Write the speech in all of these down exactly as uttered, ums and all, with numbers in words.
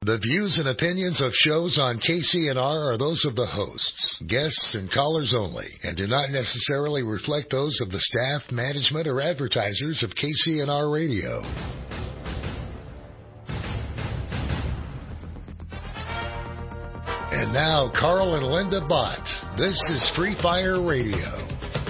The views and opinions of shows on K C N R are those of the hosts, guests, and callers only, and do not necessarily reflect those of the staff, management, or advertisers of K C N R Radio. And now, Carl and Linda Bott. This is Free Fire Radio.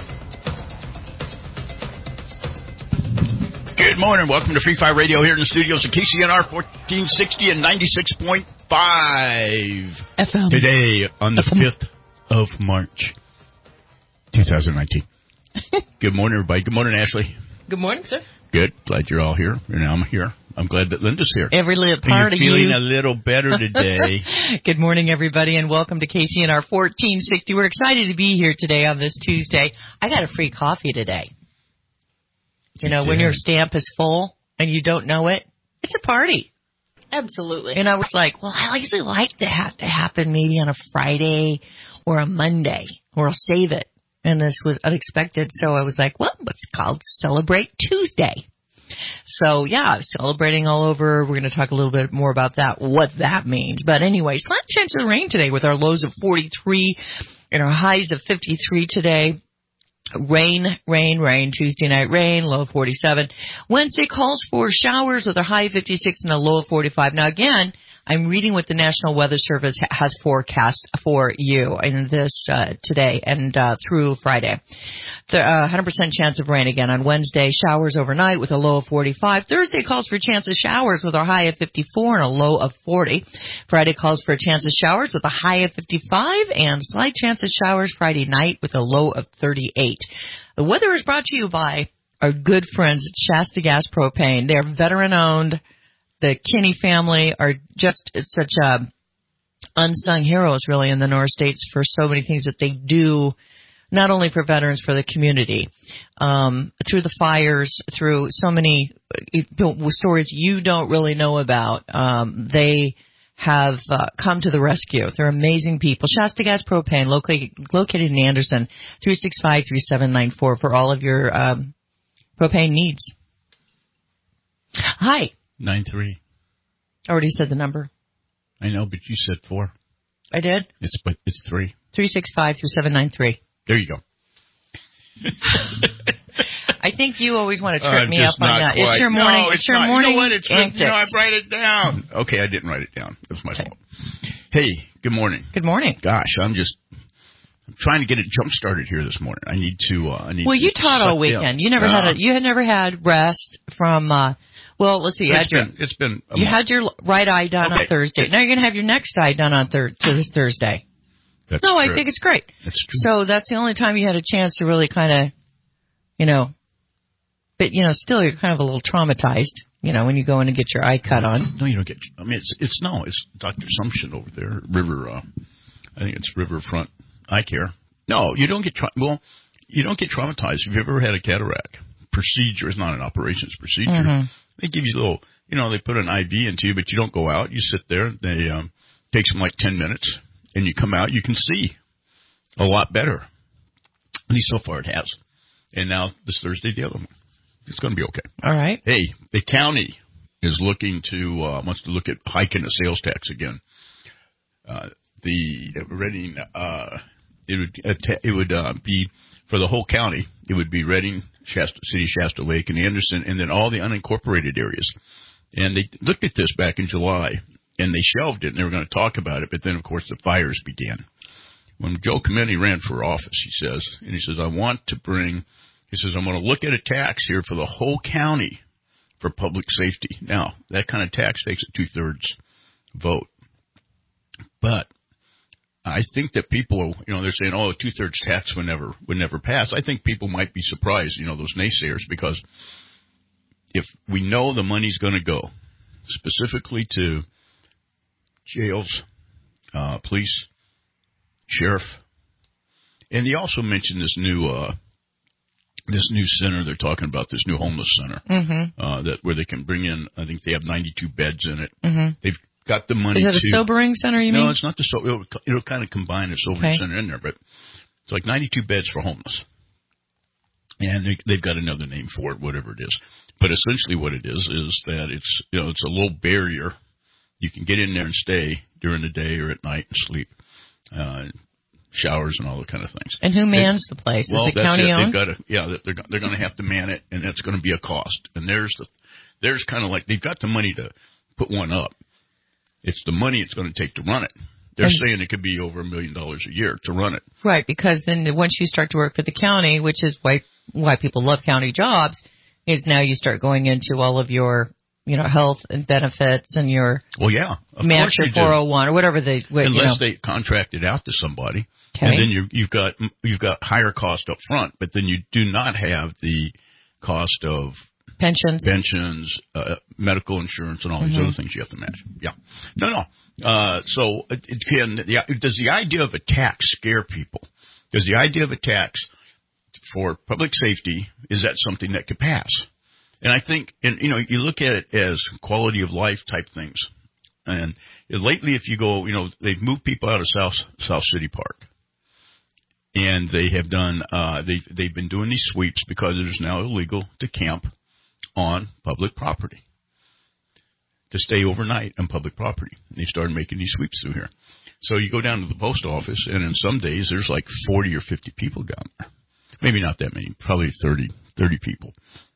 Good morning. Welcome to Free Fire Radio here in the studios of K C N R fourteen sixty and ninety-six point five. F M. Today on the fifth of March, twenty nineteen. Good morning, everybody. Good morning, Ashley. Good morning, sir. Good. Glad you're all here. And I'm here. I'm glad that Linda's here. Every little part Are you of feeling you. a little better today? Good morning, everybody, and welcome to K C N R fourteen sixty. We're excited to be here today on this Tuesday. I got a free coffee today. You know, when your stamp is full and you don't know it, it's a party. Absolutely. And I was like, well, I usually like that to happen maybe on a Friday or a Monday, or I'll save it. And this was unexpected, so I was like, well, it's called Celebrate Tuesday. So, yeah, celebrating all over. We're going to talk a little bit more about that, what that means. But anyway, slight chance of rain today with our lows of forty-three and our highs of fifty-three today. Rain, rain, rain, Tuesday night rain, low of forty-seven. Wednesday calls for showers with a high of fifty-six and a low of forty-five. Now, again, I'm reading what the National Weather Service has forecast for you in this uh, today and uh, through Friday. The uh, one hundred percent chance of rain again on Wednesday. Showers overnight with a low of forty-five. Thursday calls for a chance of showers with a high of fifty-four and a low of forty. Friday calls for a chance of showers with a high of fifty-five and slight chance of showers Friday night with a low of thirty-eight. The weather is brought to you by our good friends at Shasta Gas Propane. They're veteran-owned. The Kinney family are just such uh, unsung heroes, really, in the North States for so many things that they do, not only for veterans, for the community, um, through the fires, through so many uh, stories you don't really know about. Um, they have uh, come to the rescue. They're amazing people. Shasta Gas Propane, located, located in Anderson, three six five, three seven nine four for all of your um, propane needs. Hi. Nine three. Already said the number. I know, but you said four. I did? It's but it's three. Three six five through seven nine three. There you go. I think you always want to trip uh, me up on that. Quite. It's your morning. No, it's, it's your not. morning. You know what? It's antics. You know, I write it down. Okay, I didn't write it down. It was my fault. Hey, good morning. Good morning. Gosh, I'm just I'm trying to get it jump started here this morning. I need to. Uh, I need. Well, to you taught all weekend. Down. You never uh, had a. You had never had rest from. Uh, well, let's see. You had it's your. Been, it's been. A you month. had your right eye done okay. on Thursday. Now you're going to have your next eye done on thir- to this Thursday. That's no, true. I think it's great. That's true. So that's the only time you had a chance to really kind of, you know, but you know, still you're kind of a little traumatized, you know, when you go in and get your eye cut on. No, you don't get. I mean, it's it's no, it's Doctor Sumption over there, River. Uh, I think it's Riverfront Eye Care. No, you don't get tra- well, you don't get traumatized. If you've ever had a cataract procedure, it's not an operation, it's a procedure. Mm-hmm. They give you a little, you know, they put an I V into you, but you don't go out. You sit there. They um, takes them like ten minutes, and you come out. You can see a lot better. At least so far it has. And now this Thursday, the other one. It's going to be okay. All right. Hey, the county is looking to uh, wants to look at hiking the sales tax again. Uh, the Reading, uh, it would it would uh, be for the whole county. It would be Reading, Shasta City, Shasta Lake, and Anderson, and then all the unincorporated areas. And they looked at this back in July, and they shelved it, and they were going to talk about it. But then, of course, the fires began. When Joe Clemente ran for office, he says, and he says, I want to bring. He says, I'm going to look at a tax here for the whole county for public safety. Now, that kind of tax takes a two-thirds vote. But I think that people, you know, they're saying, oh, a two-thirds tax would never, would never pass. I think people might be surprised, you know, those naysayers, because if we know the money's going to go specifically to jails, uh, police, sheriff, and he also mentioned this new, uh, this new center they're talking about, this new homeless center, mm-hmm. uh, that where they can bring in, I think they have ninety-two beds in it. Mm-hmm. They've got the money. Is it a to, sobering center, you no, mean? No, it's not the so. It'll, it'll kind of combine a sobering okay. center in there, but it's like ninety-two beds for homeless. And they, they've got another name for it, whatever it is. But essentially what it is is that it's, you know, it's a little barrier You can get in there and stay during the day or at night and sleep, uh, showers and all that kind of things. And who mans it, the place? Well, Is it that's county it. owned? They've got to, yeah, they're they're going to have to man it, and that's going to be a cost. And there's the there's kind of like they've got the money to put one up. It's the money it's going to take to run it. They're and, saying it could be over a million dollars a year to run it. Right, because then once you start to work for the county, which is why why people love county jobs, is now you start going into all of your, you know, health and benefits and your well, yeah, match your four oh one or whatever they what, unless you know. they contract it out to somebody, okay. And then you, you've got you've got higher cost up front, but then you do not have the cost of pensions, pensions, uh, medical insurance, and all these mm-hmm. other things you have to match. Yeah, no, no. Uh, so it, it can the, does the idea of a tax scare people? Does the idea of a tax for public safety, is that something that could pass? And I think, and you know, you look at it as quality of life type things. And lately, if you go, you know, they've moved people out of South South City Park, and they have done, uh, they've they've been doing these sweeps because it is now illegal to camp on public property, to stay overnight on public property. And they started making these sweeps through here. So you go down to the post office, and in some days there's like forty or fifty people down there. Maybe not that many, probably thirty, thirty people.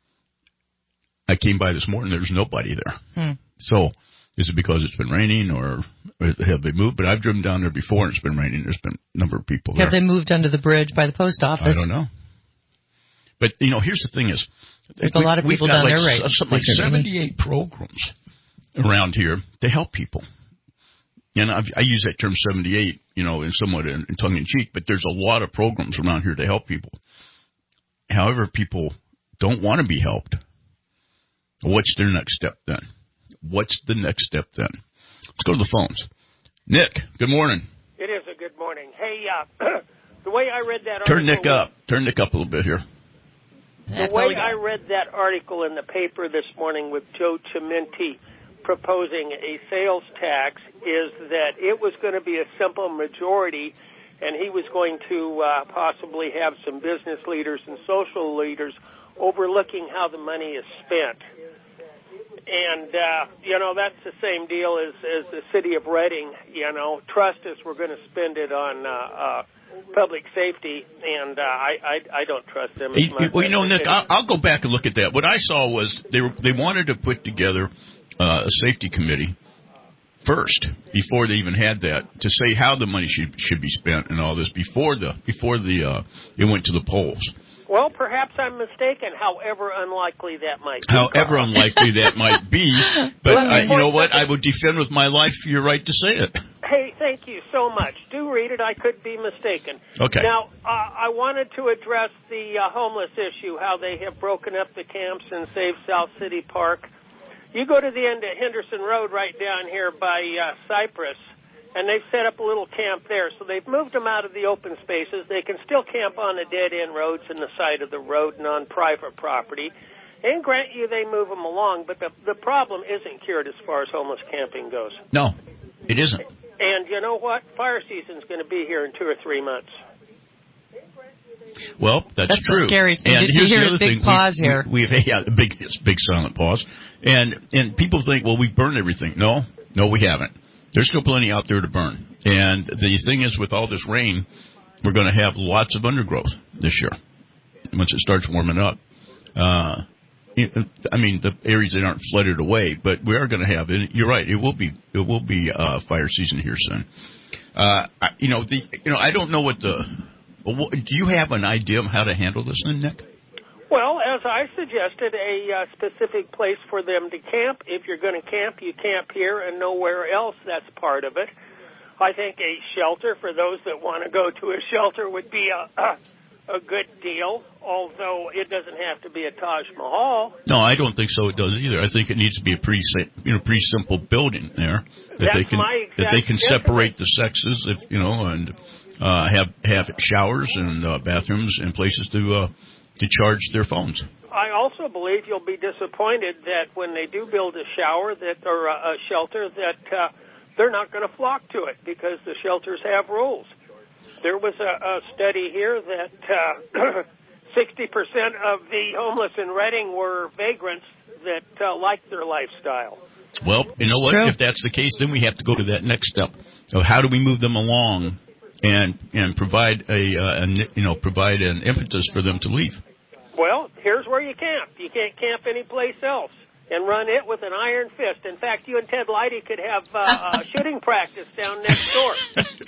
I came by this morning, there's nobody there. Hmm. So is it because it's been raining, or have they moved? But I've driven down there before and it's been raining. There's been a number of people there. Have they moved under the bridge by the post office? I don't know. But, you know, here's the thing is, there's we, a lot of people down like, there, right? Something like seventy-eight programs around here to help people. And I've, I use that term seventy-eight, you know, in somewhat in, in tongue-in-cheek, but there's a lot of programs around here to help people. However, people don't want to be helped. What's their next step then? What's the next step then? Let's go to the phones. Nick, good morning. It is a good morning. Hey, uh, the way I read that article... Turn Nick up. Turn Nick up a little bit here. The way I read that article in the paper this morning with Joe Chimenti proposing a sales tax is that it was going to be a simple majority, and he was going to uh, possibly have some business leaders and social leaders overlooking how the money is spent. And, uh, you know, that's the same deal as, as the city of Reading. You know, trust us, we're going to spend it on uh, uh, public safety, and uh, I, I I don't trust them as much. Well, you know, Nick, I'll, I'll go back and look at that. What I saw was they were, they wanted to put together uh, a safety committee first, before they even had that, to say how the money should should be spent and all this before the before the uh, it went to the polls. Well, perhaps I'm mistaken, however unlikely that might be. However unlikely that might be. But uh, you know what? I would defend with my life your right to say it. Hey, thank you so much. Do read it. I could be mistaken. Okay. Now, uh, I wanted to address the uh, homeless issue, how they have broken up the camps and saved South City Park. You go to the end of Henderson Road right down here by uh, Cypress, and they've set up a little camp there. So they've moved them out of the open spaces. They can still camp on the dead-end roads and the side of the road and on private property. And grant you they move them along, but the, the problem isn't cured as far as homeless camping goes. No, it isn't. And you know what? Fire season's going to be here in two or three months. Well, that's, that's true. Scary thing. And Just here's hear the other a big thing. pause we, here. We, we've yeah, a big, it's a big silent pause. And and people think, well, we've burned everything. No, no, we haven't. There's still plenty out there to burn. And the thing is, with all this rain, we're going to have lots of undergrowth this year once it starts warming up. Uh, I mean, the areas that aren't flooded away, but we are going to have. And you're right. It will be. It will be uh, fire season here soon. Uh, I, you know, the. You know, I don't know what the. What, do you have an idea of how to handle this, then, Nick? Well, as I suggested, a uh, specific place for them to camp. If you're going to camp, you camp here and nowhere else. That's part of it. I think a shelter for those that want to go to a shelter would be a, a, a good deal, although it doesn't have to be a Taj Mahal. No, I don't think so. It does either. I think it needs to be a pretty, you know, pretty simple building there that That's they can my exact that they can estimate. separate the sexes, if you know, and uh, have have showers and uh, bathrooms and places to uh, to charge their phones. I also believe you'll be disappointed that when they do build a shower that or a, a shelter that uh, they're not going to flock to it because the shelters have rules. There was a, a study here that uh, sixty percent of the homeless in Reading were vagrants that uh, liked their lifestyle. Well, you know what? True. If that's the case, then we have to go to that next step of how do we move them along and and provide a, uh, a you know provide an impetus for them to leave. Well, here's where you camp. You can't camp anyplace else and run it with an iron fist. In fact, you and Ted Leidy could have uh, uh, shooting practice down next door.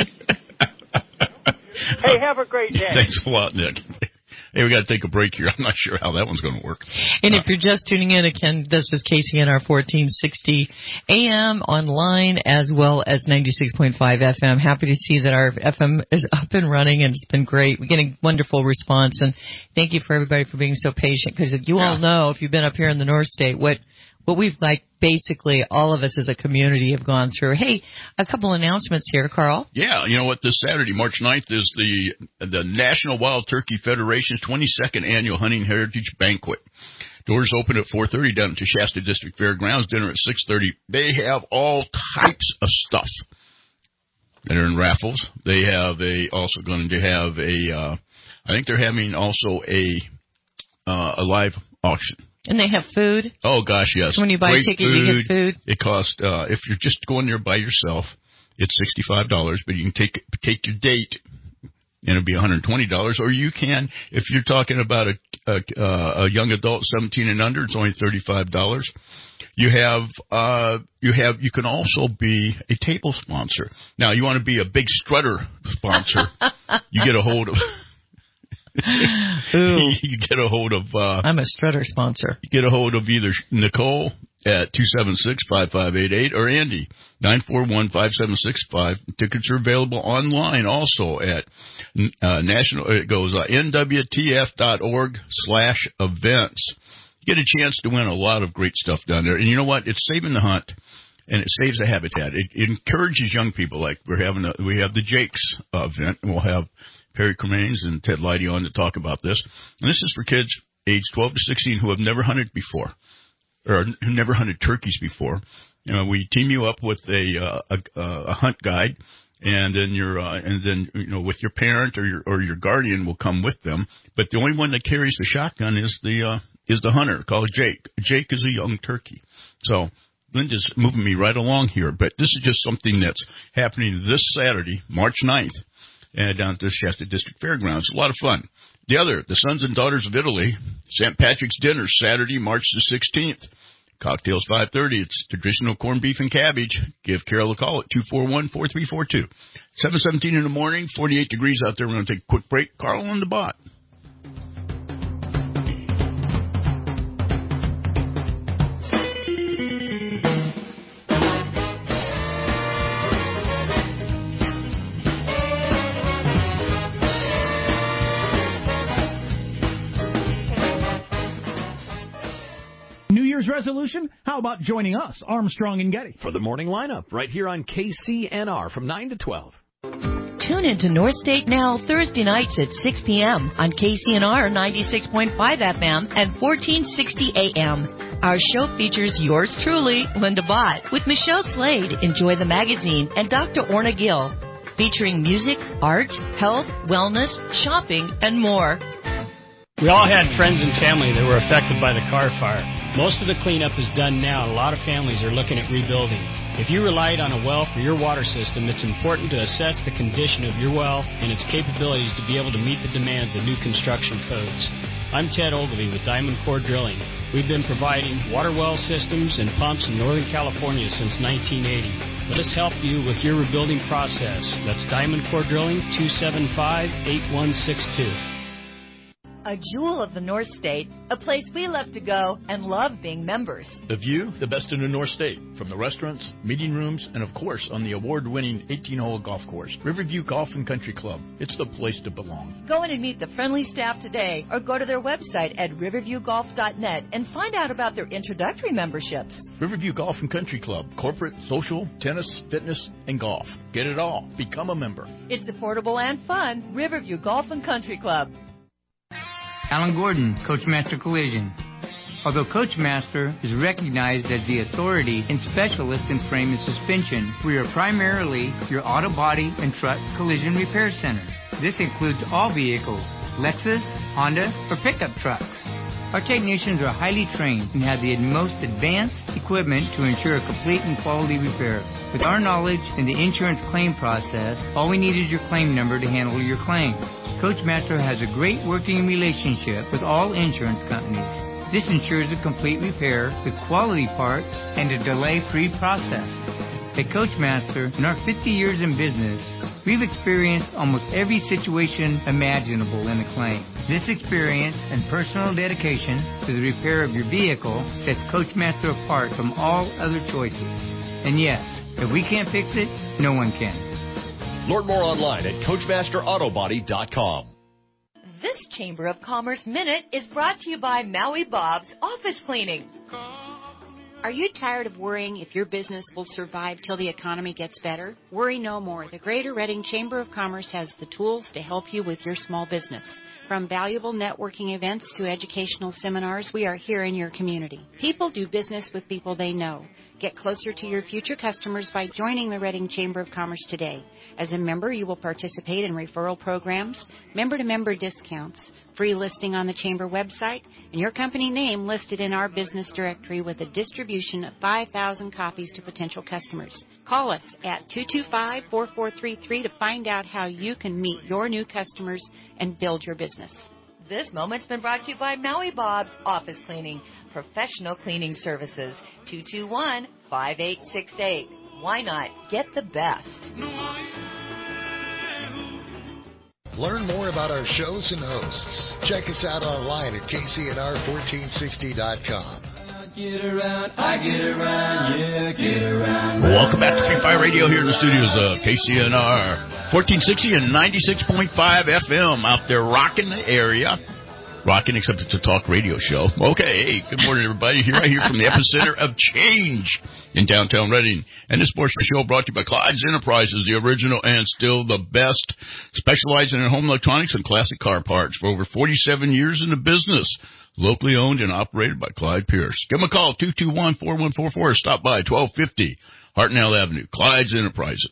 Hey, have a great day. Thanks a lot, Nick. Hey, we got to take a break here. I'm not sure how that one's going to work. And uh, if you're just tuning in, again, this is K C N R fourteen sixty A M online as well as ninety-six point five F M. Happy to see that our F M is up and running, and it's been great. We're getting wonderful response, and thank you for everybody for being so patient, because you yeah. all know, if you've been up here in the North State, what what we've, like, basically all of us as a community have gone through. Hey, a couple announcements here, Carl. Yeah, you know what? This Saturday, March ninth, is the the National Wild Turkey Federation's twenty-second Annual Hunting Heritage Banquet. Doors open at four thirty down to Shasta District Fairgrounds. Dinner at six thirty. They have all types of stuff that are in raffles. They have a also going to have a. Uh, I think they're having also a uh, a live auction. And they have food. Oh, gosh, yes. So when you buy Great a ticket, food. you get food. It costs, uh, if you're just going there by yourself, it's sixty-five dollars, but you can take take your date, and it'll be one hundred twenty dollars. Or you can, if you're talking about a, a, a young adult, seventeen and under, it's only thirty-five dollars. You have, uh, you have, you can also be a table sponsor. Now, you want to be a big strutter sponsor, you get a hold of... Ooh. You get a hold of... Uh, I'm a Strutter sponsor. You get a hold of either Nicole at two seven six, five five eight eight or Andy, nine four one, five seven six five. Tickets are available online also at uh, national... It goes uh, N W T F dot org slash events. You get a chance to win a lot of great stuff down there. And you know what? It's saving the hunt, and it saves the habitat. It, it encourages young people. Like we're having a, we have the Jakes uh, event, and we'll have Perry Cremains and Ted Leidy on to talk about this. And this is for kids aged twelve to sixteen who have never hunted before, or who never hunted turkeys before. You know, we team you up with a uh, a, a hunt guide, and then your uh, and then you know with your parent or your or your guardian will come with them. But the only one that carries the shotgun is the uh, is the hunter called Jake. Jake is a young turkey. So Linda's moving me right along here, but this is just something that's happening this Saturday, March ninth. And down at the Shasta District Fairgrounds. A lot of fun. The other, the Sons and Daughters of Italy, Saint Patrick's Dinner, Saturday, March the sixteenth. Cocktails five thirty. It's traditional corned beef and cabbage. Give Carol a call at two four one, four three four two. seven seventeen in the morning, forty-eight degrees out there. We're going to take a quick break. Carl on the bot. Resolution? How about joining us, Armstrong and Getty, for the morning lineup right here on K C N R from nine to twelve. Tune into North State Now Thursday nights at six p.m. on K C N R ninety-six point five F M and fourteen sixty A M. Our show features yours truly, Linda Bott, with Michelle Slade, Enjoy the Magazine, and Doctor Orna Gill, featuring music, art, health, wellness, shopping, and more. We all had friends and family that were affected by the Carr fire. Most of the cleanup is done now, and a lot of families are looking at rebuilding. If you relied on a well for your water system, it's important to assess the condition of your well and its capabilities to be able to meet the demands of new construction codes. I'm Ted Ogilvie with Diamond Core Drilling. We've been providing water well systems and pumps in Northern California since nineteen eighty. Let us help you with your rebuilding process. That's Diamond Core Drilling, two seven five, eight one six two. A jewel of the North State, a place we love to go and love being members. The view, the best in the North State, from the restaurants, meeting rooms, and of course on the award-winning eighteen-hole golf course, Riverview Golf and Country Club. It's the place to belong. Go in and meet the friendly staff today, or go to their website at riverview golf dot net and find out about their introductory memberships. Riverview Golf and Country Club, corporate, social, tennis, fitness, and golf. Get it all. Become a member. It's affordable and fun. Riverview Golf and Country Club. Alan Gordon, Coachmaster Collision. Although Coachmaster is recognized as the authority and specialist in frame and suspension, we are primarily your auto body and truck collision repair center. This includes all vehicles, Lexus, Honda, or pickup trucks. Our technicians are highly trained and have the most advanced equipment to ensure a complete and quality repair. With our knowledge in the insurance claim process, all we need is your claim number to handle your claim. Coachmaster has a great working relationship with all insurance companies. This ensures a complete repair with quality parts and a delay-free process. At Coachmaster, in our fifty years in business, we've experienced almost every situation imaginable in a claim. This experience and personal dedication to the repair of your vehicle sets Coachmaster apart from all other choices. And yes, if we can't fix it, no one can. Learn more online at Coachmaster Auto Body dot com. This Chamber of Commerce Minute is brought to you by Maui Bob's Office Cleaning. Are you tired of worrying if your business will survive till the economy gets better? Worry no more. The Greater Reading Chamber of Commerce has the tools to help you with your small business. From valuable networking events to educational seminars, we are here in your community. People do business with people they know. Get closer to your future customers by joining the Reading Chamber of Commerce today. As a member, you will participate in referral programs, member-to-member discounts, free listing on the Chamber website, and your company name listed in our business directory with a distribution of five thousand copies to potential customers. Call us at two two five, four four three three to find out how you can meet your new customers and build your business. This moment's been brought to you by Maui Bob's Office Cleaning, professional cleaning services, two two one, five eight six eight. Why not get the best? Learn more about our shows and hosts. Check us out online at K C N R fourteen sixty dot com. Get around, I get around, yeah, get around. Welcome back to Free Fire Radio here in the studios of K C N R fourteen sixty and ninety-six point five F M out there rocking the area. Rocking, except it's a talk radio show. Okay, hey, good morning, everybody. Here I hear from the epicenter of change in downtown Reading. And this portion of the show brought to you by Clyde's Enterprises, the original and still the best, specializing in home electronics and classic car parts for over forty-seven years in the business. Locally owned and operated by Clyde Pierce. Give them a call, two two one, four one four four, or stop by twelve fifty Hartnell Avenue, Clyde's Enterprises.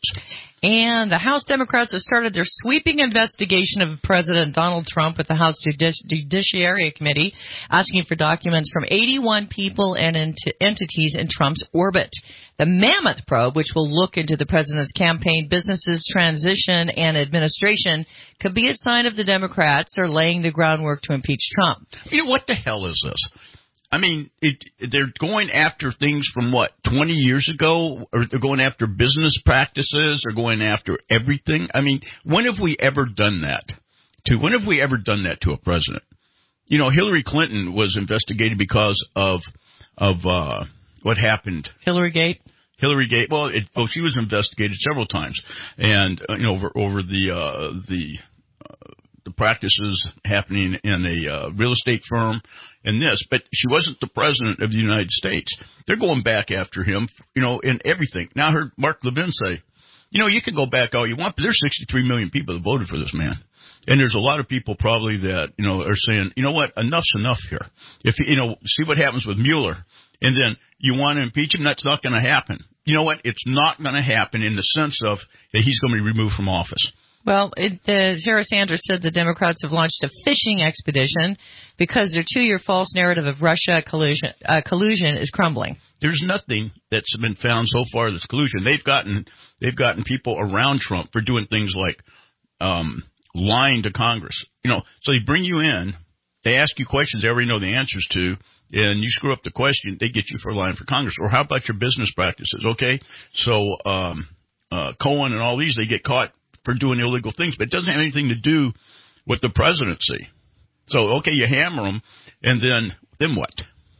And the House Democrats have started their sweeping investigation of President Donald Trump with the House Judici- Judiciary Committee, asking for documents from eighty-one people and ent- entities in Trump's orbit. The Mammoth probe, which will look into the president's campaign, businesses, transition, and administration, could be a sign of the Democrats are laying the groundwork to impeach Trump. You know, what the hell is this? I mean, it, they're going after things from, what, twenty years ago? Or they're going after business practices? They're going after everything? I mean, when have we ever done that? To When have we ever done that to a president? You know, Hillary Clinton was investigated because of of uh, what happened. Hillary Gate? Hillary Gate. Well, it, well, she was investigated several times. And, uh, you know, over, over the uh, the uh, the practices happening in a uh, real estate firm and this, but she wasn't the president of the United States. They're going back after him, you know, in everything. Now I heard Mark Levin say, you know, you can go back all you want, but there's sixty-three million people that voted for this man. And there's a lot of people probably that, you know, are saying, you know what, enough's enough here. If, you know, see what happens with Mueller, and then you want to impeach him, that's not going to happen. You know what, it's not going to happen in the sense of that he's going to be removed from office. Well, it, uh, Sarah Sanders said the Democrats have launched a fishing expedition because their two-year false narrative of Russia collusion, uh, collusion is crumbling. There's nothing that's been found so far that's collusion. They've gotten they've gotten people around Trump for doing things like um, lying to Congress. You know, so they bring you in, they ask you questions they already know the answers to, and you screw up the question, they get you for lying for Congress. Or how about your business practices? Okay, so um, uh, Cohen and all these, they get caught for doing illegal things, but it doesn't have anything to do with the presidency. So, okay, you hammer them, and then then what?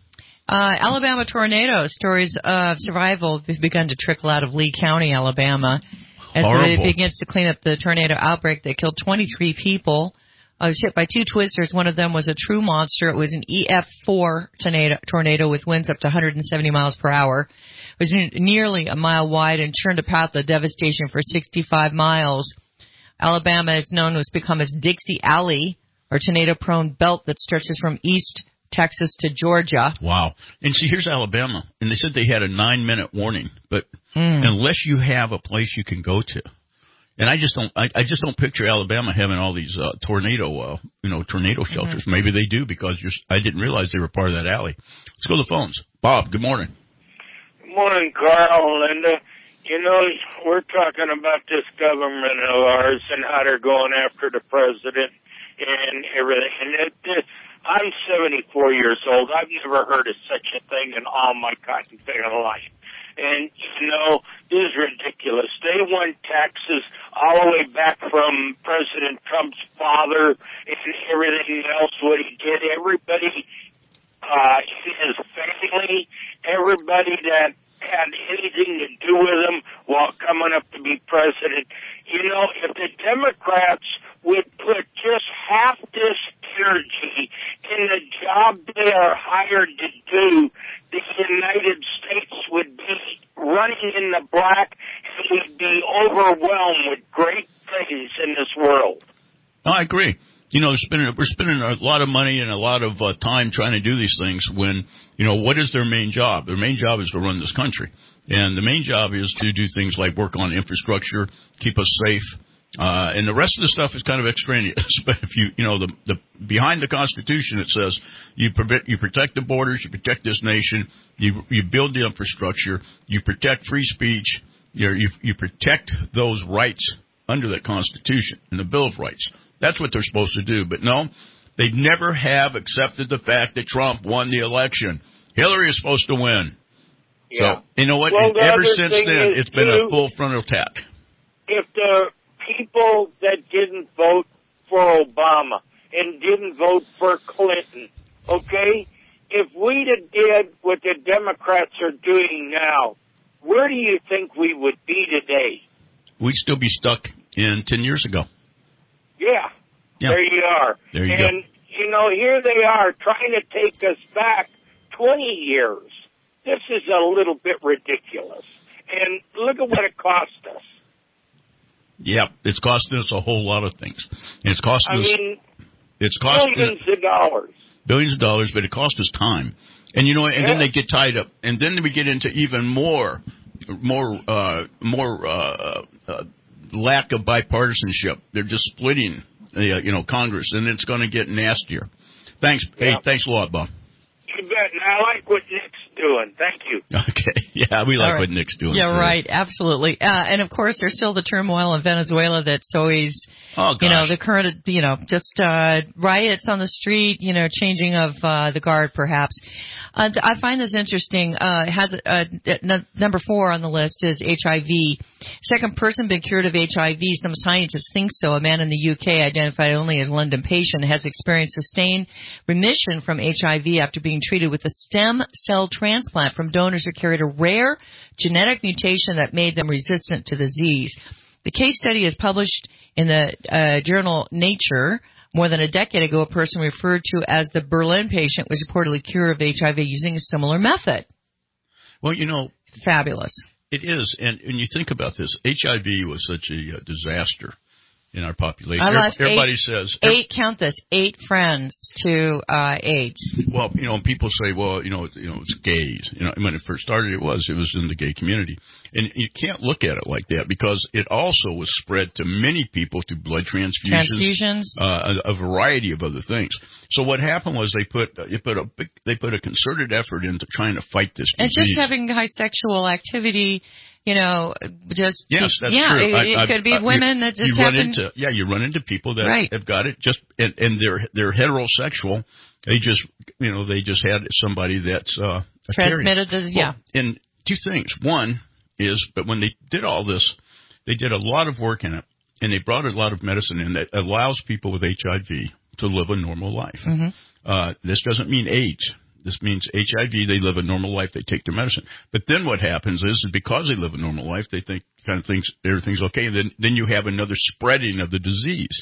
Uh, Alabama tornado stories of survival have begun to trickle out of Lee County, Alabama, as it begins to clean up the tornado outbreak that killed twenty-three people. I was hit by two twisters. One of them was a true monster. It was an E F four tornado, tornado with winds up to one hundred seventy miles per hour. It was n- nearly a mile wide and churned a path of devastation for sixty-five miles. Alabama is known as become as Dixie Alley, or tornado-prone belt that stretches from East Texas to Georgia. Wow. And see, here's Alabama. And they said they had a nine-minute warning. But mm. unless you have a place you can go to, And I just don't, I, I just don't picture Alabama having all these uh, tornado, uh, you know, tornado shelters. Mm-hmm. Maybe they do because you're, I didn't realize they were part of that alley. Let's go to the phones. Bob, good morning. Good morning, Carl and Linda. You know, we're talking about this government of ours and how they're going after the president and everything. And it, it, I'm seventy-four years old. I've never heard of such a thing in all my cotton-picking life. And, you know, this is ridiculous. They want taxes all the way back from President Trump's father and everything else, what he did. Everybody, uh, his family, everybody that had anything to do with him while coming up to be president. You know, if the Democrats would put just half this energy in the job they are hired to do, the United States would be running in the black and we'd be overwhelmed with great things in this world. No, I agree. You know, spending, we're spending a lot of money and a lot of uh, time trying to do these things when, you know, what is their main job? Their main job is to run this country. And the main job is to do things like work on infrastructure, keep us safe. Uh, and the rest of the stuff is kind of extraneous. But if you, you know, the, the, behind the Constitution, it says you prevent, you protect the borders, you protect this nation, you, you build the infrastructure, you protect free speech, you, you, you protect those rights under that Constitution and the Bill of Rights. That's what they're supposed to do. But no, they never have accepted the fact that Trump won the election. Hillary is supposed to win. Yeah. So, you know what? Well, and ever since then, it's been too, a full frontal attack. If the people that didn't vote for Obama and didn't vote for Clinton, okay, if we'd have did what the Democrats are doing now, where do you think we would be today? We'd still be stuck in ten years ago. Yeah, yeah. There you are. There you and, go. you know, here they are trying to take us back twenty years. This is a little bit ridiculous. And look at what it cost us. Yeah, it's costing us a whole lot of things. And it's costing I us... mean, it's costing billions of dollars. Billions of dollars, but it costs us time. And, you know, and yeah. then they get tied up. And then we get into even more, more, uh, more, uh, uh, lack of bipartisanship. They're just splitting, uh, you know, Congress, and it's going to get nastier. Thanks. Yeah. Hey, thanks a lot, Bob. You bet. And I like what Nick's doing. Thank you. Okay. Yeah, we like right. what Nick's doing. Yeah, too. right. Absolutely. Uh, and, of course, there's still the turmoil in Venezuela that's always, oh, gosh. you know, the current, you know, just uh, riots on the street, you know, changing of uh, the guard, perhaps. Uh, I find this interesting. Uh, it has uh, n- number four on the list is H I V. Second person been cured of H I V. Some scientists think so. A man in the U K, identified only as London patient, has experienced sustained remission from H I V after being treated with a stem cell transplant from donors who carried a rare genetic mutation that made them resistant to the disease. The case study is published in the uh, journal Nature. More than a decade ago, a person referred to as the Berlin patient was reportedly cured of H I V using a similar method. Well, you know. Fabulous. It is. And when you think about this, H I V was such a uh, disaster in our population. I lost Everybody eight, says. Eight, count this, eight friends to uh, AIDS. Well, you know, people say, well, you know, you know, it's gays. You know, when it first started, it was. It was in the gay community. And you can't look at it like that because it also was spread to many people through blood transfusions. Transfusions. Uh, a, a variety of other things. So what happened was they put, uh, they put a big, they put a concerted effort into trying to fight this disease. And just having high sexual activity. You know, just yes, that's yeah, true. it, it I, could be I, women you, that just you run happen. into yeah, you run into people that right. have got it just and, and they're they're heterosexual. They just you know they just had somebody that's uh, transmitted this. Yeah, well, and two things. One is, but when they did all this, they did a lot of work in it, and they brought a lot of medicine in that allows people with H I V to live a normal life. Mm-hmm. Uh, this doesn't mean AIDS. This means H I V, they live a normal life, they take their medicine. But then what happens is, is because they live a normal life, they think kind of thinks everything's okay, and then, then you have another spreading of the disease.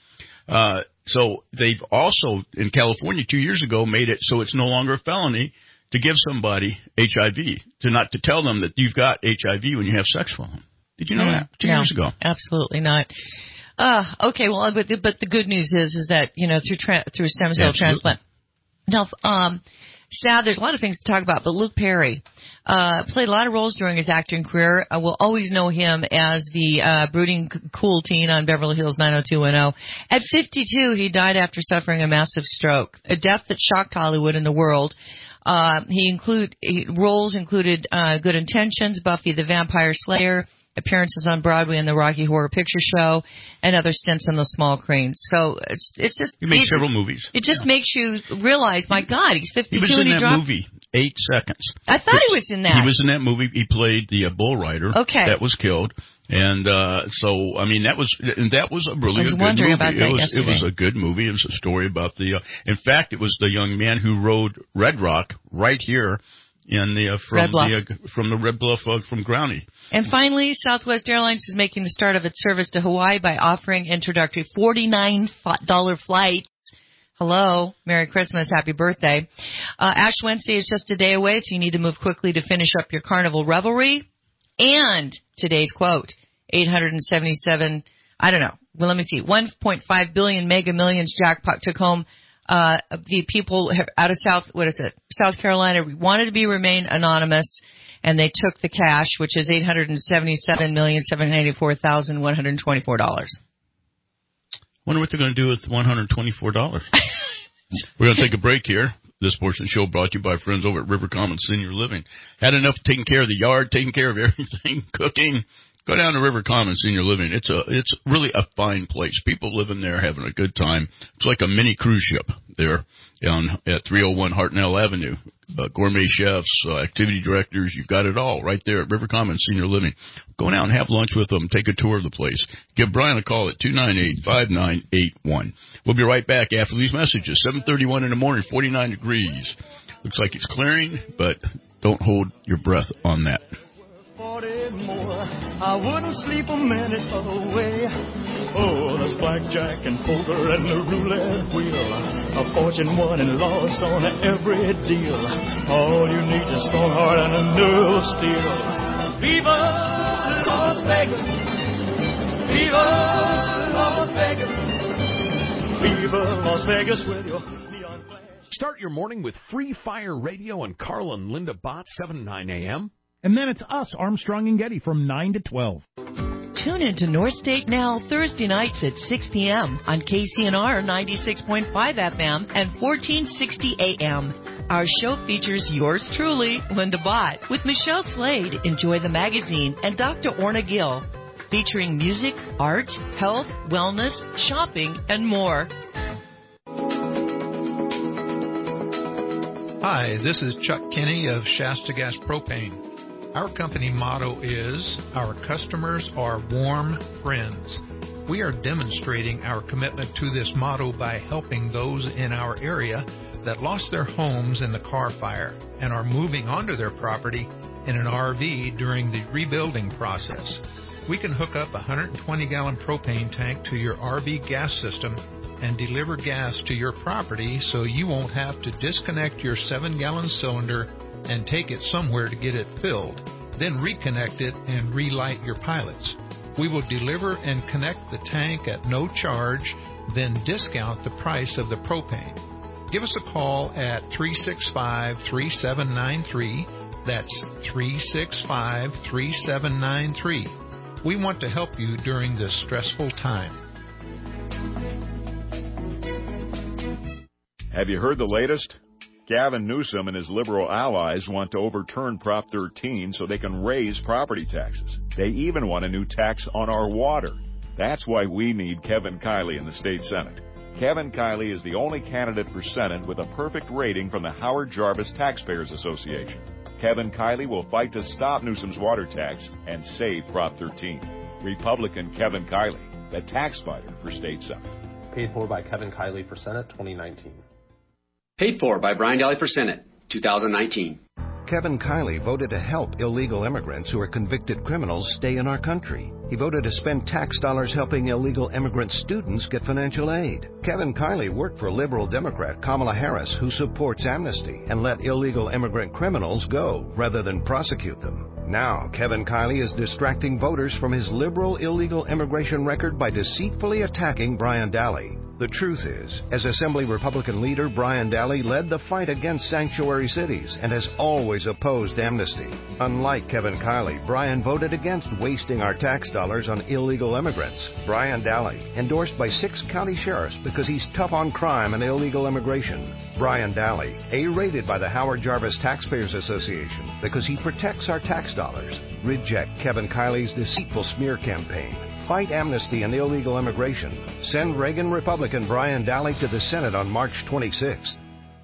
Uh, so they've also, in California two years ago, made it so it's no longer a felony to give somebody H I V, to not to tell them that you've got H I V when you have sex with them. Did you know mm, that? Two no, years ago. Absolutely not. Uh, okay, well, but the, but the good news is, is that, you know, through tra- through stem cell Absolutely. transplant. Now, um, sad, there's a lot of things to talk about, but Luke Perry, Uh, played a lot of roles during his acting career. I will always know him as the uh, brooding cool teen on Beverly Hills nine oh two one oh. At fifty-two, he died after suffering a massive stroke, a death that shocked Hollywood and the world. Uh, he include he, roles included uh, Good Intentions, Buffy the Vampire Slayer, appearances on Broadway in the Rocky Horror Picture Show, and other stints on the small screens. So it's it's just he made it, several movies. It just yeah. makes you realize, my God, he's fifty-two he was in and he that dropped. Movie. Eight seconds. I thought he was in that. He was in that movie. He played the uh, bull rider. Okay. That was killed, and uh, so I mean that was and that was a really I was a good wondering movie. About that it was yesterday. it was a good movie. It was a story about the. Uh, in fact, it was the young man who rode Red Rock right here in the uh, from Red Bluff. the uh, from the Red Bluff uh, from Groundy. And finally, Southwest Airlines is making the start of its service to Hawaii by offering introductory forty-nine dollars flights. Hello. Merry Christmas. Happy birthday. Uh, Ash Wednesday is just a day away, so you need to move quickly to finish up your carnival revelry. And today's quote, eight hundred seventy-seven, I don't know. Well, let me see. one point five billion mega millions jackpot took home. Uh, the people out of South, what is it? South Carolina wanted to be remain anonymous, and they took the cash, which is eight hundred seventy-seven million seven hundred eighty-four thousand one hundred twenty-four dollars. Wonder what they're going to do with one hundred twenty-four dollars. We're going to take a break here. This portion of the show brought to you by friends over at River Commons Senior Living. Had enough taking care of the yard, taking care of everything, cooking. Go down to River Commons Senior Living. It's a, it's really a fine place. People living there having a good time. It's like a mini cruise ship there down at three oh one Hartnell Avenue. Uh, gourmet chefs, uh, activity directors, you've got it all right there at River Commons Senior Living. Go down and have lunch with them. Take a tour of the place. Give Brian a call at two nine eight, five nine eight one. We'll be right back after these messages. seven thirty-one in the morning, forty-nine degrees. Looks like it's clearing, but don't hold your breath on that. forty more, I wouldn't sleep a minute away. Oh, there's blackjack and poker and the roulette wheel. A fortune won and lost on every deal. All you need is a strong heart and a nerve of steel. Viva Las Vegas! Viva Las Vegas! Viva Las Vegas with your neon flash. Start your morning with Free Fire Radio and Carl and Linda Bott, seven to nine a.m. And then it's us, Armstrong and Getty, from nine to twelve. Tune into North State Now Thursday nights at six p.m. on K C N R ninety-six point five F M and fourteen sixty A M. Our show features yours truly, Linda Bott, with Michelle Slade, Enjoy the Magazine, and Doctor Orna Gill, featuring music, art, health, wellness, shopping, and more. Hi, this is Chuck Kinney of Shasta Gas Propane. Our company motto is, our customers are warm friends. We are demonstrating our commitment to this motto by helping those in our area that lost their homes in the car fire and are moving onto their property in an R V during the rebuilding process. We can hook up a one hundred twenty gallon propane tank to your R V gas system and deliver gas to your property so you won't have to disconnect your seven gallon cylinder and take it somewhere to get it filled, then reconnect it and relight your pilots. We will deliver and connect the tank at no charge, then discount the price of the propane. Give us a call at three six five, three seven nine three. That's three six five, three seven nine three. We want to help you during this stressful time. Have you heard the latest? Gavin Newsom and his liberal allies want to overturn Prop thirteen so they can raise property taxes. They even want a new tax on our water. That's why we need Kevin Kiley in the state Senate. Kevin Kiley is the only candidate for Senate with a perfect rating from the Howard Jarvis Taxpayers Association. Kevin Kiley will fight to stop Newsom's water tax and save Prop thirteen. Republican Kevin Kiley, the tax fighter for state Senate. Paid for by Kevin Kiley for Senate twenty nineteen. Paid for by Brian Daly for Senate, two thousand nineteen. Kevin Kiley voted to help illegal immigrants who are convicted criminals stay in our country. He voted to spend tax dollars helping illegal immigrant students get financial aid. Kevin Kiley worked for liberal Democrat Kamala Harris, who supports amnesty and let illegal immigrant criminals go rather than prosecute them. Now, Kevin Kiley is distracting voters from his liberal illegal immigration record by deceitfully attacking Brian Daly. The truth is, as Assembly Republican leader, Brian Daly led the fight against sanctuary cities and has always opposed amnesty. Unlike Kevin Kiley, Brian voted against wasting our tax dollars on illegal immigrants. Brian Daly, endorsed by six county sheriffs because he's tough on crime and illegal immigration. Brian Daly, A-rated by the Howard Jarvis Taxpayers Association because he protects our tax dollars. Reject Kevin Kiley's deceitful smear campaign. Fight amnesty and illegal immigration. Send Reagan Republican Brian Daly to the Senate on March twenty-sixth.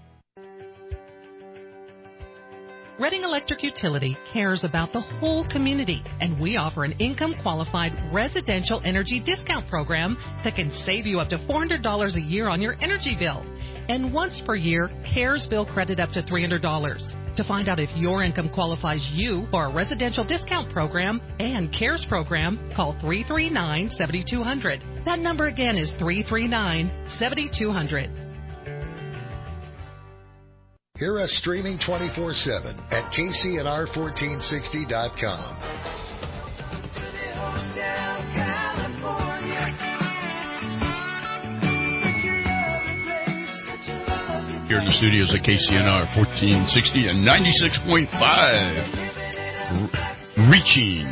Reading Electric Utility cares about the whole community, and we offer an income-qualified residential energy discount program that can save you up to four hundred dollars a year on your energy bill. And once per year, CARES bill credit up to three hundred dollars. To find out if your income qualifies you for a residential discount program and CARES program, call three three nine, seven two zero zero. That number again is three three nine, seven two zero zero. Hear us streaming twenty-four seven at K C N R fourteen sixty dot com. Here in the studios at K C N R fourteen sixty and ninety-six point five. R- reaching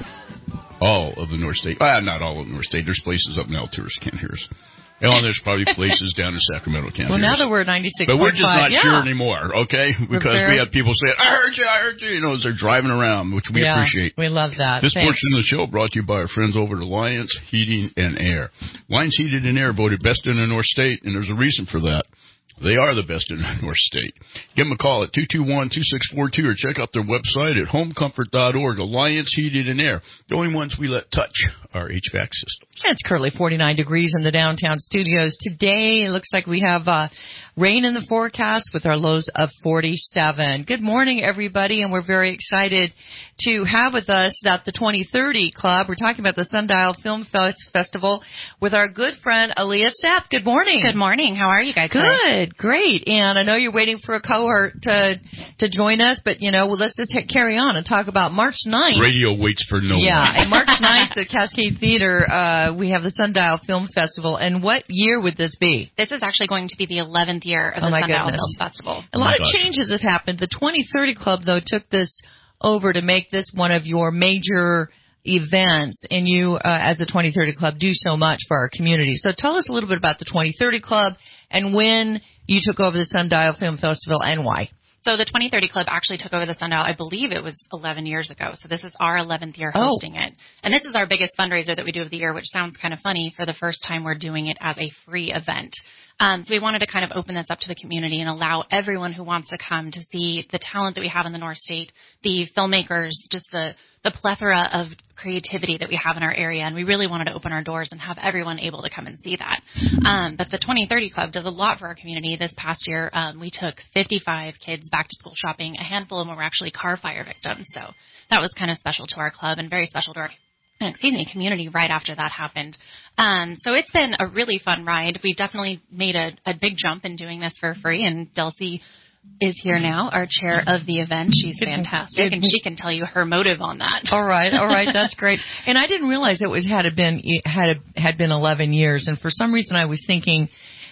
all of the North State. Ah, not all of the North State. There's places up in Alturas can't hear us. Oh, and there's probably places down in Sacramento can't well, hear now us. that we're at ninety-six But we're just not yeah. sure anymore, okay? Because we have people saying, I heard you, I heard you, you know, as they're driving around, which we yeah, appreciate. We love that. This Thanks. portion of the show brought to you by our friends over at Alliance Heating and Air. Alliance Heating and Air voted best in the North State, and there's a reason for that. They are the best in the North State. Give them a call at two two one, two six four two or check out their website at home comfort dot org. Alliance Heating and Air, the only ones we let touch our H V A C system. It's currently forty-nine degrees in the downtown studios. Today, it looks like we have uh, rain in the forecast with our lows of forty-seven. Good morning, everybody, and we're very excited to have with us at the twenty thirty Club. We're talking about the Sundial Film Fest Festival with our good friend, Aaliyah Seth. Good morning. Good morning. How are you guys? Good, today? Great. And I know you're waiting for a cohort to to join us, but, you know, well, let's just hit, carry on and talk about March ninth. Radio waits for no yeah, one. Yeah, and March ninth at Cascade Theater, uh, we have the Sundial Film Festival. And what year would this be? This is actually going to be the eleventh year of oh the my Sundial goodness. Film Festival. A lot oh of gosh. changes have happened. The twenty thirty Club, though, took this over to make this one of your major events, and you, uh, as the twenty thirty Club, do so much for our community. So tell us a little bit about the twenty thirty Club and when you took over the Sundial Film Festival and why. So the twenty thirty Club actually took over the Sundial, I believe it was eleven years ago. So this is our eleventh year hosting oh. it. And this is our biggest fundraiser that we do of the year, which sounds kind of funny. For the first time, we're doing it as a free event. Um, so we wanted to kind of open this up to the community and allow everyone who wants to come to see the talent that we have in the North State, the filmmakers, just the, the plethora of creativity that we have in our area. And we really wanted to open our doors and have everyone able to come and see that. Um, but the twenty thirty Club does a lot for our community. This past year, um, we took fifty-five kids back to school shopping. A handful of them were actually car fire victims. So that was kind of special to our club and very special to our excuse me, community right after that happened. Um, so it's been a really fun ride. We definitely made a, a big jump in doing this for free, and Delcy is here now, our chair of the event. She's fantastic, and she can tell you her motive on that. All right, all right, that's great. And I didn't realize it was had been had had been eleven years, and for some reason I was thinking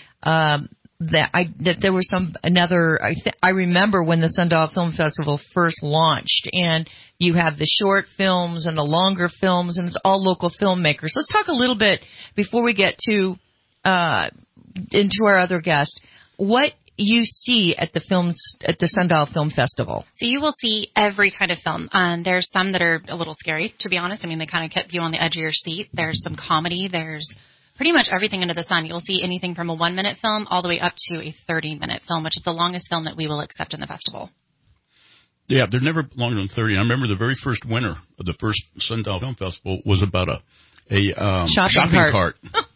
um, that I that there was some another. I th- I remember when the Sundial Film Festival first launched, and you have the short films and the longer films, and it's all local filmmakers. Let's talk a little bit before we get to uh, into our other guest. What you see at the films at the Sundial Film Festival? So you will see every kind of film. Um, there's some that are a little scary, to be honest. I mean, they kind of kept you on the edge of your seat. There's some comedy. There's pretty much everything under the sun. You'll see anything from a one-minute film all the way up to a thirty-minute film, which is the longest film that we will accept in the festival. Yeah, they're never longer than thirty. I remember the very first winner of the first Sundial Film Festival was about a a um, shopping, shopping cart. cart.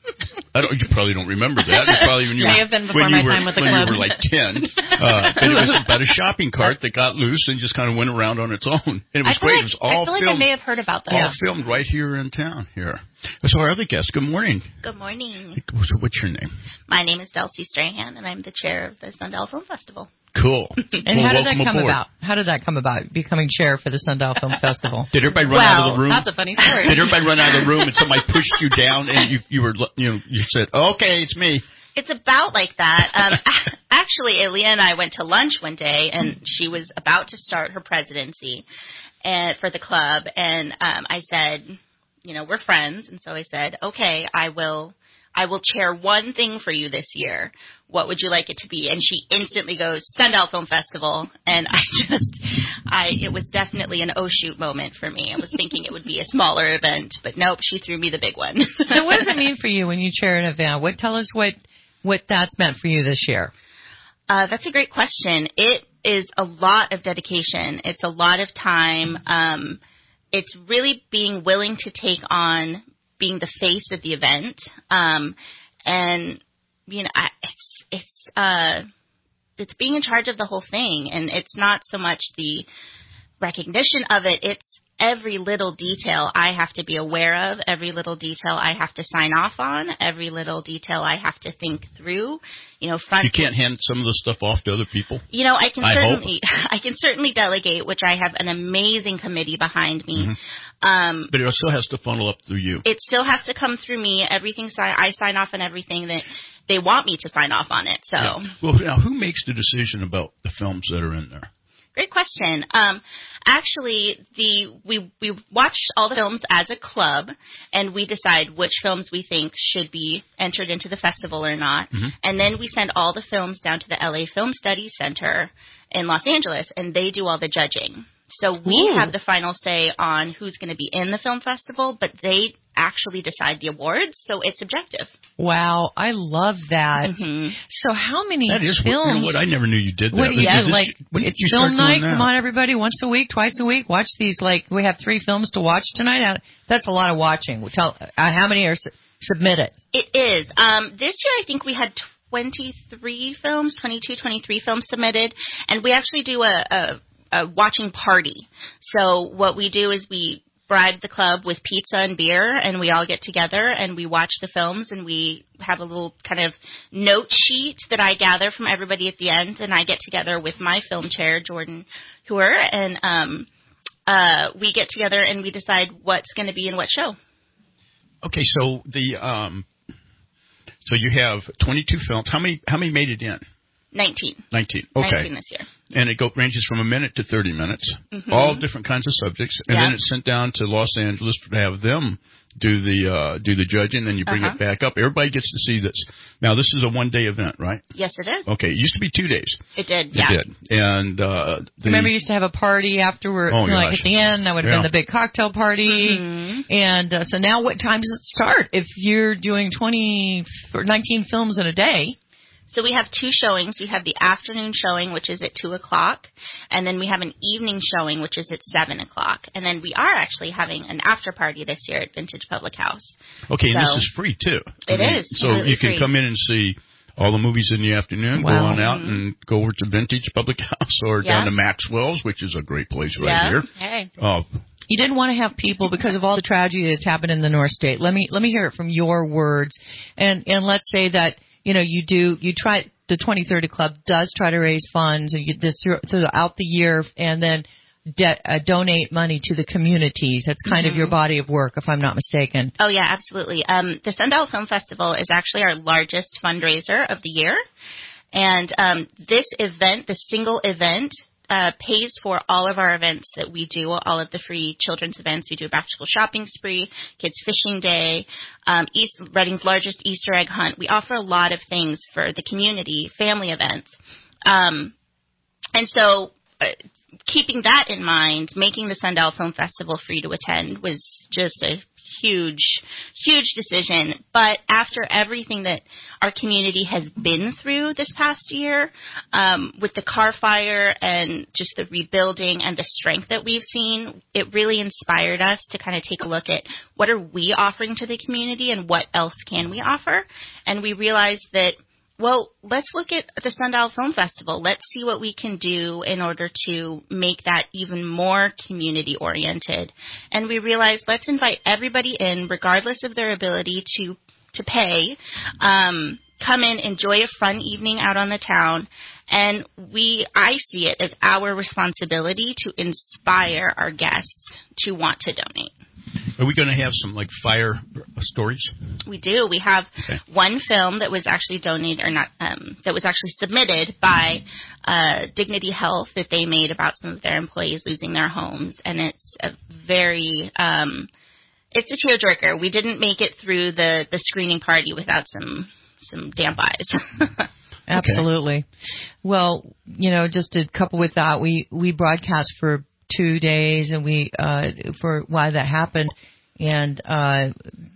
I don't. You probably don't remember that. It's probably when you may were, have been before when my you were, time with the when club. you were like ten. Uh, but it was about a shopping cart that got loose and just kind of went around on its own. And it was I feel great. Like, it was all I feel filmed, like I may have heard about that. All Yeah. filmed right here in town. Here. So our other guest. Good morning. Good morning. So what's your name? My name is Delcy Strahan, and I'm the chair of the Sundial Film Festival. Cool. And well, how did that come aboard. about? How did that come about, becoming chair for the Sundial Film Festival? Did everybody run well, out of the room? That's a funny story. Did everybody run out of the room and somebody pushed you down and you, you were, you know, you said, okay, it's me? It's about like that. Um, actually, Aaliyah and I went to lunch one day, and she was about to start her presidency and, for the club. And um, I said, you know, we're friends. And so I said, okay, I will I will chair one thing for you this year. What would you like it to be? And she instantly goes, Sundial Film Festival. And I just, I, it was definitely an oh shoot moment for me. I was thinking it would be a smaller event, but nope, she threw me the big one. So what does it mean for you when you chair an event? What, tell us what, what that's meant for you this year. Uh, that's a great question. It is a lot of dedication. It's a lot of time. Um, it's really being willing to take on being the face of the event. Um, and, you know, I, it's, it's, uh, it's being in charge of the whole thing. And it's not so much the recognition of it. It's every little detail I have to be aware of, every little detail I have to sign off on, every little detail I have to think through. You know, front. You can't hand some of the stuff off to other people. You know, I can I certainly, I can certainly delegate, which I have an amazing committee behind me. Mm-hmm. Um, but it still has to funnel up through you. It still has to come through me. Everything si- I sign off on everything that they want me to sign off on it. So, yeah. Well, now who makes the decision about the films that are in there? Great question. Um, actually, the we we watch all the films as a club, and we decide which films we think should be entered into the festival or not. Mm-hmm. And then we send all the films down to the L A Film Studies Center in Los Angeles, and they do all the judging. So we Ooh. have the final say on who's going to be in the film festival, but they actually decide the awards, so it's objective. Wow, I love that. Mm-hmm. So how many that is films? What, you know what? I never knew you did that. What do you yeah, do? Like, it's film night. Come on, everybody, once a week, twice a week. Watch these. Like, we have three films to watch tonight. That's a lot of watching. We'll tell uh, how many are su- submitted. It is. Um, this year, I think we had twenty-three films, twenty-two, twenty-three films submitted, and we actually do a, a, a watching party. So what we do is we bribe the club with pizza and beer, and we all get together and we watch the films, and we have a little kind of note sheet that I gather from everybody at the end, and I get together with my film chair, Jordan Hooer, and um, uh, we get together and we decide what's going to be in what show. Okay, so the um, so you have twenty-two films. How many? How many made it in? Nineteen. Nineteen. Okay. Nineteen this year. And it go, ranges from a minute to thirty minutes, mm-hmm. all different kinds of subjects, and yeah. then it's sent down to Los Angeles to have them do the uh, do the judging, and you bring uh-huh. it back up. Everybody gets to see this. Now, this is a one-day event, right? Yes, it is. Okay, it used to be two days. It did, yeah. It did. And uh, the, remember, you used to have a party afterward, oh, you know, like at the end. That would have yeah. been the big cocktail party. Mm-hmm. And uh, so now, what time does it start? If you're doing twenty or nineteen films in a day. So we have two showings. We have the afternoon showing, which is at two o'clock, and then we have an evening showing, which is at seven o'clock. And then we are actually having an after party this year at Vintage Public House. Okay, so, and this is free, too. It I mean, is. So you can free. come in and see all the movies in the afternoon, wow. go on out mm-hmm. and go over to Vintage Public House or yeah. down to Maxwell's, which is a great place right yeah. here. Hey. Oh, you didn't want to have people because of all the tragedy that's happened in the North State. Let me let me hear it from your words. And and let's say that, you know, you do you try the twenty thirty Club does try to raise funds and you, this throughout the year, and then de- uh, donate money to the communities. That's kind mm-hmm. of your body of work, if I'm not mistaken. Oh yeah, absolutely. Um, the Sundial Film Festival is actually our largest fundraiser of the year, and um, this event, the single event. Uh, pays for all of our events that we do, all of the free children's events. We do a back-to-school shopping spree, kids fishing day, um, East, Reading's largest Easter egg hunt. We offer a lot of things for the community, family events. Um, and so uh, keeping that in mind, making the Sundial Film Festival free to attend was just a huge, huge decision. But after everything that our community has been through this past year, um, with the Carr Fire and just the rebuilding and the strength that we've seen, it really inspired us to kind of take a look at what are we offering to the community and what else can we offer. And we realized that, well, let's look at the Sundial Film Festival. Let's see what we can do in order to make that even more community-oriented. And we realized let's invite everybody in, regardless of their ability to to pay, um, come in, enjoy a fun evening out on the town, and we, I see it as our responsibility to inspire our guests to want to donate. Are we going to have some, like, fire stories? We do. We have okay. one film that was actually donated, or not, um, that was actually submitted by uh, Dignity Health that they made about some of their employees losing their homes, and it's a very, um, it's a tearjerker. We didn't make it through the, the screening party without some some damp eyes. Absolutely. Okay. Well, you know, just to couple with that, we, we broadcast for two days and we, uh, for why that happened and, uh,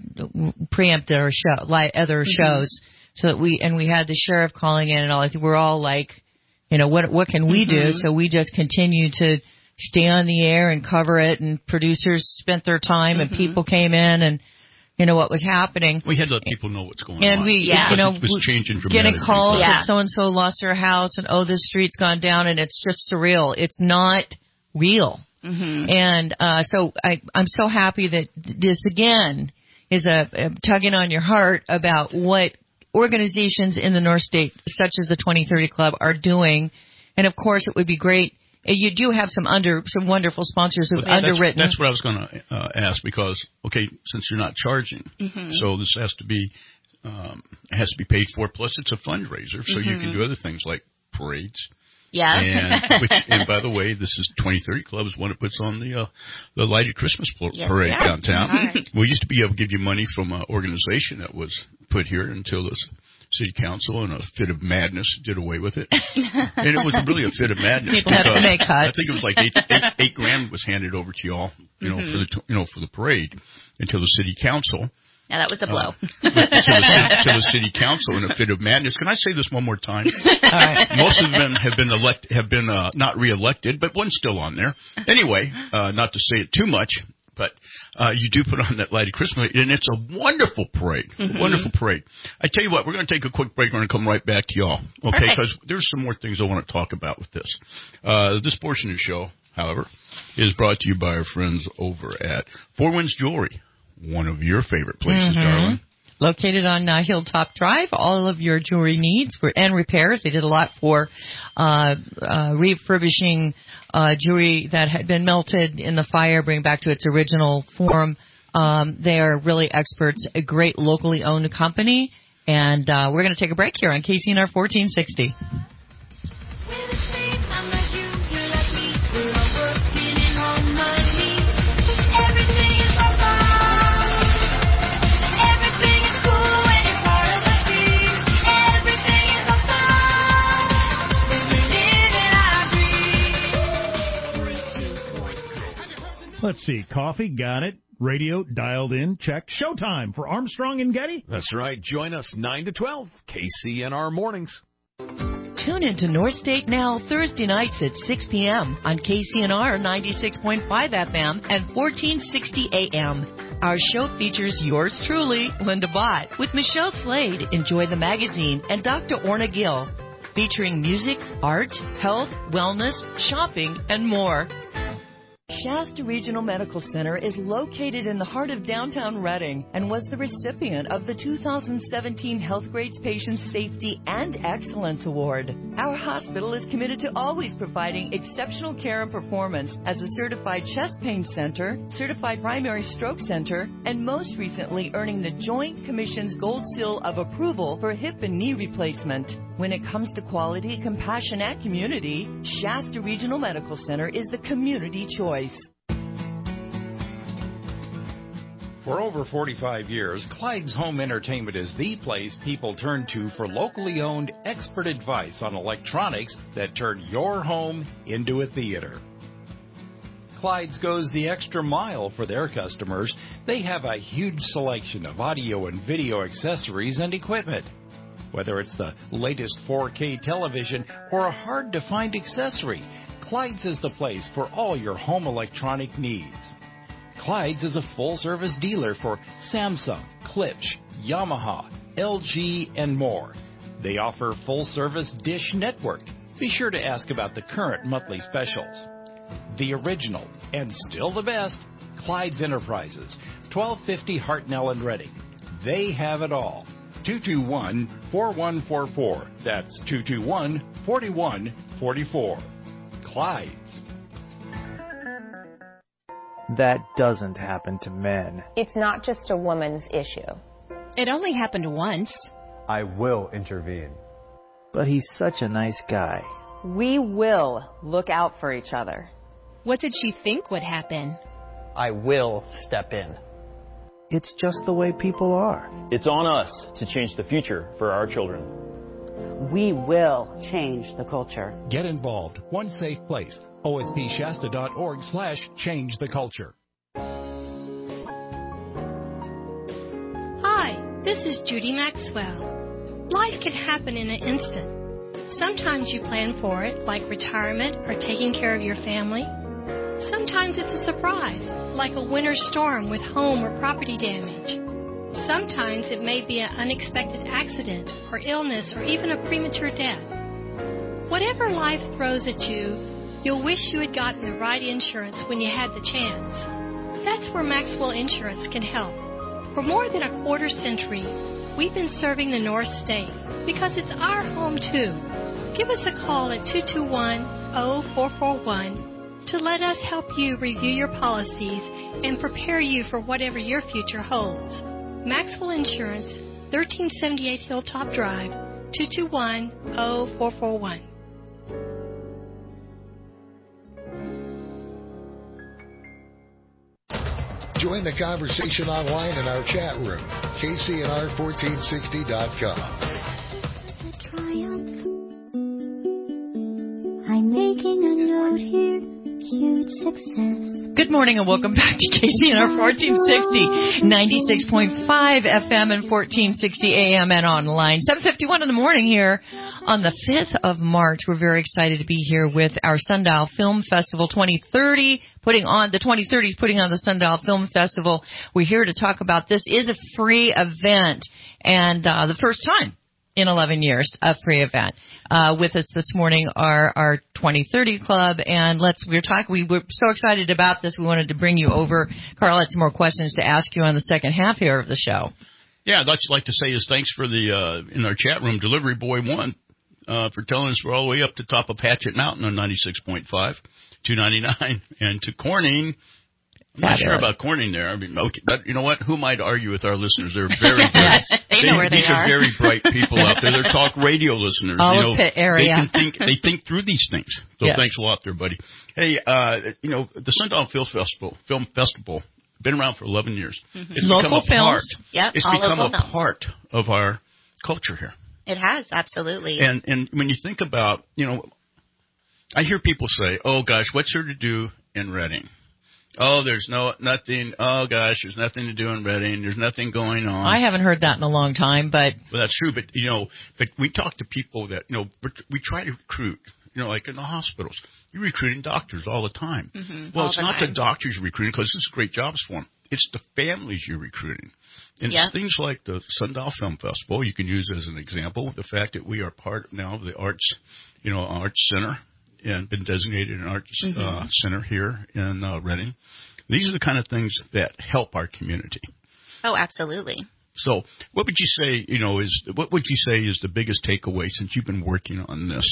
preempted our show, like other mm-hmm. shows. So that we, and we had the sheriff calling in and all. I think we're all like, you know, what, what can we mm-hmm. do? So we just continue to stay on the air and cover it, and producers spent their time mm-hmm. and people came in and, you know, what was happening. We had to let people know what's going and on. And we, yeah. you know, it was changing dramatically. Getting calls yeah. that so-and-so lost their house and, oh, this street's gone down, and it's just surreal. It's not real. Mm-hmm. And uh, so I, I'm so happy that this, again, is a, a tugging on your heart about what organizations in the North State, such as the twenty thirty Club, are doing. And, of course, it would be great. You do have some under some wonderful sponsors who've well, that's, underwritten. That's what I was going to uh, ask, because, okay, since you're not charging, mm-hmm. so this has to be um, has to be paid for. Plus, it's a fundraiser, so mm-hmm. you can do other things like parades. Yeah. And, which, and by the way, this is twenty thirty Club is one that puts on the uh, the lighted Christmas yes, parade yeah. downtown. Right. We used to be able to give you money from an organization that was put here until this city council, in a fit of madness, did away with it. And it was really a fit of madness. People have to make cuts. I think it was like eight, eight, eight grand was handed over to y'all, you know, mm-hmm. for the you know for the parade until the city council. Yeah, that was a blow. Uh, to, the, to the city council in a fit of madness. Can I say this one more time? All right. Most of them have been elect, have been uh, not reelected, but one's still on there. Anyway, uh, not to say it too much, but uh, you do put on that lighted Christmas, and it's a wonderful parade, mm-hmm. a wonderful parade. I tell you what, we're going to take a quick break. We're going to come right back to y'all, okay? Because right. there's some more things I want to talk about with this. Uh, this portion of the show, however, is brought to you by our friends over at Four Winds Jewelry. One of your favorite places, mm-hmm. darling. Located on uh, Hilltop Drive, all of your jewelry needs were, and repairs. They did a lot for uh, uh, refurbishing uh, jewelry that had been melted in the fire, bring back to its original form. Um, they are really experts, a great locally owned company. And uh, we're going to take a break here on K C N R fourteen sixty. Let's see. Coffee, got it. Radio, dialed in. Check. Showtime for Armstrong and Getty. That's right. Join us nine to twelve, K C N R Mornings. Tune into North State Now Thursday nights at six p.m. on K C N R ninety-six point five F M and fourteen sixty A M. Our show features yours truly, Linda Bott, with Michelle Slade, Enjoy the Magazine, and Doctor Orna Gill, featuring music, art, health, wellness, shopping, and more. Shasta Regional Medical Center is located in the heart of downtown Reading and was the recipient of the two thousand seventeen Healthgrades Patient Safety and Excellence Award. Our hospital is committed to always providing exceptional care and performance as a certified chest pain center, certified primary stroke center, and most recently earning the Joint Commission's Gold Seal of Approval for hip and knee replacement. When it comes to quality, compassion, and community, Shasta Regional Medical Center is the community choice. For over forty-five years, Clyde's Home Entertainment is the place people turn to for locally owned expert advice on electronics that turn your home into a theater. Clyde's goes the extra mile for their customers. They have a huge selection of audio and video accessories and equipment. Whether it's the latest four K television or a hard-to-find accessory, Clyde's is the place for all your home electronic needs. Clyde's is a full-service dealer for Samsung, Klipsch, Yamaha, L G, and more. They offer full-service Dish Network. Be sure to ask about the current monthly specials. The original, and still the best, Clyde's Enterprises, twelve fifty Hartnell and Reading. They have it all. two two one, four one four four. That's two two one, four one four four. Clyde's. That doesn't happen to men. It's not just a woman's issue. It only happened once. I will intervene. But he's such a nice guy. We will look out for each other. What did she think would happen? I will step in. It's just the way people are. It's on us to change the future for our children. We will change the culture. Get involved. One safe place. O S P Shasta dot org slash change the culture. Hi, this is Judy Maxwell. Life can happen in an instant. Sometimes you plan for it, like retirement or taking care of your family. Sometimes it's a surprise, like a winter storm with home or property damage. Sometimes it may be an unexpected accident or illness or even a premature death. Whatever life throws at you, you'll wish you had gotten the right insurance when you had the chance. That's where Maxwell Insurance can help. For more than a quarter century, we've been serving the North State because it's our home too. Give us a call at two two one, zero four four one to let us help you review your policies and prepare you for whatever your future holds. Maxwell Insurance, thirteen seventy-eight Hilltop Drive, two two one, zero four four one. Join the conversation online in our chat room, K C N R fourteen sixty dot com. I'm making a note here, huge success. Good morning and welcome back to K C N R fourteen sixty, ninety-six point five F M and fourteen sixty A M and online. seven fifty-one in the morning here on the fifth of March. We're very excited to be here with our Sundial Film Festival twenty thirty, putting on the twenty thirties, putting on the Sundial Film Festival. We're here to talk about this. Is a free event and uh, the first time in eleven years, a free event. Uh, with us this morning are our twenty thirty Club, and let's, we're talking, we were so excited about this, we wanted to bring you over. Carl had some more questions to ask you on the second half here of the show. Yeah, I'd like to say is thanks for the, uh, in our chat room, Delivery Boy one, uh, for telling us we're all the way up to top of Hatchet Mountain on ninety-six point five, two ninety-nine, and to Corning. I'm not sure about Corning there. I mean, okay, but you know what? Who might argue with our listeners? They're very bright. they, they know where they these are. These are very bright people out there. They're talk radio listeners. All you know, of Pitt area. They can think. They think through these things. So yeah. Thanks a lot, there, buddy. Hey, uh, you know, the Sundial Film Festival, Film Festival, been around for eleven years. Mm-hmm. It's Local become a films. part. Yep, it's all become a local. part of our culture here. It has, absolutely. And and when you think about, you know, I hear people say, "Oh gosh, what's there to do in Reading?" Oh, there's no nothing. Oh gosh, there's nothing to do in Reading. There's nothing going on. I haven't heard that in a long time, but well, that's true. But you know, but we talk to people that you know we try to recruit. You know, like in the hospitals, you're recruiting doctors all the time. Mm-hmm, well, all it's the not time. the doctors you're recruiting because this is great jobs for them. It's the families you're recruiting. And yep. it's things like the Sundial Film Festival you can use as an example. The fact that we are part now of the arts, you know, arts center and been designated an arts mm-hmm. uh, center here in uh, Reading. These are the kind of things that help our community. Oh, absolutely. So what would you say, you know, is what would you say is the biggest takeaway since you've been working on this?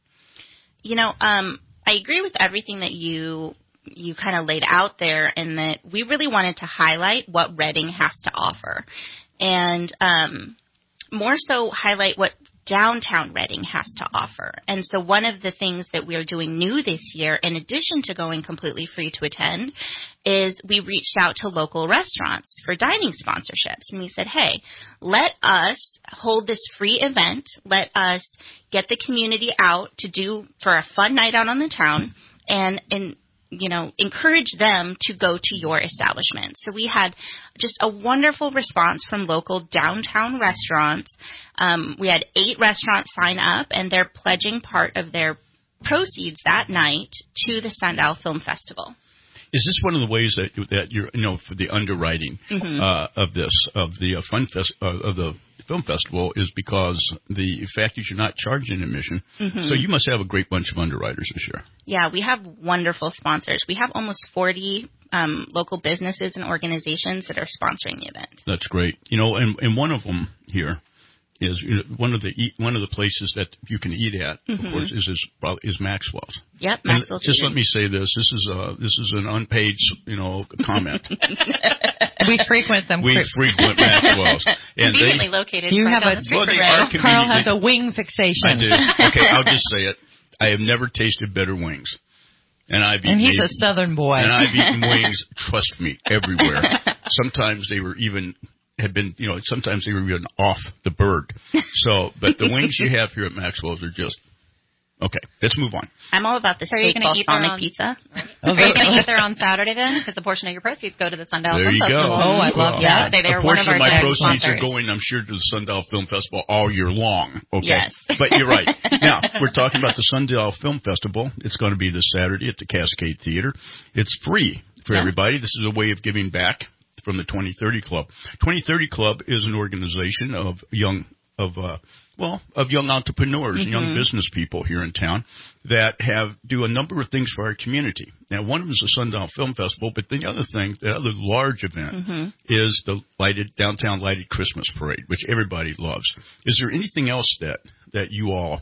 You know, um, I agree with everything that you you kind of laid out there, in that we really wanted to highlight what Reading has to offer, and um, more so highlight what downtown Reading has to offer. And so one of the things that we are doing new this year, in addition to going completely free to attend, is we reached out to local restaurants for dining sponsorships. And we said, hey, let us hold this free event. Let us get the community out to do for a fun night out on the town, and, and you know, encourage them to go to your establishment. So we had just a wonderful response from local downtown restaurants. Um, we had eight restaurants sign up, and they're pledging part of their proceeds that night to the Sundial Film Festival. Is this one of the ways that that you're, you know, for the underwriting mm-hmm. uh, of this of the uh, fun fest uh, of the film festival is because the fact that you're not charging admission, mm-hmm. so you must have a great bunch of underwriters this year. Yeah, we have wonderful sponsors. We have almost forty um, local businesses and organizations that are sponsoring the event. That's great. You know, and, and one of them here is you know, one of the eat, one of the places that you can eat at, Mm-hmm. of course, is is, is Maxwell's. Yep, And Maxwell's. just let me say this: this is a this is an unpaid, you know, comment. We frequent them. We frequent Maxwell's. And Conveniently they, located. You right have down a the street well, from they Red. are Carl has convenient. a wing fixation. I do. Okay, I'll just say it. I have never tasted better wings. And I've eaten And he's maybe, a Southern boy. And I've eaten wings, trust me, everywhere. Sometimes they were even had been, you know, sometimes they were even off the bird. So, but the wings you have here at Maxwell's are just okay. Let's move on. I'm all about the So are you steak gonna eat there balsamic on- pizza. Are you going to eat there on Saturday then? Because a portion of your proceeds go to the Sundial There Film you go. Festival. Oh, I love Yeah, that. they, they're a one portion of our of my next proceeds sponsors. are going, I'm sure, to the Sundial Film Festival all year long. Okay, Yes. But you're right. Now we're talking about the Sundial Film Festival. It's going to be this Saturday at the Cascade Theater. It's free for Yeah. everybody. This is a way of giving back from the twenty thirty Club. twenty thirty Club is an organization of young of uh, well of young entrepreneurs, Mm-hmm. young business people here in town that have do a number of things for our community. Now, one of them is the Sundial Film Festival, but the other thing, the other large event, Mm-hmm. is the lighted downtown lighted Christmas parade, which everybody loves. Is there anything else that that you all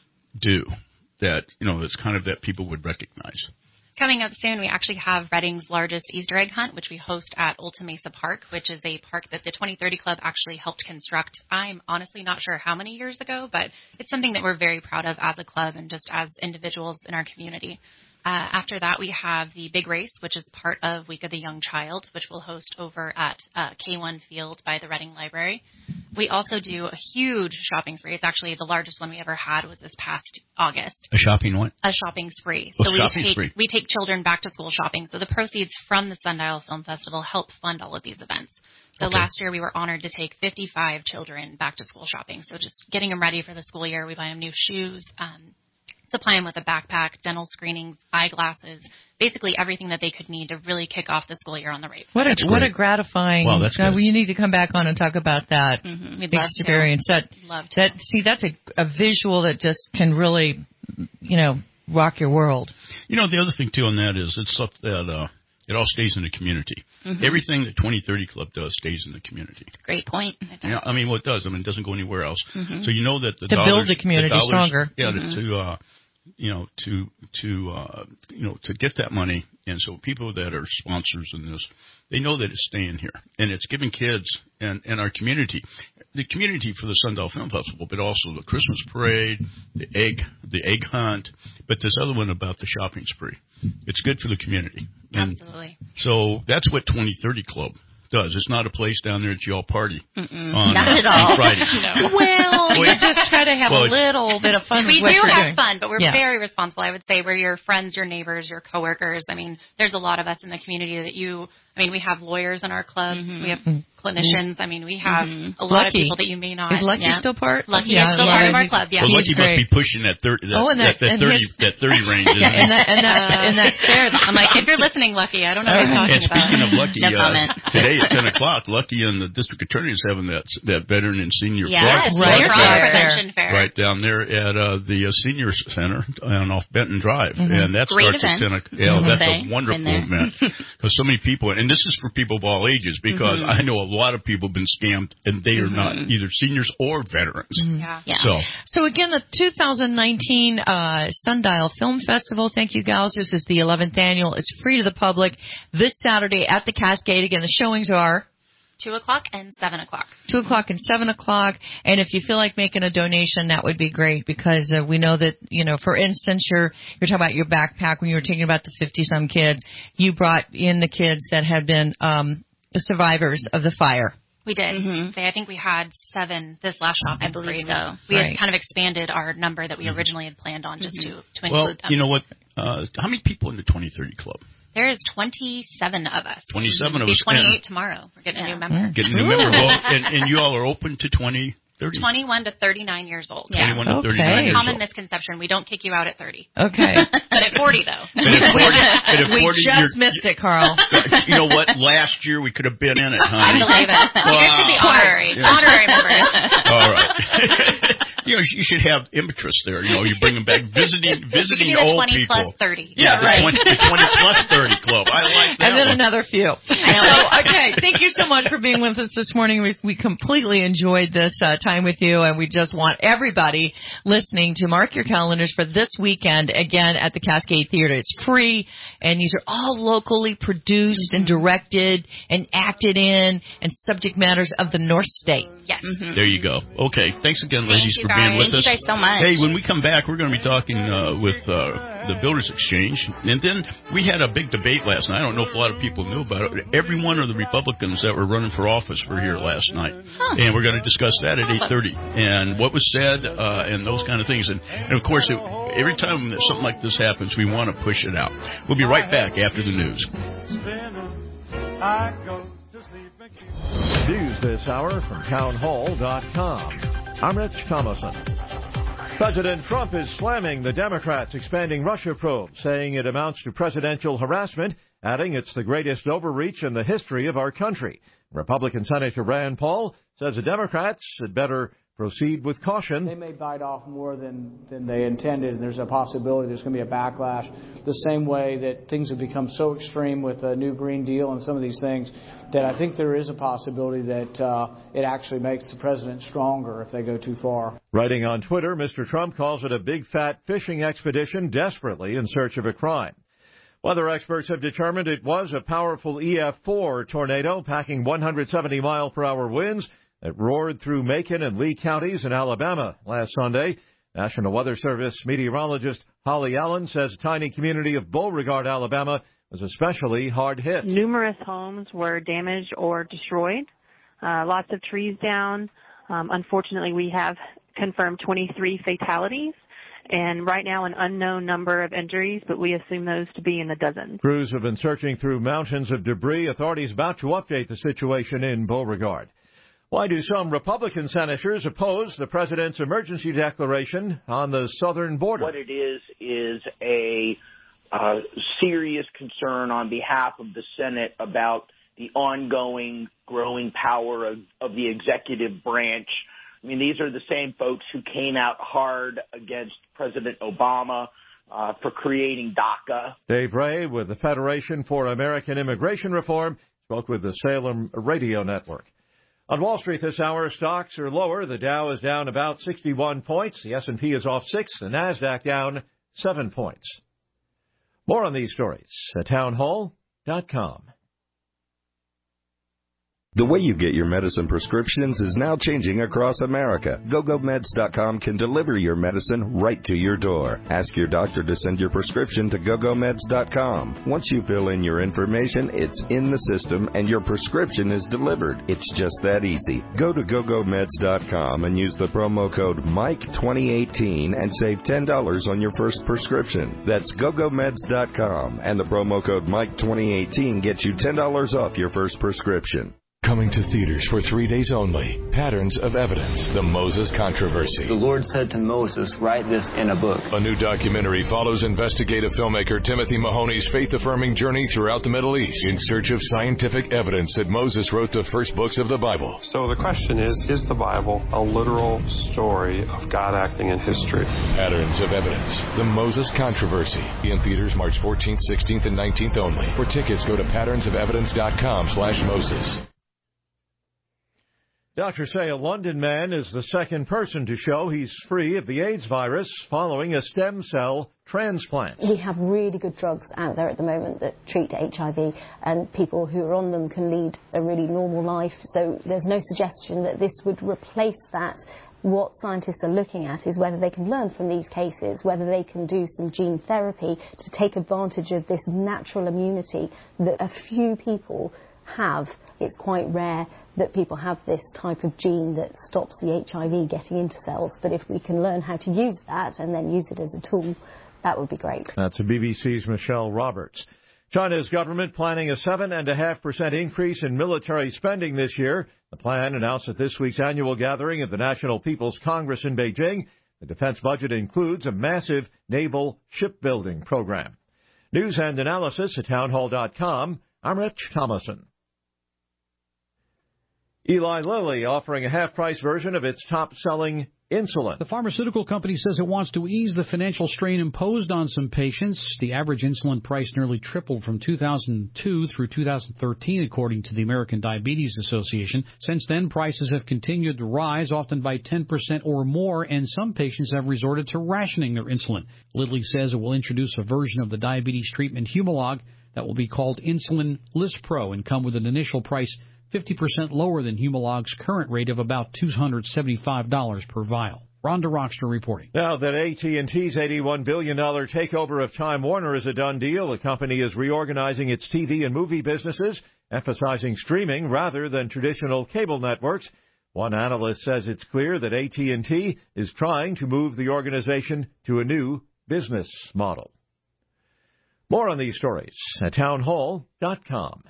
do that you know that's kind of that people would recognize? Coming up soon, we actually have Reading's largest Easter egg hunt, which we host at Alta Mesa Park, which is a park that the twenty thirty Club actually helped construct. I'm honestly not sure how many years ago, but it's something that we're very proud of as a club and just as individuals in our community. Uh, after that, we have the Big Race, which is part of Week of the Young Child, which we'll host over at uh, K one Field by the Reading Library. We also do a huge shopping spree. It's actually the largest one we ever had was this past August. A shopping what? A shopping spree. Oh, so we shopping take spree. we take children back to school shopping. So the proceeds from the Sundial Film Festival help fund all of these events. So Okay. last year we were honored to take fifty-five children back to school shopping. So just getting them ready for the school year. We buy them new shoes, um, supply them with a backpack, dental screenings, eyeglasses, basically everything that they could need to really kick off the school year on the right foot. What a That's what a great. gratifying. Wow, that's uh, good. you need to come back on and talk about that Mm-hmm. We'd love to. experience. That Love to. that see that's a a visual that just can really, you know, rock your world. You know, the other thing too on that is it's stuff that uh, it all stays in the community. Mm-hmm. Everything that twenty thirty Club does stays in the community. Great point. Yeah, I mean, what it does? I mean, it doesn't go anywhere else. Mhm. So you know that the To build dollars, the community dollars, stronger. Yeah, Mhm. to, to uh, you know, to to uh, you know, to get that money, and so people that are sponsors in this, they know that it's staying here, and it's giving kids and and our community, the community for the Sundial Film Festival, but also the Christmas parade, the egg the egg hunt, but this other one about the shopping spree. It's good for the community. And Absolutely. so that's what twenty thirty Club does. It's not a place down there that you all party Mm-mm. on, Not uh, at all. on Fridays. No. Well, you just try to have Well, a little bit of fun. We with what do you're have doing. fun, but we're Yeah. very responsible. I would say we're your friends, your neighbors, your coworkers. I mean, there's a lot of us in the community that you. I mean, we have lawyers in our club. Mhm. We have clinicians. I mean, we have Mhm. a lot Lucky. of people that you may not. Is Lucky yeah. still part? Lucky Yeah, is still yeah, part of our he's- club. Yeah. Well, He's Lucky must great. be pushing that thirty. That, Oh, and that- that, that and thirty. his- that thirty range. Isn't Yeah, it? and that and that and that fair. I'm like, if you're listening, Lucky, I don't know what you're talking And speaking about. of Lucky, No uh, comment. today at ten o'clock, Lucky and the district attorney is having that that veteran and senior Yes, blood, right blood Fraud there. drive Prevention Fair. right down there at uh, the uh, senior center on off Benton Drive, Mhm. and that Great starts at ten. event. o'clock. Yeah, Mhm. that's Been a wonderful there. event because so many people, and this is for people of all ages, because Mhm. I know a lot of people have been scammed, and they are not Mhm. either seniors or veterans. Yeah. Yeah. So So again, the two thousand nineteen uh, Sundial Film Festival. Thank you, gals. This is the eleventh annual. It's free to the public this Saturday at the Cascade. Again, the showings are Two o'clock and seven o'clock. two o'clock and seven o'clock. And if you feel like making a donation, that would be great because uh, we know that, you know, for instance, you're you're talking about your backpack when you were talking about the fifty some kids. You brought in the kids that had been um, survivors of the fire. We did. Mhm. So I think we had seven this last shopping I believe parade. so. We Right. had kind of expanded our number that we originally had planned on just to, to include well, them. you know what? Uh, how many people in the twenty thirty Club? There is twenty-seven of us. twenty-seven We'll of be us. twenty-eight tomorrow. We're getting Yeah. a new member. Getting a new member, well, and, and you all are open to twenty, thirty. twenty-one to thirty-nine years old. Yeah. twenty-one to Okay. thirty-nine years Common old. misconception. We don't kick you out at thirty. Okay. But at forty, though. But at forty, but at we forty just you're- missed it, Carl. You know what? Last year we could have been in it, I honey. believe it. You guys could be Wow. honorary. Yeah. Honorary members. All right. you know, you should have Imatrus there. You know, you bring them back visiting visiting the old twenty people. plus thirty. Yeah, yeah the, right. twenty, the twenty plus thirty club. I like that. And then one. another few. So, okay, thank you so much for being with us this morning. We, we completely enjoyed this uh, time with you, and we just want everybody listening to mark your calendars for this weekend, again, at the Cascade Theater. It's free, and these are all locally produced and directed and acted in and subject matters of the North State. Yes. Mm-hmm. There you go. Okay, thanks again, ladies, you for guys. being with Thank us. you guys so much. Hey, when we come back, we're going to be talking uh, with uh, the Builders Exchange. And then we had a big debate last night. I don't know if a lot of people knew about it. Every one of the Republicans that were running for office were here last night. Huh. And we're going to discuss that at eight thirty. And what was said uh, and those kind of things. And, and of course, it, every time that something like this happens, we want to push it out. We'll be right back after the news. News this hour from town hall dot com. I'm Rich Thomason. President Trump is slamming the Democrats' expanding Russia probe, saying it amounts to presidential harassment, adding it's the greatest overreach in the history of our country. Republican Senator Rand Paul says the Democrats had better proceed with caution. They may bite off more than, than they intended, and there's a possibility there's going to be a backlash. The same way that things have become so extreme with the new Green Deal and some of these things, that I think there is a possibility that uh, it actually makes the president stronger if they go too far. Writing on Twitter, Mister Trump calls it a big fat fishing expedition desperately in search of a crime. Weather experts have determined it was a powerful E F four tornado packing one hundred seventy mile per hour winds that roared through Macon and Lee counties in Alabama last Sunday. National Weather Service meteorologist Holly Allen says the tiny community of Beauregard, Alabama, was especially hard hit. Numerous homes were damaged or destroyed. Uh, lots of trees down. Um, unfortunately, we have confirmed twenty-three fatalities, and right now an unknown number of injuries, but we assume those to be in the dozens. Crews have been searching through mountains of debris. Authorities about to update the situation in Beauregard. Why do some Republican senators oppose the president's emergency declaration on the southern border? What it is is a uh, serious concern on behalf of the Senate about the ongoing growing power of, of the executive branch. I mean, these are the same folks who came out hard against President Obama uh, for creating DACA. Dave Ray with the Federation for American Immigration Reform spoke with the Salem Radio Network. On Wall Street this hour, stocks are lower. The Dow is down about sixty-one points. The S and P is off six. The NASDAQ down seven points. More on these stories at town hall dot com. The way you get your medicine prescriptions is now changing across America. go go meds dot com can deliver your medicine right to your door. Ask your doctor to send your prescription to go go meds dot com. Once you fill in your information, it's in the system and your prescription is delivered. It's just that easy. Go to go go meds dot com and use the promo code Mike twenty eighteen and save ten dollars on your first prescription. That's go go meds dot com, and the promo code Mike twenty eighteen gets you ten dollars off your first prescription. Coming to theaters for three days only. Patterns of Evidence, the Moses Controversy. The Lord said to Moses, write this in a book. A new documentary follows investigative filmmaker Timothy Mahoney's faith-affirming journey throughout the Middle East in search of scientific evidence that Moses wrote the first books of the Bible. So the question is, is the Bible a literal story of God acting in history? Patterns of Evidence, the Moses Controversy. In theaters March fourteenth, sixteenth, and nineteenth only. For tickets, go to patterns of evidence dot com slash Moses. Doctors say a London man is the second person to show he's free of the AIDS virus following a stem cell transplant. We have really good drugs out there at the moment that treat H I V, and people who are on them can lead a really normal life. So there's no suggestion that this would replace that. What scientists are looking at is whether they can learn from these cases, whether they can do some gene therapy to take advantage of this natural immunity that a few people have. It's quite rare that people have this type of gene that stops the H I V getting into cells, but if we can learn how to use that and then use it as a tool, that would be great. That's B B C's Michelle Roberts. China's government planning a seven point five percent increase in military spending this year. The plan, announced at this week's annual gathering of the National People's Congress in Beijing, the defense budget includes a massive naval shipbuilding program. News and analysis at town hall dot com. I'm Rich Thomason. Eli Lilly offering a half-price version of its top-selling insulin. The pharmaceutical company says it wants to ease the financial strain imposed on some patients. The average insulin price nearly tripled from two thousand two through two thousand thirteen, according to the American Diabetes Association. Since then, prices have continued to rise, often by ten percent or more, and some patients have resorted to rationing their insulin. Lilly says it will introduce a version of the diabetes treatment Humalog that will be called Insulin Lispro and come with an initial price fifty percent lower than Humalog's current rate of about two hundred seventy-five dollars per vial. Rhonda Rockster reporting. Now that A T and T's eighty-one billion dollars takeover of Time Warner is a done deal, the company is reorganizing its T V and movie businesses, emphasizing streaming rather than traditional cable networks. One analyst says it's clear that A T and T is trying to move the organization to a new business model. More on these stories at townhall dot com.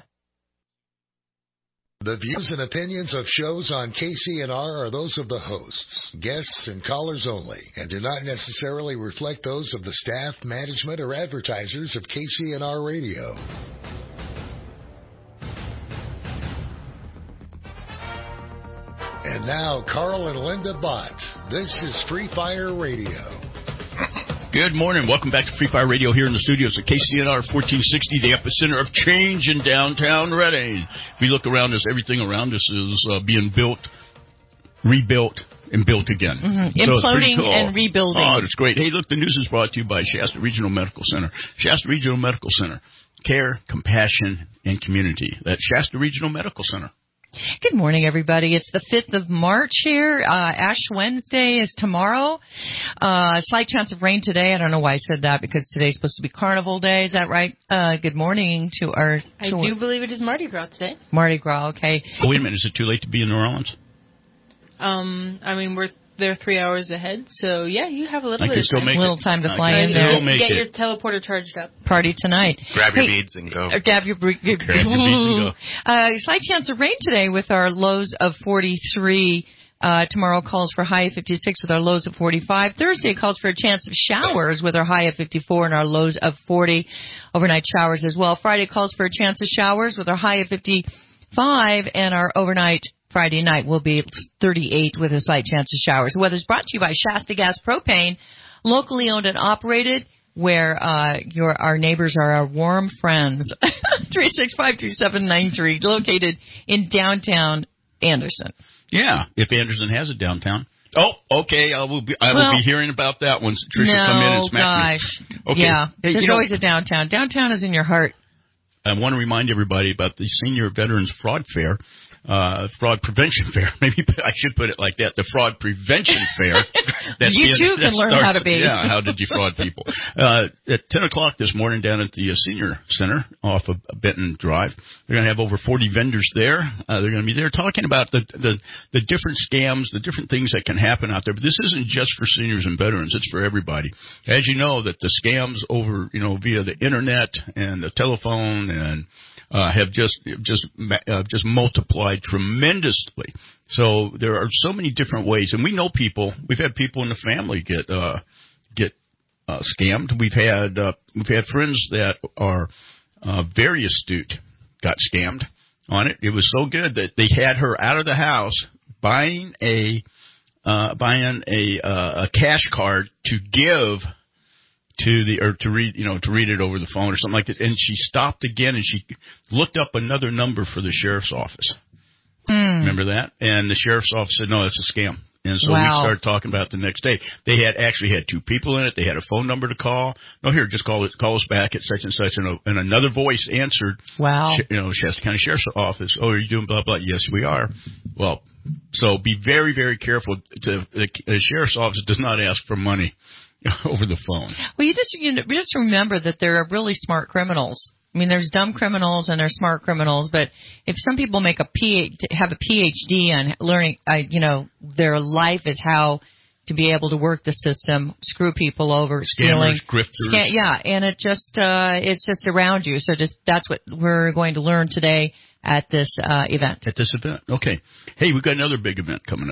The views and opinions of shows on K C N R are those of the hosts, guests, and callers only, and do not necessarily reflect those of the staff, management, or advertisers of K C N R Radio. And now, Carl and Linda Bott. This is Free Fire Radio. Good morning. Welcome back to Free Fire Radio here in the studios at K C N R fourteen sixty, the epicenter of change in downtown Reading. If we look around us, everything around us is uh, being built, rebuilt, and built again. Mm-hmm. So Imploding cool. and rebuilding. Oh, it's great. Hey, look, the news is brought to you by Shasta Regional Medical Center. Shasta Regional Medical Center. Care, compassion, and community. That's Shasta Regional Medical Center. Good morning, everybody. It's the fifth of March here. Uh, Ash Wednesday is tomorrow. Uh, slight chance of rain today. I don't know why I said that because today's supposed to be Carnival Day. Is that right? Uh, good morning to our... To I do believe it is Mardi Gras today. Mardi Gras, okay. Oh, wait a minute. Is it too late to be in New Orleans? Um, I mean, we're they're three hours ahead, so yeah, you have a little I bit can of still time. make little it. time to I fly can in there. still make Get it. your teleporter charged up. Party tonight. Grab your hey, beads and go. Uh, grab your, your, your Grab your beads and go. Uh, slight chance of rain today with our lows of forty-three. Uh, tomorrow calls for high of fifty-six with our lows of forty-five. Thursday calls for a chance of showers with our high of fifty-four and our lows of forty. Overnight showers as well. Friday calls for a chance of showers with our high of fifty-five and our overnight Friday night will be thirty-eight with a slight chance of showers. The weather's brought to you by Shasta Gas Propane, locally owned and operated, where uh, your our neighbors are our warm friends. three six five, two seven nine three, located in downtown Anderson. Yeah, if Anderson has a downtown. Oh, okay. I will be. I will Well, be hearing about that once Tricia no, come in and smack gosh. me. Okay. Yeah, Hey, there's you know, always a downtown. Downtown is in your heart. I want to remind everybody about the Senior Veterans Fraud Fair. Uh, fraud prevention fair. Maybe I should put it like that. The fraud prevention fair. That's You the, too can that learn starts, how to be. Yeah, how to defraud people. Uh, at ten o'clock this morning down at the uh, Senior Center off of Benton Drive, they're going to have over forty vendors there. Uh, they're going to be there talking about the, the, the different scams, the different things that can happen out there. But this isn't just for seniors and veterans. It's for everybody. As you know, that the scams over, you know, via the internet and the telephone and Uh, have just just uh, just multiplied tremendously. So there are so many different ways, and we know people. We've had people in the family get uh, get uh, scammed. We've had uh, we've had friends that are uh, very astute got scammed on it. It was so good that they had her out of the house buying a uh, buying a uh, a cash card to give to the, or to read, you know, to read it over the phone or something like that. And she stopped again and she looked up another number for the sheriff's office. Mm. Remember that? And the sheriff's office said, no, it's a scam. And so wow. we started talking about it the next day. They had actually had two people in it. They had a phone number to call. No, here, just call it, call us back at such and such. And, a, and another voice answered. Wow. You know, Shasta County Sheriff's Office. Oh, are you doing blah, blah? Yes, we are. Well, so be very, very careful. To, the, the sheriff's office does not ask for money over the phone. Well, you just you know, just remember that there are really smart criminals. I mean, there's dumb criminals and there's smart criminals, but if some people make a P have a P H D on learning, uh, you know, their life is how to be able to work the system, screw people over, stealing, scammers, grifters. Yeah, yeah, and it just uh, it's just around you. So just that's what we're going to learn today at this uh, event. At this event, okay. Hey, we've got another big event coming up.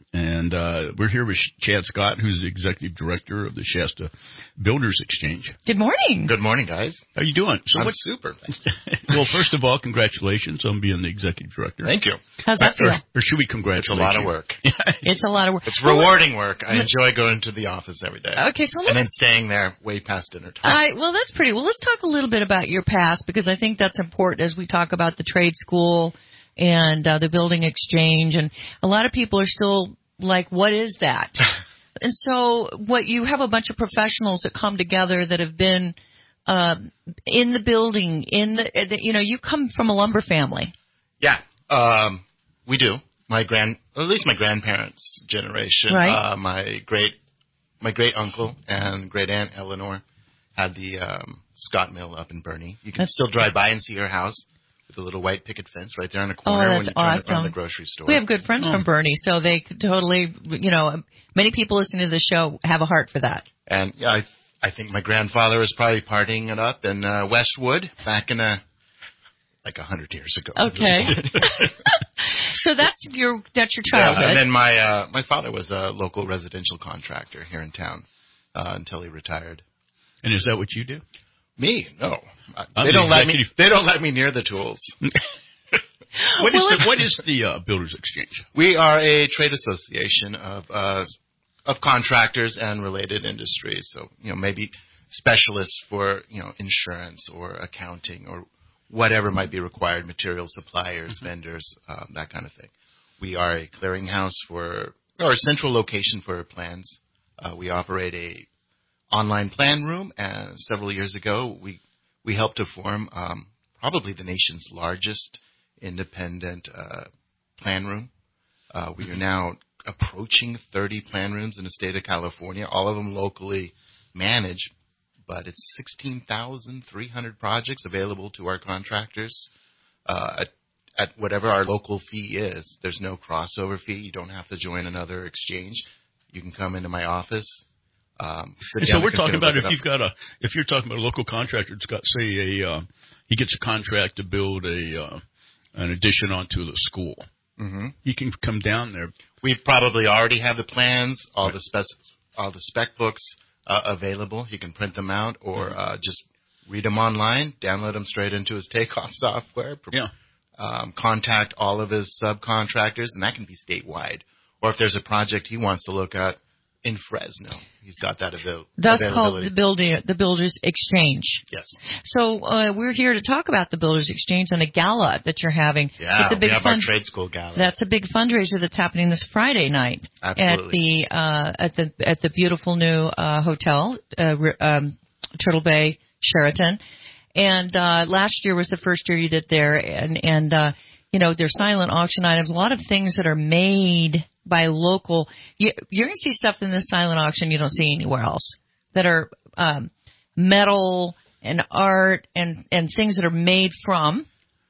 And uh, we're here with Chad Scott, who's the executive director of the Shasta Builders Exchange. Good morning. Good morning, guys. How are you doing? So I'm what, super. Well, first of all, congratulations on being the executive director. Thank you. How's that feel? Or, or should we congratulate you? It's a lot of work. It's a lot of work. It's rewarding work. I enjoy going to the office every day. Okay, so and then staying there way past dinner time. All right, well, that's pretty. Well, let's talk a little bit about your past, because I think that's important as we talk about the trade school and uh, the building exchange. And a lot of people are still like, what is that? And so what you have a bunch of professionals that come together that have been uh, in the building, in the, the, you know, you come from a lumber family. Yeah, um, we do. My grand, at least my grandparents' generation. Right. Uh, my great, my great uncle and great aunt Eleanor had the um, Scott Mill up in Bernie. You can That's still drive by and see her house. With a little white picket fence right there in the corner oh, when you turn awesome. in front of the grocery store. We have good friends oh. from Bernie, so they could totally, you know, many people listening to the show have a heart for that. And yeah, I, I think my grandfather was probably partying it up in uh, Westwood back in a, like a hundred years ago. Okay. So that's your that's your childhood. Yeah, and then my uh, my father was a local residential contractor here in town uh, until he retired. And is that what you do? Me? No. I'm they don't the let me. They don't let me near the tools. what, is the, what is the uh, Builders Exchange? We are a trade association of uh, of contractors and related industries. So you know, maybe specialists for you know insurance or accounting or whatever might be required, material suppliers, mm-hmm. vendors, um, that kind of thing. We are a clearinghouse for or a central location for plans. Uh, we operate a online plan room, and several years ago we we helped to form um, probably the nation's largest independent uh, plan room. Uh, we are now approaching thirty plan rooms in the state of California, all of them locally managed, but it's sixteen thousand three hundred projects available to our contractors uh, at, at whatever our local fee is. There's no crossover fee. You don't have to join another exchange. You can come into my office. Um, so we're talking about if you've got a, if you're talking about a local contractor that's got, say, a, uh, he gets a contract to build a, uh, an addition onto the school. Mm-hmm. He can come down there. We probably already have the plans, all right. the spec, all the spec books uh, available. He can print them out or uh, just read them online, download them straight into his takeoff software. Yeah. Um, contact all of his subcontractors, and that can be statewide. Or if there's a project he wants to look at in Fresno, he's got that avail- That's availability. called the building, the Builders Exchange. Yes. So uh, we're here to talk about the Builders Exchange and a gala that you're having. Yeah, it's a big we have fund- our trade school gala. That's a big fundraiser that's happening this Friday night Absolutely. at the uh, at the at the beautiful new uh, hotel, uh, um, Turtle Bay Sheraton. And uh, last year was the first year you did there, and and uh, you know there's silent auction items, a lot of things that are made by local. You, you're going to see stuff in this silent auction you don't see anywhere else that are um, metal and art and, and things that are made from.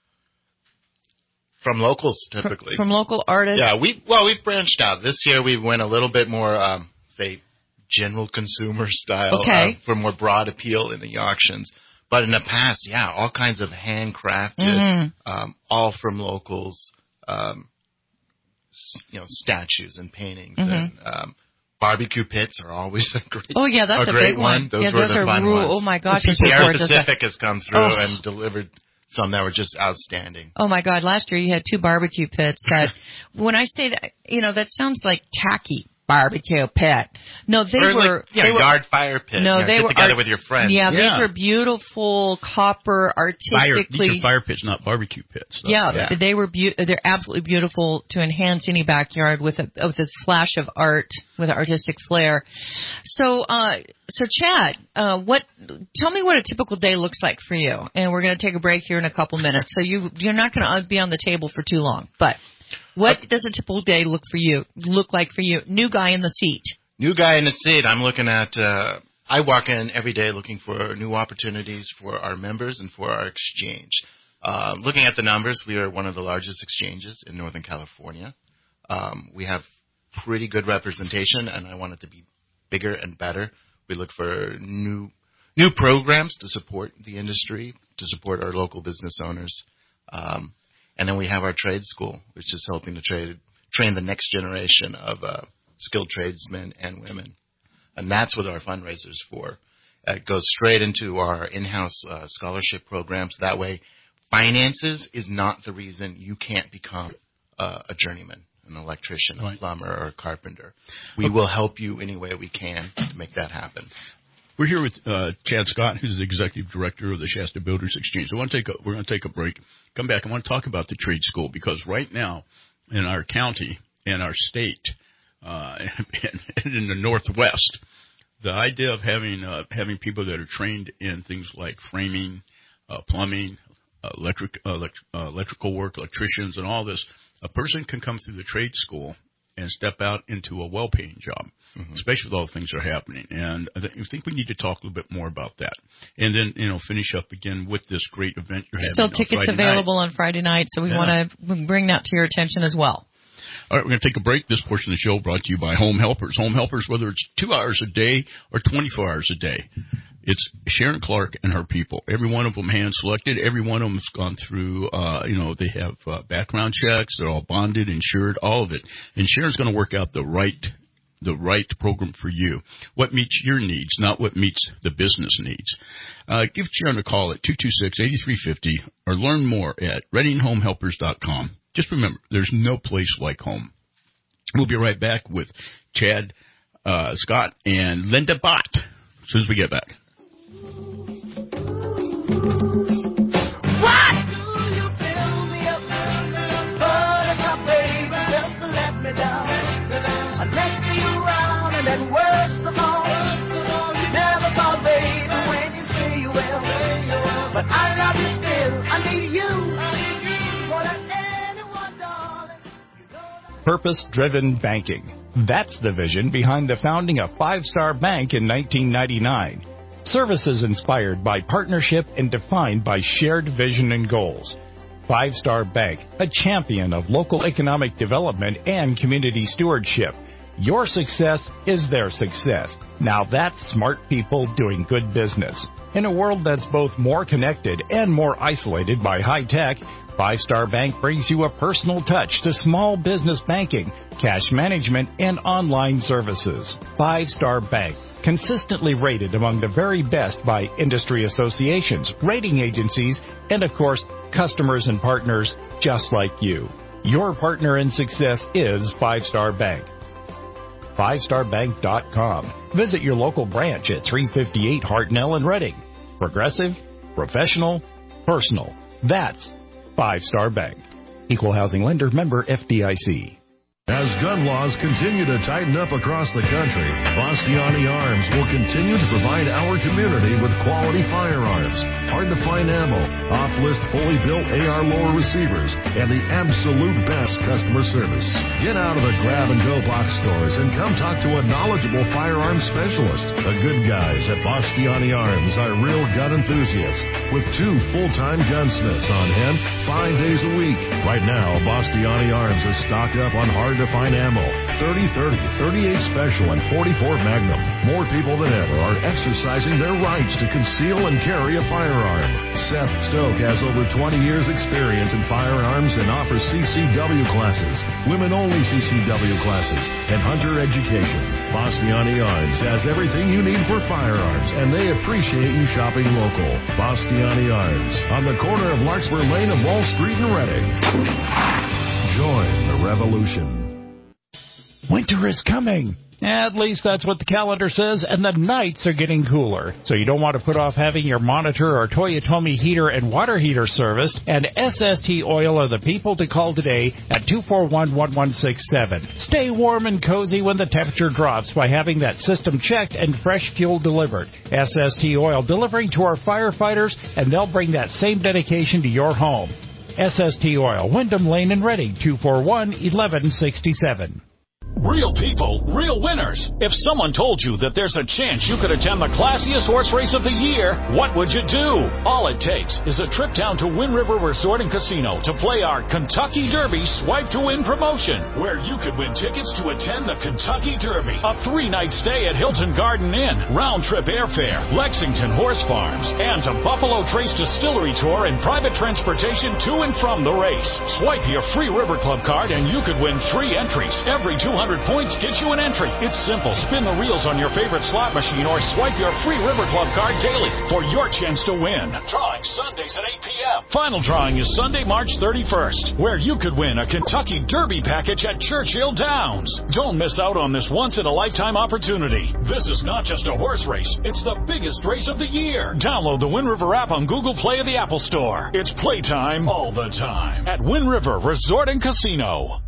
From locals, typically. From, from local artists. Yeah, we well, we've branched out. This year we went a little bit more, um, say, general consumer style okay. uh, for more broad appeal in the auctions. But in the past, yeah, all kinds of handcrafted, mm-hmm. um, all from locals. Um, you know, statues and paintings mm-hmm. and um, barbecue pits are always a great, oh yeah, that's a a great big one. Those yeah, were those the are fun rule. ones. Oh my gosh, Air Pacific has come through oh. and delivered some that were just outstanding. Oh my God, last year you had two barbecue pits that, when I say that, you know, that sounds like tacky. Barbecue pit. No, they or were like, yeah, they were, yard fire pit. No, you know, they get were together art, with your friends. Yeah, yeah, these were beautiful copper artistically. Fire, these are fire pits, not barbecue pits. Yeah, yeah, they were be- they're absolutely beautiful to enhance any backyard with a with this flash of art with an artistic flair. So, uh, so Chad, uh, what? Tell me what a typical day looks like for you, and we're going to take a break here in a couple minutes. So you you're not going to be on the table for too long, but. What okay. does a typical day look for you? Look like for you? New guy in the seat. New guy in the seat. I'm looking at. Uh, I walk in every day looking for new opportunities for our members and for our exchange. Uh, looking at the numbers, we are one of the largest exchanges in Northern California. Um, we have pretty good representation, and I want it to be bigger and better. We look for new new programs to support the industry, to support our local business owners. Um, And then we have our trade school, which is helping the trade train the next generation of uh, skilled tradesmen and women. And that's what our fundraiser's for. It goes straight into our in-house uh, scholarship programs. That way, finances is not the reason you can't become uh, a journeyman, an electrician, a plumber, or a carpenter. We okay. will help you any way we can to make that happen. We're here with uh, Chad Scott, who's the executive director of the Shasta Builders Exchange. So I want to take a, we're going to take a break. Come back. I want to talk about the trade school, because right now in our county and our state uh, and, and in the Northwest, the idea of having uh, having people that are trained in things like framing, uh, plumbing, uh, electric uh, elect, uh, electrical work, electricians, and all this, a person can come through the trade school and step out into a well-paying job, mm-hmm. especially with all the things that are happening. And I, th- I think we need to talk a little bit more about that. And then, you know, finish up again with this great event you're having. Still tickets Friday available night. on Friday night, so we yeah. want to bring that to your attention as well. All right, we're going to take a break. This portion of the show brought to you by Home Helpers. Home Helpers, whether it's two hours a day or twenty-four hours a day. It's Sharon Clark and her people. Every one of them hand-selected. Every one of them has gone through, uh, you know, they have uh, background checks. They're all bonded, insured, all of it. And Sharon's going to work out the right the right program for you. What meets your needs, not what meets the business needs. Uh, give Sharon a call at two two six, eight three five zero or learn more at reading home helpers dot com. Just remember, there's no place like home. We'll be right back with Chad uh, Scott and Linda Bott as soon as we get back. Purpose-driven banking. That's the vision behind the founding of Five Star Bank in nineteen ninety-nine. Services inspired by partnership and defined by shared vision and goals. Five Star Bank, a champion of local economic development and community stewardship. Your success is their success. Now that's smart people doing good business. In a world that's both more connected and more isolated by high tech, Five Star Bank brings you a personal touch to small business banking, cash management, and online services. Five Star Bank, consistently rated among the very best by industry associations, rating agencies, and of course, customers and partners just like you. Your partner in success is Five Star Bank. five star bank dot com. Visit your local branch at three fifty-eight Hartnell in Reading. Progressive, professional, personal. That's Five Star Bank. Equal housing lender, member F D I C. As gun laws continue to tighten up across the country, Bastiani Arms will continue to provide our community with quality firearms, hard-to-find ammo, off-list fully built A R lower receivers, and the absolute best customer service. Get out of the grab-and-go box stores and come talk to a knowledgeable firearms specialist. The good guys at Bastiani Arms are real gun enthusiasts with two full-time gunsmiths on hand five days a week. Right now, Bastiani Arms is stocked up on hard to find ammo, thirty thirty, thirty-eight Special, and forty-four Magnum. More people than ever are exercising their rights to conceal and carry a firearm. Seth Stoke has over twenty years experience in firearms and offers C C W classes, women-only C C W classes, and hunter education. Bastiani Arms has everything you need for firearms, and they appreciate you shopping local. Bastiani Arms, on the corner of Larkspur Lane and Wall Street in Reading. Join the revolution. Winter is coming. At least that's what the calendar says, and the nights are getting cooler. So you don't want to put off having your monitor or Toyotomi heater and water heater serviced, and S S T Oil are the people to call today at two four one, one one six seven. Stay warm and cozy when the temperature drops by having that system checked and fresh fuel delivered. S S T Oil delivering to our firefighters, and they'll bring that same dedication to your home. S S T Oil, Wyndham Lane in Reading, two four one, one one six seven. Real people, real winners. If someone told you that there's a chance you could attend the classiest horse race of the year, what would you do? All it takes is a trip down to Wind River Resort and Casino to play our Kentucky Derby Swipe to Win promotion, where you could win tickets to attend the Kentucky Derby, a three-night stay at Hilton Garden Inn, round-trip airfare, Lexington Horse Farms, and a Buffalo Trace Distillery tour and private transportation to and from the race. Swipe your free River Club card and you could win three entries. Every two hundred points gets you an entry. It's simple. Spin the reels on your favorite slot machine or swipe your free River Club card daily for your chance to win. Drawing Sundays at eight p.m. Final drawing is Sunday, March thirty-first, where you could win a Kentucky Derby package at Churchill Downs. Don't miss out on this once-in-a-lifetime opportunity. This is not just a horse race. It's the biggest race of the year. Download the Wind River app on Google Play or the Apple Store. It's playtime all the time at Wind River Resort and Casino.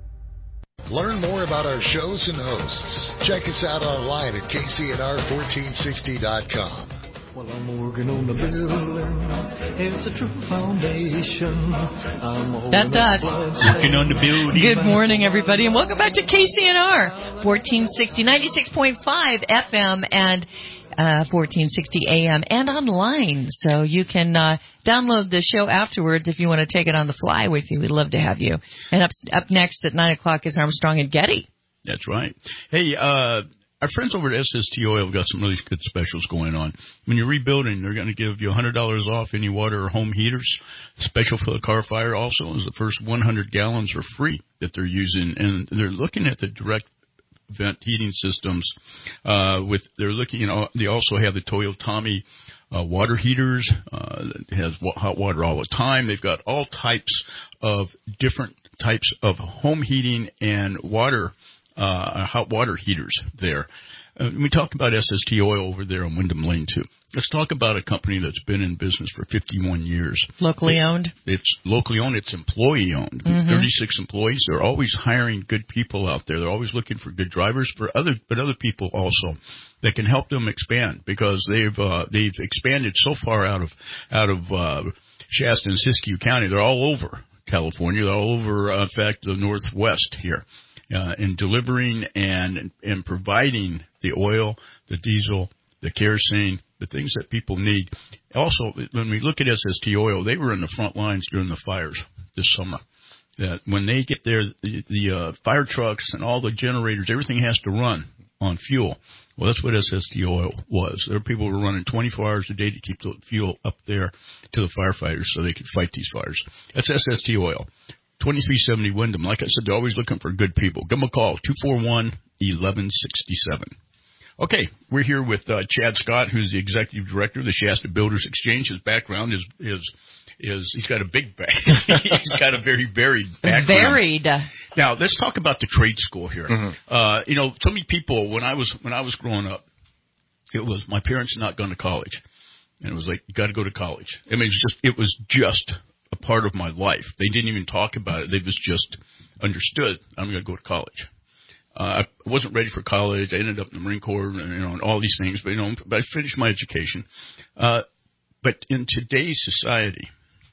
Learn more about our shows and hosts. Check us out online at K C N R fourteen sixty dot com. Well, I'm working on the building. It's a true foundation. I'm That, that. Working on the building. Good morning, everybody, and welcome back to K C N R fourteen sixty, ninety-six point five F M and uh, fourteen sixty A M and online. So you can uh, download the show afterwards if you want to take it on the fly with you. We'd love to have you. And up up next at nine o'clock is Armstrong and Getty. That's right. Hey, uh, our friends over at S S T Oil have got some really good specials going on. When you're rebuilding, they're going to give you one hundred dollars off any water or home heaters. Special for the car fire also is the first one hundred gallons are free that they're using. And they're looking at the direct vent heating systems. Uh, with they're looking, you know, they also have the Toyotomi uh, water heaters. Uh, it has hot water all the time. They've got all types of different types of home heating and water Uh, hot water heaters there. Uh, we talked about S S T Oil over there on Wyndham Lane, too. Let's talk about a company that's been in business for fifty-one years. Locally it, owned? It's locally owned. It's employee-owned. Mm-hmm. thirty-six employees. They're always hiring good people out there. They're always looking for good drivers, for other, but other people also that can help them expand because they've uh, they've expanded so far out of out of uh, Shasta and Siskiyou County. They're all over California. They're all over, uh, in fact, the Northwest here. Uh, in delivering and and providing the oil, the diesel, the kerosene, the things that people need. Also, when we look at S S T Oil, they were in the front lines during the fires this summer. That when they get there, the, the uh, fire trucks and all the generators, everything has to run on fuel. Well, that's what S S T Oil was. There were people who were running twenty-four hours a day to keep the fuel up there to the firefighters so they could fight these fires. That's S S T Oil. twenty-three seventy Wyndham. Like I said, they're always looking for good people. Give them a call, two four one, one one six seven. Okay, we're here with uh, Chad Scott, who's the executive director of the Shasta Builders Exchange. His background is is is he's got a big bag. He's got a very varied background. Varied. Now let's talk about the trade school here. Mm-hmm. Uh, you know, so many people when I was when I was growing up, it was my parents not going to college, and it was like you got to go to college. I mean, it's just it was just a part of my life. They didn't even talk about it. They just just understood I'm going to go to college. Uh, I wasn't ready for college. I ended up in the Marine Corps and, you know, and all these things, but, you know, but I finished my education. Uh, but in today's society,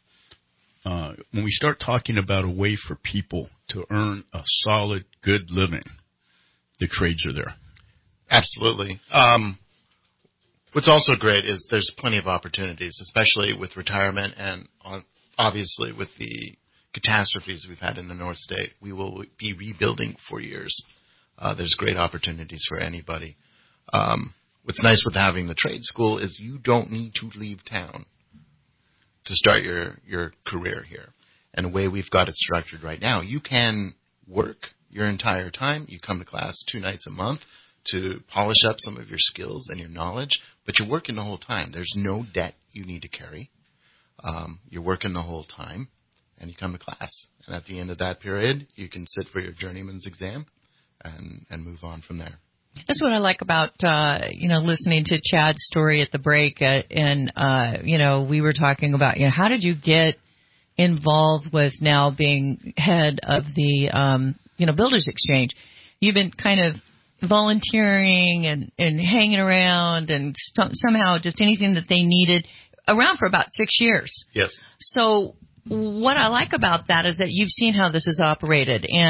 uh, when we start talking about a way for people to earn a solid, good living, the trades are there. Absolutely. Um, what's also great is there's plenty of opportunities, especially with retirement and on, obviously with the catastrophes we've had in the North State. We will be rebuilding for years. Uh, there's great opportunities for anybody. Um, what's nice with having the trade school is you don't need to leave town to start your, your career here. And the way we've got it structured right now, you can work your entire time. You come to class two nights a month to polish up some of your skills and your knowledge, but you're working the whole time. There's no debt you need to carry. Um, you're working the whole time, and you come to class. And at the end of that period, you can sit for your journeyman's exam and, and move on from there. That's what I like about, uh, you know, listening to Chad's story at the break. Uh, and, uh, you know, we were talking about, you know, how did you get involved with now being head of the, um, you know, Builders Exchange? You've been kind of volunteering and, and hanging around and st- somehow just anything that they needed around for about six years. Yes. So what I like about that is that you've seen how this is operated, and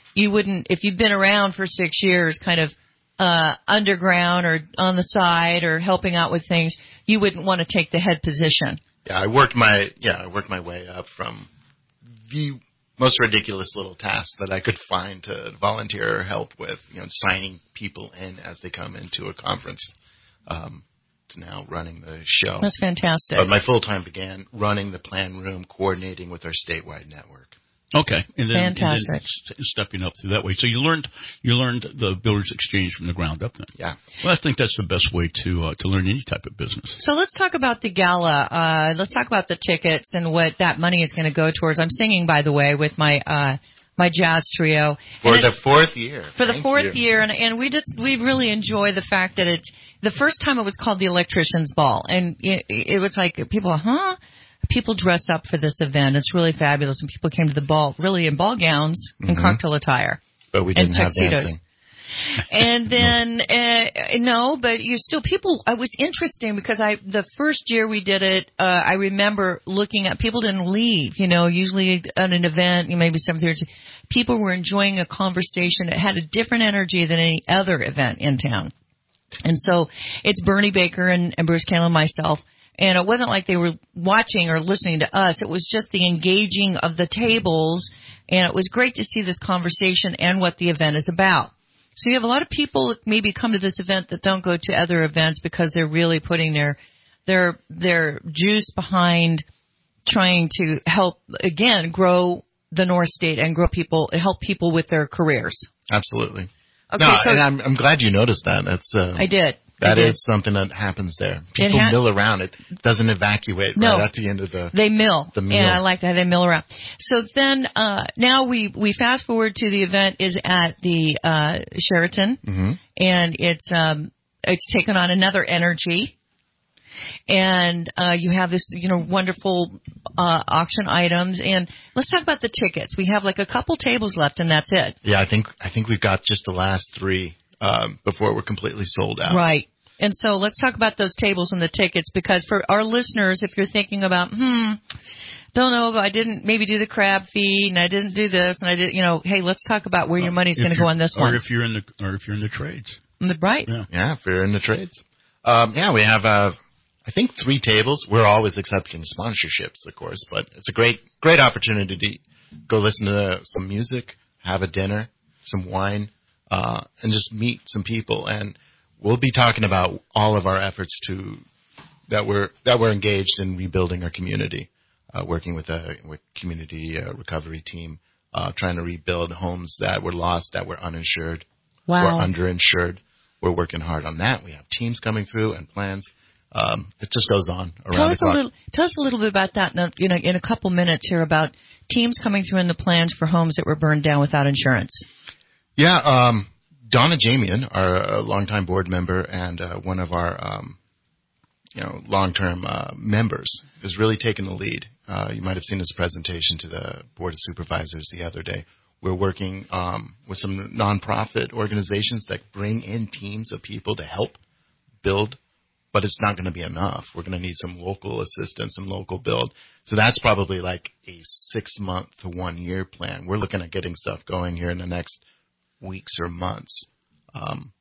you wouldn't, if you've been around for six years, kind of uh, underground or on the side or helping out with things, you wouldn't want to take the head position. Yeah, I worked my yeah I worked my way up from the most ridiculous little tasks that I could find to volunteer or help with, you know, signing people in as they come into a conference, um, to now running the show. That's fantastic. But my full time began running the plan room, coordinating with our statewide network. Okay, and then, Fantastic. and then st- stepping up through that way. So you learned you learned the Builders Exchange from the ground up then. Yeah. Well, I think that's the best way to uh, to learn any type of business. So let's talk about the gala. Uh, let's talk about the tickets and what that money is going to go towards. I'm singing, by the way, with my uh, my jazz trio For and the fourth year. For the Thank fourth you. year, and and we just we really enjoy the fact that it's the first time it was called the Electrician's Ball, and it, it was like people, huh? People dress up for this event. It's really fabulous, and people came to the ball really in ball gowns and Mhm. cocktail attire. But we didn't and have tuxedos. dancing. And then uh, no, but you still people. It was interesting because I the first year we did it, uh, I remember looking at people didn't leave. You know, usually at an event, you maybe seven thirty, people were enjoying a conversation. It had a different energy than any other event in town. And so it's Bernie Baker and, and Bruce Cahill and myself. And it wasn't like they were watching or listening to us. It was just the engaging of the tables. And it was great to see this conversation and what the event is about. So you have a lot of people that maybe come to this event that don't go to other events because they're really putting their their their juice behind trying to help, again, grow the North State and grow people, help people with their careers. Absolutely. Okay, no, so and I'm I'm glad you noticed that. That's uh, I did. That I did. is something that happens there. People ha- mill around. It doesn't evacuate No. right at the end of the They mill. The mill. And I like that. They mill around. So then, uh, now we, we fast forward to the event is at the, uh, Sheraton. Mhm. And it's, um, it's taken on another energy. And, uh, you have this, you know, wonderful, uh, auction items. And let's talk about the tickets. We have like a couple tables left and that's it. Yeah, I think I think we've got just the last three um, before we're completely sold out. Right. And so let's talk about those tables and the tickets, because for our listeners, if you're thinking about, hmm, don't know, but I didn't maybe do the crab feed and I didn't do this and I did, you know, hey, let's talk about where your money's If going to go you're- on this or one. if you're in the or if you're in the trades. Right. Yeah. Yeah, if you're in the trades. Um, yeah, we have, uh, I think, three tables. We're always accepting sponsorships, of course, but it's a great, great opportunity to go listen to some music, have a dinner, some wine, uh, and just meet some people. And we'll be talking about all of our efforts to that we're that we're engaged in rebuilding our community, uh, working with a with community uh, recovery team, uh, trying to rebuild homes that were lost, that were uninsured, Wow. or underinsured. We're working hard on that. We have teams coming through and plans. Um, it just goes on around Tell the us a clock. little. Tell us a little bit about that. In a, you know, in a couple minutes here about teams coming through in the plans for homes that were burned down without insurance. Yeah, um, Donna Jamian, our uh, longtime board member and uh, one of our um, you know long-term uh, members, is really taking the lead. Uh, you might have seen his presentation to the Board of Supervisors the other day. We're working um, with some nonprofit organizations that bring in teams of people to help build, but it's not going to be enough. We're going to need some local assistance, some local build. So that's probably like a six-month to one-year plan. We're looking at getting stuff going here in the next weeks or months. Um,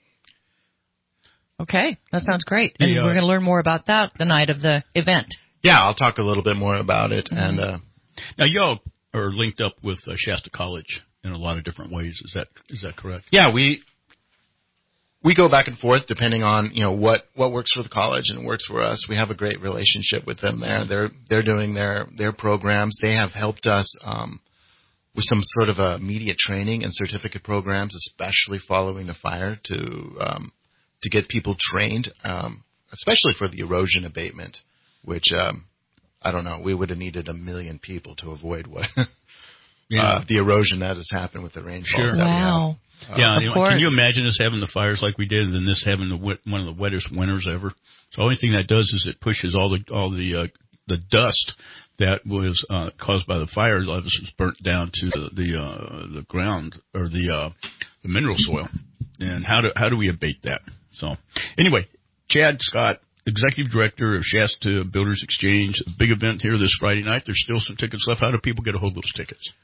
Okay, that sounds great. And The, uh, we're going to learn more about that the night of the event. yeah, I'll talk a little bit more about it. Mm-hmm. And uh, Now y'all are linked up with uh, Shasta College in a lot of different ways. Is that is that correct? yeah, we we go back and forth depending on you know what, what works for the college and works for us. We have a great relationship with them there. They're they're doing their their programs. They have helped us um, with some sort of a media training and certificate programs, especially following the fire, to um, to get people trained, um, especially for the erosion abatement, which um, I don't know, we would have needed a million people to avoid what Yeah. uh, the erosion that has happened with the rainfall. Sure. That Wow. we have. Uh, Yeah, Of you know, course. can you imagine us having the fires like we did, and then this having the wet, one of the wettest winters ever? So the only thing that does is it pushes all the all the uh, the dust that was uh, caused by the fire that was burnt down to the the, uh, the ground or the uh, the mineral soil. And how do how do we abate that? So anyway, Chad Scott, Executive Director of Shasta Builders Exchange, a big event here this Friday night. There's still some tickets left. How do people get a hold of those tickets?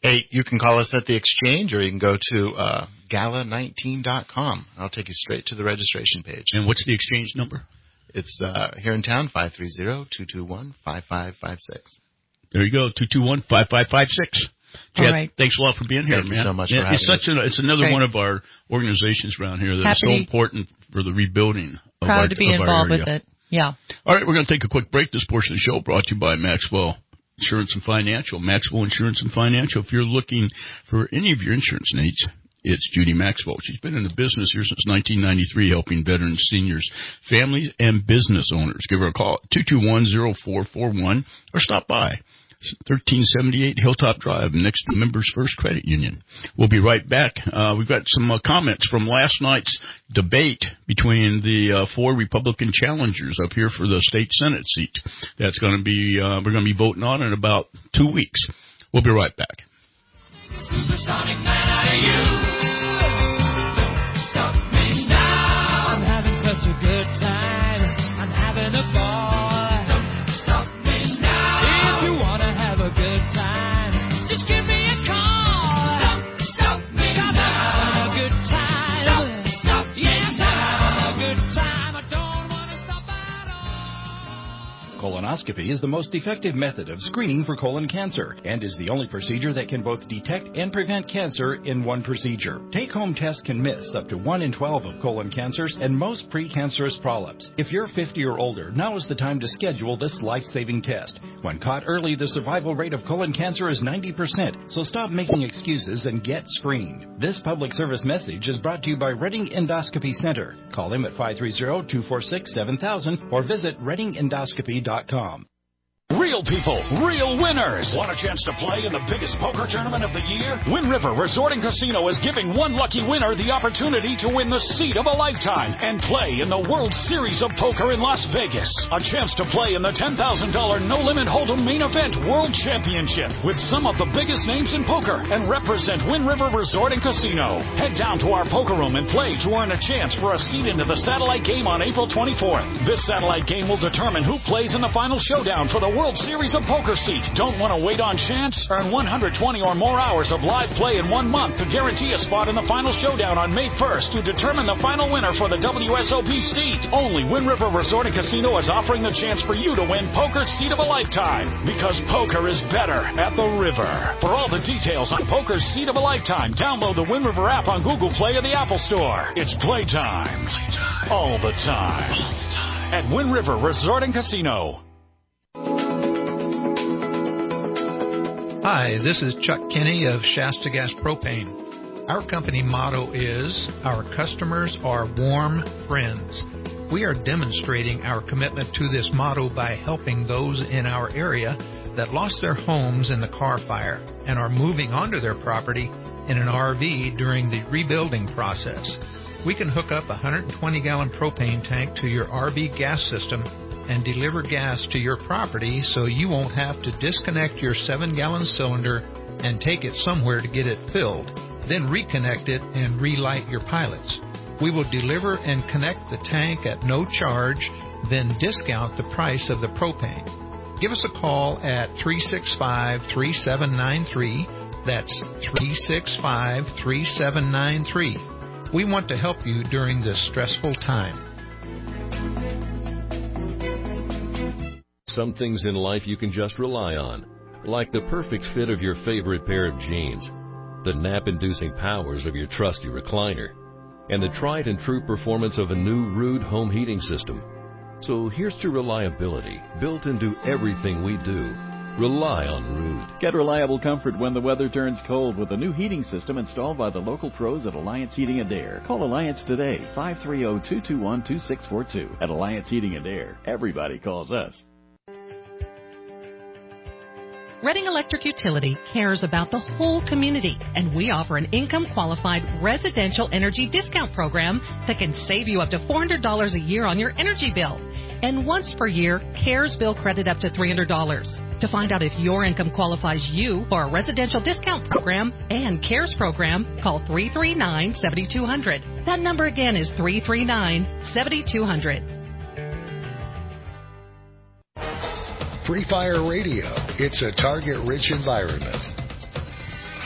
Hey, you can call us at the Exchange, or you can go to uh, gala nineteen dot com. I'll take you straight to the registration page. And what's the Exchange number? It's uh, here in town, five three zero, two two one, five five five six. There you go, two two one, five five five six. Chad, All right. Thanks a lot for being here, Thank man. you so much yeah, for having it's such us. A, it's another Great. one of our organizations around here that Happy is so important for the rebuilding of Proud our, to be of our involved area. with it. Yeah. All right, we're going to take a quick break. This portion of the show brought to you by Maxwell Insurance and Financial. Maxwell Insurance and Financial. If you're looking for any of your insurance needs, it's Judy Maxwell. She's been in the business here since nineteen ninety-three, helping veterans, seniors, families, and business owners. Give her a call at two two one, zero four four one or stop by thirteen seventy-eight Hilltop Drive, next to Members First Credit Union. We'll be right back. Uh, we've got some uh, comments from last night's debate between the uh, four Republican challengers up here for the state Senate seat. That's going to be, uh, we're going to be voting on in about two weeks. We'll be right back. Supersonic man, are you? Don't stop me now. I'm having such a good time. I'm having a ball. Don't stop me now. If you wanna have a good time, just give me a call. Don't stop me now. I'm having a good time. Don't stop me yes, now. I'm having a good time. I don't wanna stop at all. Colonoscopy is the most effective method of screening for colon cancer and is the only procedure that can both detect and prevent cancer in one procedure. Take-home tests can miss up to one in twelve of colon cancers and most precancerous polyps. If you're fifty or older, now is the time to schedule this life-saving test. When caught early, the survival rate of colon cancer is ninety percent, so stop making excuses and get screened. This public service message is brought to you by Reading Endoscopy Center. Call them at five three zero, two four six, seven thousand or visit reading endoscopy dot com. Real people, real winners. Want a chance to play in the biggest poker tournament of the year? Wind River Resort and Casino is giving one lucky winner the opportunity to win the seat of a lifetime and play in the World Series of Poker in Las Vegas. A chance to play in the ten thousand dollars no-limit hold'em main event World Championship with some of the biggest names in poker and represent Wind River Resort and Casino. Head down to our poker room and play to earn a chance for a seat into the satellite game on April twenty-fourth. This satellite game will determine who plays in the final showdown for the World Series of Poker seat. Don't want to wait on chance? Earn one hundred twenty or more hours of live play in one month to guarantee a spot in the final showdown on May first to determine the final winner for the W S O P seat. Only Wind River Resort and Casino is offering the chance for you to win poker seat of a lifetime, because poker is better at the river. For all the details on poker's seat of a lifetime, download the Wind River app on Google Play or the Apple Store. It's playtime, playtime. all the time, all the time. At Wind River Resort and Casino. Hi, this is Chuck Kinney of Shasta Gas Propane. Our company motto is, our customers are warm friends. We are demonstrating our commitment to this motto by helping those in our area that lost their homes in the Carr Fire and are moving onto their property in an R V during the rebuilding process. We can hook up a one hundred twenty gallon propane tank to your R V gas system and deliver gas to your property so you won't have to disconnect your seven gallon cylinder and take it somewhere to get it filled, then reconnect it and relight your pilots. We will deliver and connect the tank at no charge, then discount the price of the propane. Give us a call at three six five, three seven nine three. That's three six five, three seven nine three. We want to help you during this stressful time. Some things in life you can just rely on, like the perfect fit of your favorite pair of jeans, the nap-inducing powers of your trusty recliner, and the tried and true performance of a new Ruud home heating system. So here's to reliability, built into everything we do. Rely on Ruud. Get reliable comfort when the weather turns cold with a new heating system installed by the local pros at Alliance Heating and Air. Call Alliance today, five three zero, two two one, two six four two. At Alliance Heating and Air, everybody calls us. Reading Electric Utility cares about the whole community, and we offer an income-qualified residential energy discount program that can save you up to four hundred dollars a year on your energy bill. And once per year, CARES bill credit up to three hundred dollars. To find out if your income qualifies you for a residential discount program and CARES program, call three three nine, seven two zero zero. That number again is three three nine, seven two zero zero. Free Fire Radio. It's a target-rich environment.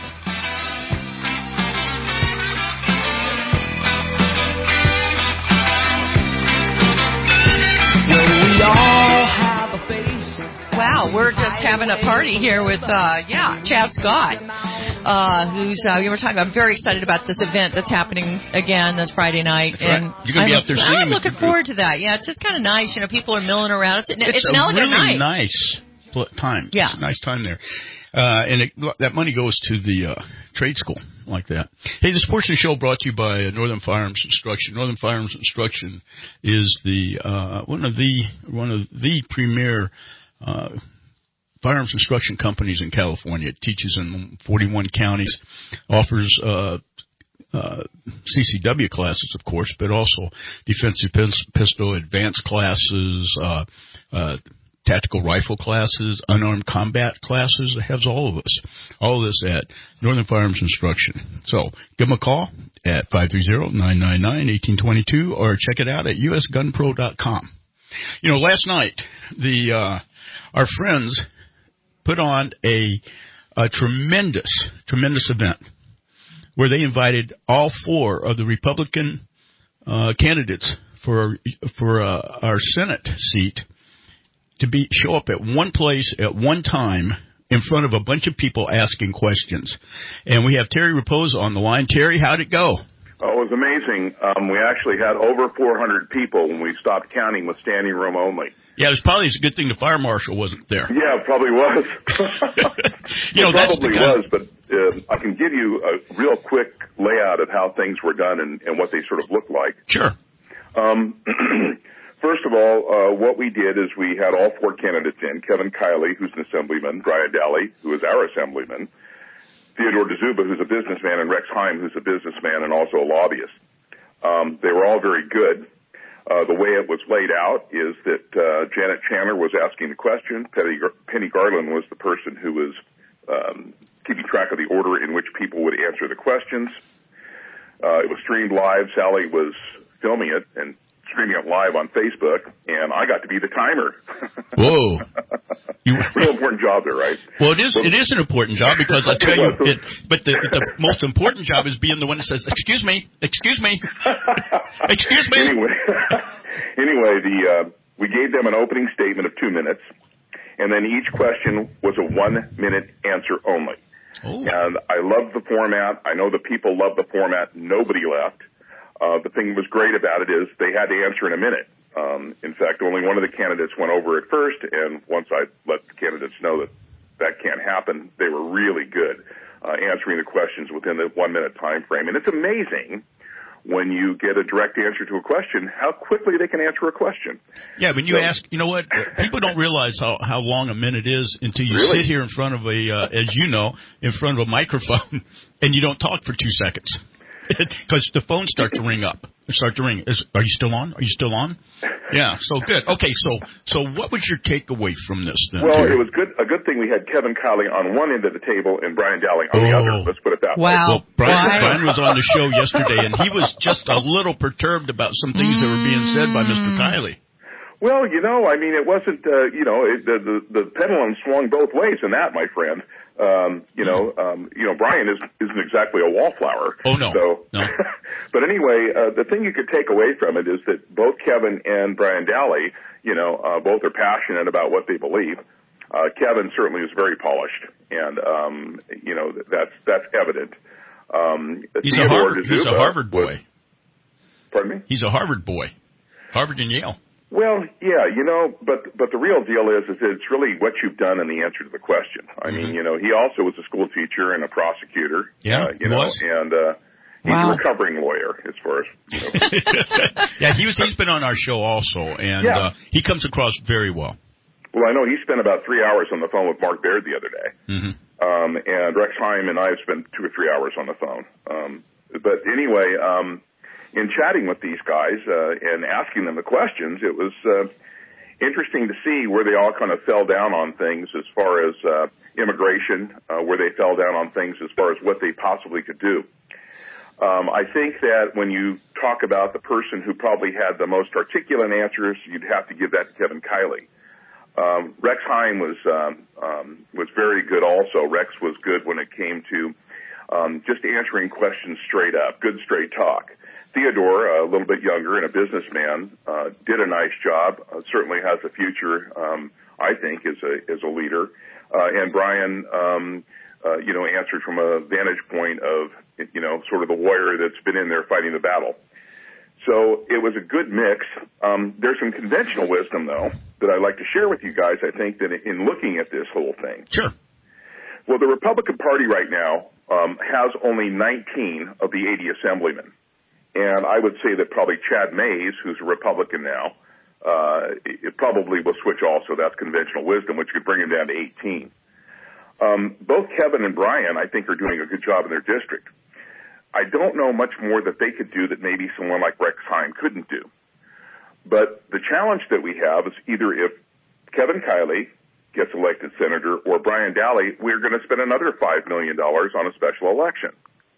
having a party here with, uh, yeah, Chad Scott, uh, who's, uh, we were talking about, I'm very excited about this event that's happening again this Friday night. That's right. And You're going to be I'm, out there singing. I'm looking forward to that. Yeah, it's just kind of nice. You know, people are milling around. It's, It's, it's a an elegant really night. nice pl- time. Yeah. It's a nice time there. Uh, and it, that money goes to the uh, trade school like that. Hey, this portion of the show brought to you by uh, Northern Firearms Instruction. Northern Firearms Instruction is the uh, one of the one of the premier uh, firearms instruction companies in California. It teaches in forty-one counties, offers uh, uh, C C W classes, of course, but also defensive pistol, advanced classes, uh, uh, tactical rifle classes, unarmed combat classes. It has all of us. All of this at Northern Firearms Instruction. So give them a call at five three zero, nine nine nine, one eight two two or check it out at U S gun pro dot com. You know, last night, the uh, our friends put on a, a tremendous, tremendous event where they invited all four of the Republican uh, candidates for for uh, our Senate seat to be show up at one place at one time in front of a bunch of people asking questions. And we have Terry Raposa on the line. Terry, how'd it go? Oh, it was amazing. Um, we actually had over four hundred people when we stopped counting with standing room only. Yeah, it was probably a good thing the fire marshal wasn't there. Yeah, it probably was. you know, it that's probably was, but uh, I can give you a real quick layout of how things were done and, and what they sort of looked like. Sure. Um, First of all, uh, what we did is we had all four candidates in, Kevin Kiley, who's an assemblyman, Brian Daly, who is our assemblyman, Theodore DeZuba, who's a businessman, and Rex Heim, who's a businessman and also a lobbyist. Um, they were all very good. Uh, the way it was laid out is that uh, Janet Chandler was asking the question. Penny, Penny Garland was the person who was um, keeping track of the order in which people would answer the questions. Uh, it was streamed live. Sally was filming it and streaming it live on Facebook, and I got to be the timer. Whoa. You, Real important job there, right? Well, it is It is an important job because I tell you, it, but the, the most important job is being the one that says, excuse me, excuse me, excuse me. Anyway, anyway the uh, we gave them an opening statement of two minutes, and then each question was a one-minute answer only. Oh. And I love the format. I know the people love the format. Nobody left. Uh, the thing that was great about it is they had to answer in a minute. Um, in fact, only one of the candidates went over at first, and once I let the candidates know that that can't happen, they were really good uh, answering the questions within the one-minute time frame. And it's amazing when you get a direct answer to a question, how quickly they can answer a question. Yeah, when you so, ask, you know what, people don't realize how, how long a minute is until you really? sit here in front of a, uh, as you know, in front of a microphone, and you don't talk for two seconds. Because the phones start to ring up. They start to ring. Is, are you still on? Are you still on? Yeah, so good. Okay, so so what was your takeaway from this then? Well, Terry? it was good. A good thing we had Kevin Kiley on one end of the table and Brian Dowling on oh. the other. Let's put it that wow. way. Well, Brian, Brian was on the show yesterday, and he was just a little perturbed about some things that were being said by Mister Kiley. Well, you know, I mean, it wasn't, uh, you know, it, the, the the pendulum swung both ways in that, my friend. Um, you know, um, you know, Brian is, isn't exactly a wallflower. Oh, no. So, no. But anyway, uh, the thing you could take away from it is that both Kevin and Brian Daly, you know, uh, both are passionate about what they believe. Uh, Kevin certainly is very polished, and, um, you know, that's, that's evident. Um, he's, a Harvard, he's a Harvard boy. Was, pardon me? He's a Harvard boy. Harvard and Yale. Well, yeah, you know, but but the real deal is is that it's really what you've done in the answer to the question. I mm-hmm. mean, you know, he also was a school teacher and a prosecutor. Yeah, uh, you know, was. and uh, he's wow. a recovering lawyer as far as. You know. yeah, he was. He's been on our show also, and yeah. uh, he comes across very well. Well, I know he spent about three hours on the phone with Mark Baird the other day, mm-hmm. um, and Rex Heim and I have spent two or three hours on the phone. Um, but anyway. Um, In chatting with these guys uh, and asking them the questions, it was uh, interesting to see where they all kind of fell down on things as far as uh, immigration, uh, where they fell down on things as far as what they possibly could do. Um, I think that when you talk about the person who probably had the most articulate answers, you'd have to give that to Kevin Kiley. Um, Rex Heim was um, um, was very good also. Rex was good when it came to um, just answering questions straight up, good straight talk. Theodore, a little bit younger and a businessman, uh, did a nice job, uh, certainly has a future, um, I think, as a, as a leader. uh, and Brian, um, uh, you know, answered from a vantage point of, you know, sort of the warrior that's been in there fighting the battle. So it was a good mix. Um, there's some conventional wisdom, though, that I'd like to share with you guys, I think, that in looking at this whole thing. Sure. Well, the Republican Party right now um, has only nineteen of the eighty assemblymen. And I would say that probably Chad Mays, who's a Republican now, uh, it probably will switch also. That's conventional wisdom, which could bring him down to eighteen. Um, both Kevin and Brian, I think, are doing a good job in their district. I don't know much more that they could do that maybe someone like Rex Heim couldn't do. But the challenge that we have is either if Kevin Kiley gets elected senator or Brian Daly, we're going to spend another five million dollars on a special election.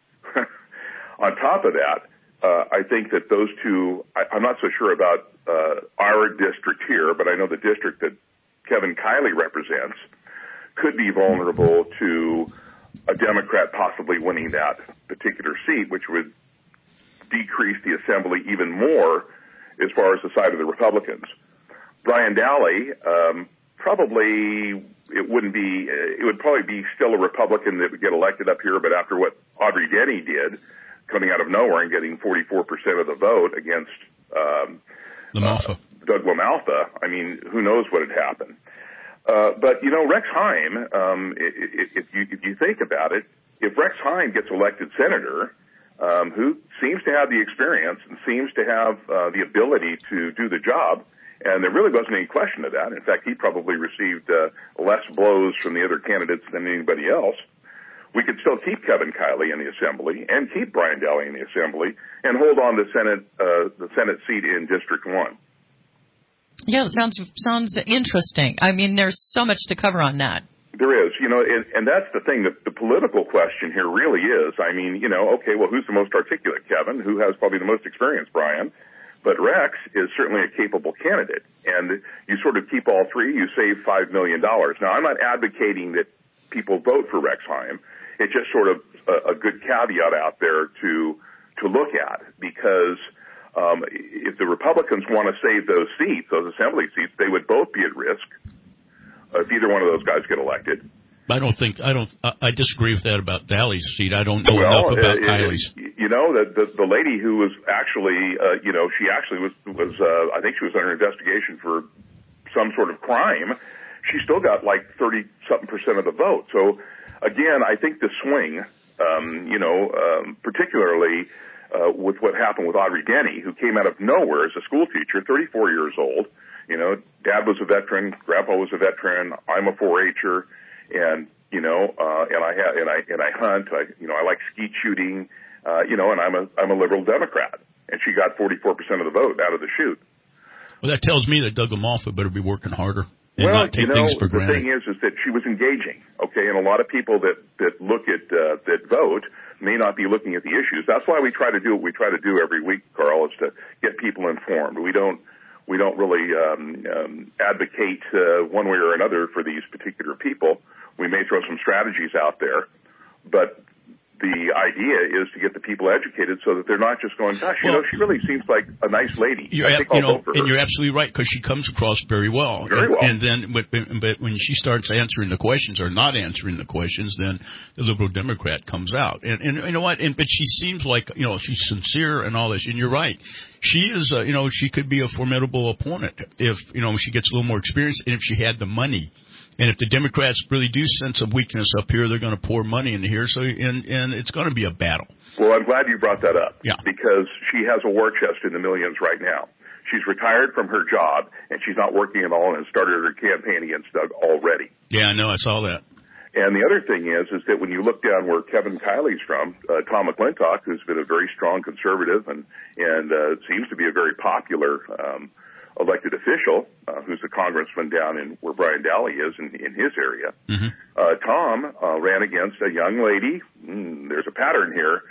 On top of that, uh, I think that those two, I, I'm not so sure about uh, our district here, but I know the district that Kevin Kiley represents could be vulnerable to a Democrat possibly winning that particular seat, which would decrease the assembly even more as far as the side of the Republicans. Brian Daly, um, probably it wouldn't be, it would probably be still a Republican that would get elected up here, but after what Audrey Denny did, coming out of nowhere and getting forty-four percent of the vote against um, LaMalfa. Uh, Doug LaMalfa, I mean, who knows what had happened. Uh, but, you know, Rex Heim, um, if, if, you, if you think about it, if Rex Heim gets elected senator, um, who seems to have the experience and seems to have uh, the ability to do the job, and there really wasn't any question of that. In fact, he probably received uh, less blows from the other candidates than anybody else. We could still keep Kevin Kiley in the Assembly and keep Brian Daly in the Assembly and hold on to Senate, uh, the Senate seat in District one. Yeah, it sounds sounds interesting. I mean, there's so much to cover on that. There is, you know, and, and that's the thing. The, the political question here really is, I mean, you know, okay, well, who's the most articulate? Kevin, who has probably the most experience? Brian. But Rex is certainly a capable candidate. And you sort of keep all three, you save five million dollars. Now, I'm not advocating that people vote for Rex Heim. It's just sort of a, a good caveat out there to to look at, because Um, if the Republicans want to save those seats, those assembly seats, they would both be at risk uh, if either one of those guys get elected. I don't think I don't. I disagree with that about Daly's seat. I don't know well, enough about it, Kiley's. It, you know, the, the the lady who was actually, uh, you know, she actually was was. Uh, I think she was under investigation for some sort of crime. She still got like thirty something percent of the vote. So again, I think the swing, um, you know, um, particularly. Uh, with what happened with Audrey Denny, who came out of nowhere as a school teacher, thirty-four years old. You know, Dad was a veteran, Grandpa was a veteran. I'm a four H-er, and you know, uh, and I ha- and I and I hunt. I you know, I like skeet shooting. Uh, you know, and I'm a I'm a liberal Democrat, and she got forty-four percent of the vote out of the chute. Well, that tells me that Doug LaMalfa better be working harder and well, not take you know, things for the granted. thing is, is that she was engaging. Okay, and a lot of people that that look at uh, that vote may not be looking at the issues. That's why we try to do what we try to do every week, Carl, is to get people informed. We don't we don't really um, um, advocate uh, one way or another for these particular people. We may throw some strategies out there, but the idea is to get the people educated so that they're not just going, gosh, you well, know, she really seems like a nice lady. You're, I think you I'll know, vote for her. and you're absolutely right, because she comes across very well. Very and, well. And then, but, but when she starts answering the questions or not answering the questions, then the liberal Democrat comes out. And, and you know what? And but she seems like, you know, she's sincere and all this. And you're right. She is, uh, you know, she could be a formidable opponent if, you know, she gets a little more experience and if she had the money. And if the Democrats really do sense a weakness up here, they're going to pour money into here. So, and, and it's going to be a battle. Well, I'm glad you brought that up. Yeah. Because she has a war chest in the millions right now. She's retired from her job, and she's not working at all and has started her campaign against Doug already. Yeah, I know. I saw that. And the other thing is, is that when you look down where Kevin Kiley's from, uh, Tom McClintock, who's been a very strong conservative and, and, uh, seems to be a very popular, um, elected official, uh, who's the congressman down in where Brian Daly is in, in his area. Mm-hmm. Uh, Tom, uh, ran against a young lady. Mm, there's a pattern here.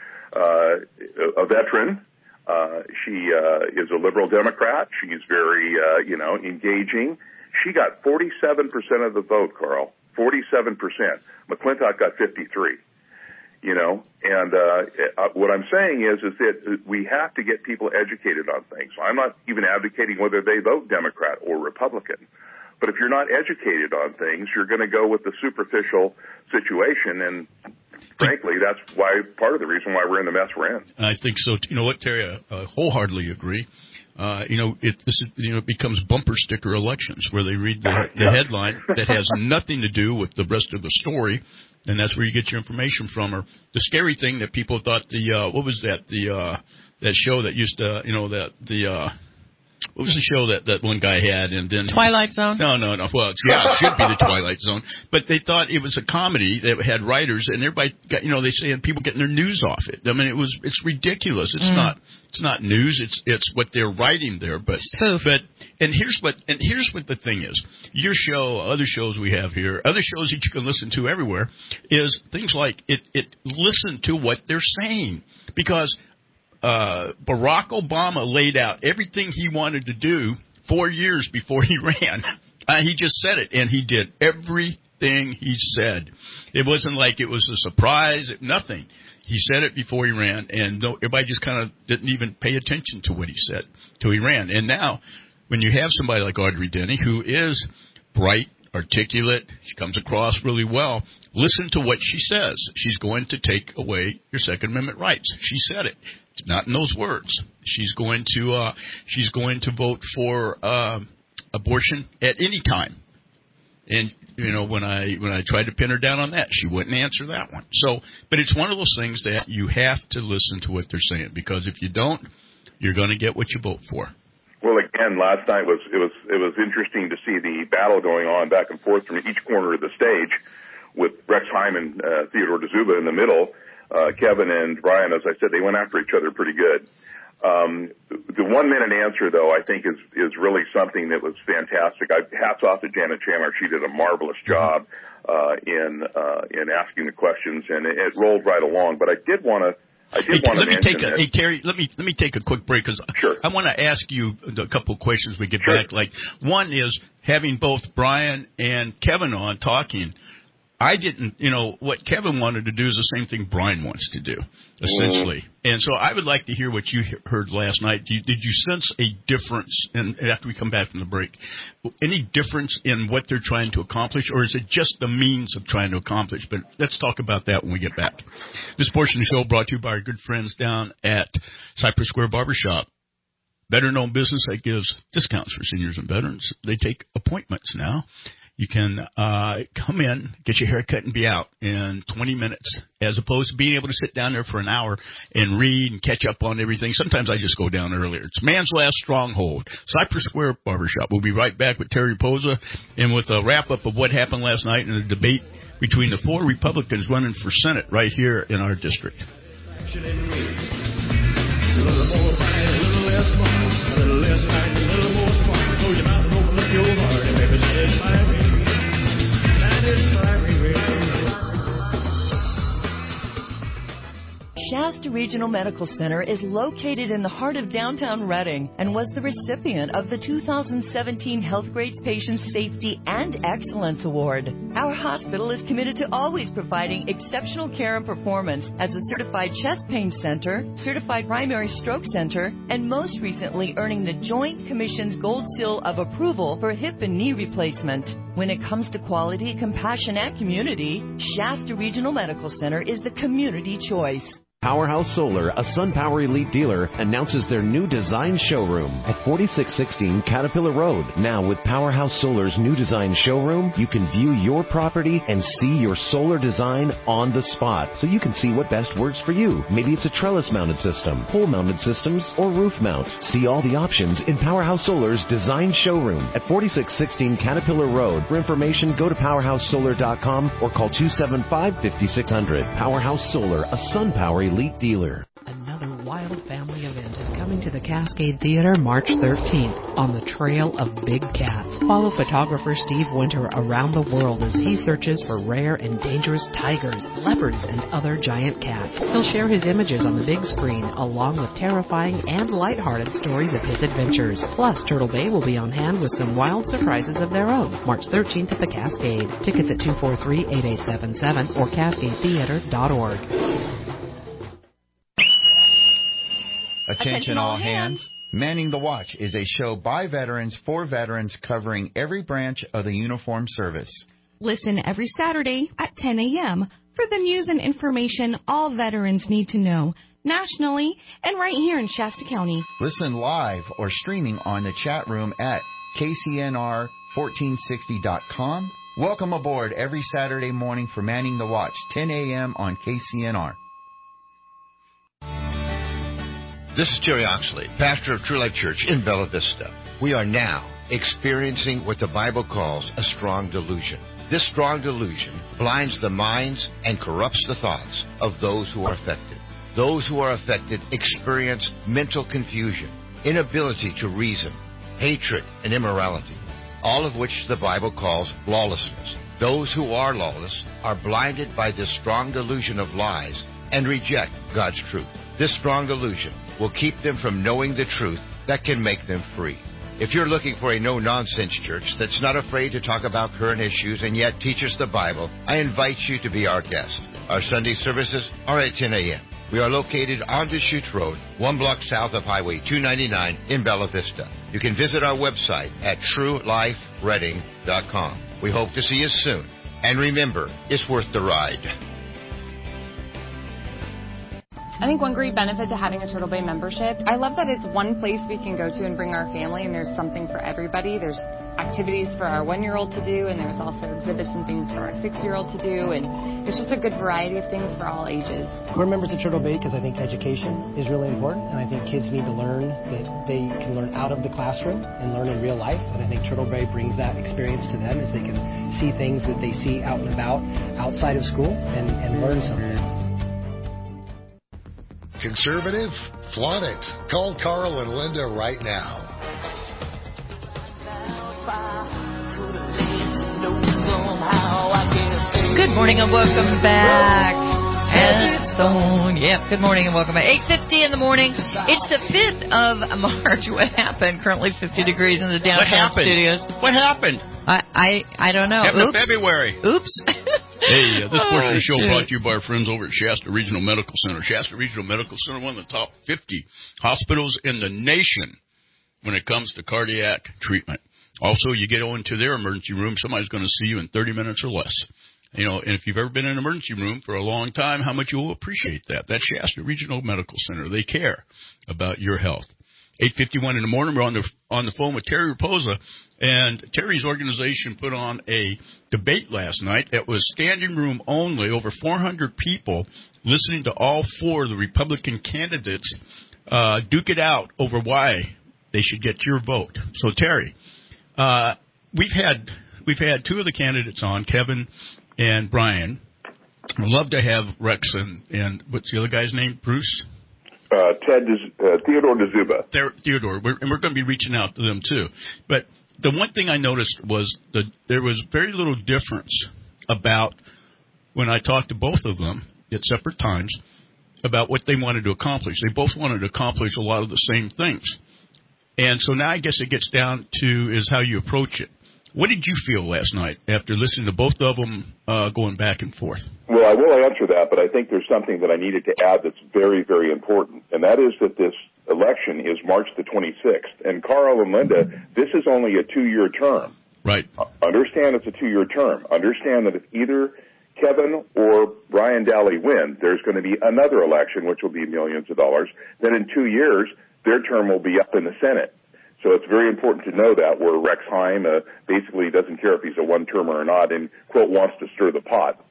Uh, a veteran. Uh, she, uh, is a liberal Democrat. She's very, uh, you know, engaging. She got forty-seven percent of the vote, Carl. forty-seven percent. McClintock got fifty-three. You know, and uh, uh, what I'm saying is, is that we have to get people educated on things. So I'm not even advocating whether they vote Democrat or Republican, But if you're not educated on things, you're going to go with the superficial situation, and frankly, that's why part of the reason why we're in the mess we're in. I think so. You know what, Terry? I uh, wholeheartedly agree. Uh, you know, it this is, you know, it becomes bumper sticker elections where they read the, the yeah. headline that has nothing to do with the rest of the story, and that's where you get your information from. Or the scary thing that people thought the uh, what was that the uh, that show that used to you know that the uh, what was the show that, that one guy had? And then Twilight Zone? No, no, no. Well, yeah, it should be the Twilight Zone. But they thought it was a comedy that had writers, and everybody got, you know, they say people getting their news off it. I mean, it was, it's ridiculous. It's mm. not, it's not news. It's, it's what they're writing there. But, Spoof. but, and here's what, and here's what the thing is. Your show, other shows we have here, other shows that you can listen to everywhere, is things like it, it listen to what they're saying. Because Uh, Barack Obama laid out everything he wanted to do four years before he ran. Uh, he just said it, and he did everything he said. It wasn't like it was a surprise, nothing. He said it before he ran, and no, everybody just kind of didn't even pay attention to what he said till he ran. And now, when you have somebody like Audrey Denny, who is bright, articulate, she comes across really well, listen to what she says. She's going to take away your Second Amendment rights. She said it. It's not in those words. She's going to uh, she's going to vote for uh, abortion at any time. And you know, when I when I tried to pin her down on that, she wouldn't answer that one. So, but it's one of those things that you have to listen to what they're saying, because if you don't, you're going to get what you vote for. Well, again, last night was it was it was interesting to see the battle going on back and forth from each corner of the stage, with Rex Heim and uh, Theodore D'Souza in the middle. Uh, Kevin and Brian, as I said, they went after each other pretty good. Um, the one-minute answer, though, I think is is really something that was fantastic. I, hats off to Janet Chandler; she did a marvelous job uh, in uh, in asking the questions, and it, it rolled right along. But I did want to. I did hey, want to let me mention take a, that. Hey, Terry, let me let me take a quick break, because sure. I want to ask you a couple of questions when we get sure. back. Like, one is having both Brian and Kevin on talking. I didn't, you know, what Kevin wanted to do is the same thing Brian wants to do, essentially. Mm. And so I would like to hear what you heard last night. Did you, did you sense a difference, and after we come back from the break, any difference in what they're trying to accomplish, or is it just the means of trying to accomplish? But let's talk about that when we get back. This portion of the show brought to you by our good friends down at Cypress Square Barbershop. Better known business that gives discounts for seniors and veterans. They take appointments now. You can uh, come in, get your hair cut, and be out in twenty minutes, as opposed to being able to sit down there for an hour and read and catch up on everything. Sometimes I just go down earlier. It's man's last stronghold, Cypress Square Barbershop. We'll be right back with Terry Poza and with a wrap-up of what happened last night in a debate between the four Republicans running for Senate right here in our district. Shasta Regional Medical Center is located in the heart of downtown Reading and was the recipient of the two thousand seventeen Healthgrades Patient Safety and Excellence Award. Our hospital is committed to always providing exceptional care and performance as a certified chest pain center, certified primary stroke center, and most recently earning the Joint Commission's Gold Seal of Approval for hip and knee replacement. When it comes to quality, compassion, and community, Shasta Regional Medical Center is the community choice. Powerhouse Solar, a SunPower Elite dealer, announces their new design showroom at forty-six sixteen Caterpillar Road. Now, with Powerhouse Solar's new design showroom, you can view your property and see your solar design on the spot, so you can see what best works for you. Maybe it's a trellis-mounted system, pole-mounted systems, or roof mount. See all the options in Powerhouse Solar's design showroom at forty-six sixteen Caterpillar Road. For information, go to powerhouse solar dot com or call two seven five, five six zero zero. Powerhouse Solar, a SunPower Elite dealer. Another wild family event is coming to the Cascade Theater March thirteenth on the trail of big cats. Follow photographer Steve Winter around the world as he searches for rare and dangerous tigers, leopards, and other giant cats. He'll share his images on the big screen along with terrifying and lighthearted stories of his adventures. Plus, Turtle Bay will be on hand with some wild surprises of their own. March thirteenth at the Cascade. Tickets at two four three, eight eight seven seven or cascade theater dot org. Attention all hands. Manning the Watch is a show by veterans for veterans covering every branch of the uniformed service. Listen every Saturday at ten a.m. for the news and information all veterans need to know, nationally and right here in Shasta County. Listen live or streaming on the chat room at K C N R fourteen sixty dot com. Welcome aboard every Saturday morning for Manning the Watch, ten a.m. on K C N R. This is Terry Oxley, pastor of True Life Church in Bella Vista. We are now experiencing what the Bible calls a strong delusion. This strong delusion blinds the minds and corrupts the thoughts of those who are affected. Those who are affected experience mental confusion, inability to reason, hatred, and immorality, all of which the Bible calls lawlessness. Those who are lawless are blinded by this strong delusion of lies and reject God's truth. This strong delusion will keep them from knowing the truth that can make them free. If you're looking for a no-nonsense church that's not afraid to talk about current issues and yet teaches the Bible, I invite you to be our guest. Our Sunday services are at ten a.m. We are located on Deschutes Road, one block south of Highway two ninety-nine in Bella Vista. You can visit our website at true life reading dot com. We hope to see you soon. And remember, it's worth the ride. I think one great benefit to having a Turtle Bay membership, I love that it's one place we can go to and bring our family, and there's something for everybody. There's activities for our one-year-old to do, and there's also exhibits and things for our six-year-old to do, and it's just a good variety of things for all ages. We're members of Turtle Bay because I think education is really important, and I think kids need to learn that they can learn out of the classroom and learn in real life, and I think Turtle Bay brings that experience to them as they can see things that they see out and about outside of school and, and learn something. Conservative? Flaunt it. Call Carl and Linda right now. Good morning and welcome back. And it's on. Yeah, good morning and welcome back. eight fifty in the morning. It's the fifth of March. What happened? Currently fifty degrees in the downtown what studios. What happened? I, I, I don't know. Happened Oops. in February. Oops. Hey, uh, this portion of the show Oh, brought to you by our friends over at Shasta Regional Medical Center. Shasta Regional Medical Center, one of the top fifty hospitals in the nation when it comes to cardiac treatment. Also, you get into their emergency room, somebody's going to see you in thirty minutes or less. You know, and if you've ever been in an emergency room for a long time, how much you will appreciate that. That's Shasta Regional Medical Center. They care about your health. eight fifty-one in the morning, we're on the on the phone with Terry Raposa, and Terry's organization put on a debate last night that was standing room only, over four hundred people listening to all four of the Republican candidates uh, duke it out over why they should get your vote. So, Terry, uh, we've had we've had two of the candidates on, Kevin and Brian. I'd love to have Rex and, and what's the other guy's name, Bruce? Uh, Ted, uh, Theodore D'Zuba. There, Theodore, we're, and we're going to be reaching out to them too. But the one thing I noticed was that there was very little difference about when I talked to both of them at separate times about what they wanted to accomplish. They both wanted to accomplish a lot of the same things. And so now I guess it gets down to is how you approach it. What did you feel last night after listening to both of them uh, going back and forth? Well, I will answer that, but I think there's something that I needed to add that's very, very important, and that is that this election is March the twenty-sixth. And Carl and Linda, this is only a two-year term. Right. Uh, understand it's a two-year term. Understand that if either Kevin or Brian Daly win, there's going to be another election, which will be millions of dollars. Then in two years, their term will be up in the Senate. So it's very important to know that, where Rex Heim uh, basically doesn't care if he's a one-termer or not and, quote, wants to stir the pot.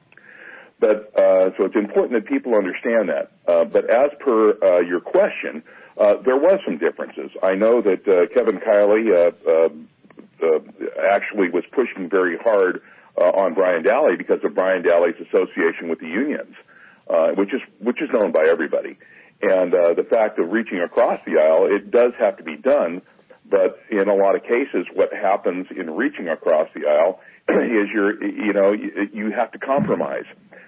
But uh, so it's important that people understand that. Uh, but as per uh, your question, uh, there was some differences. I know that uh, Kevin Kiley uh, uh, uh, actually was pushing very hard uh, on Brian Daly because of Brian Daly's association with the unions, uh, which is which is known by everybody. And uh, the fact of reaching across the aisle, it does have to be done. But in a lot of cases, what happens in reaching across the aisle is you're, you know, you, you have to compromise.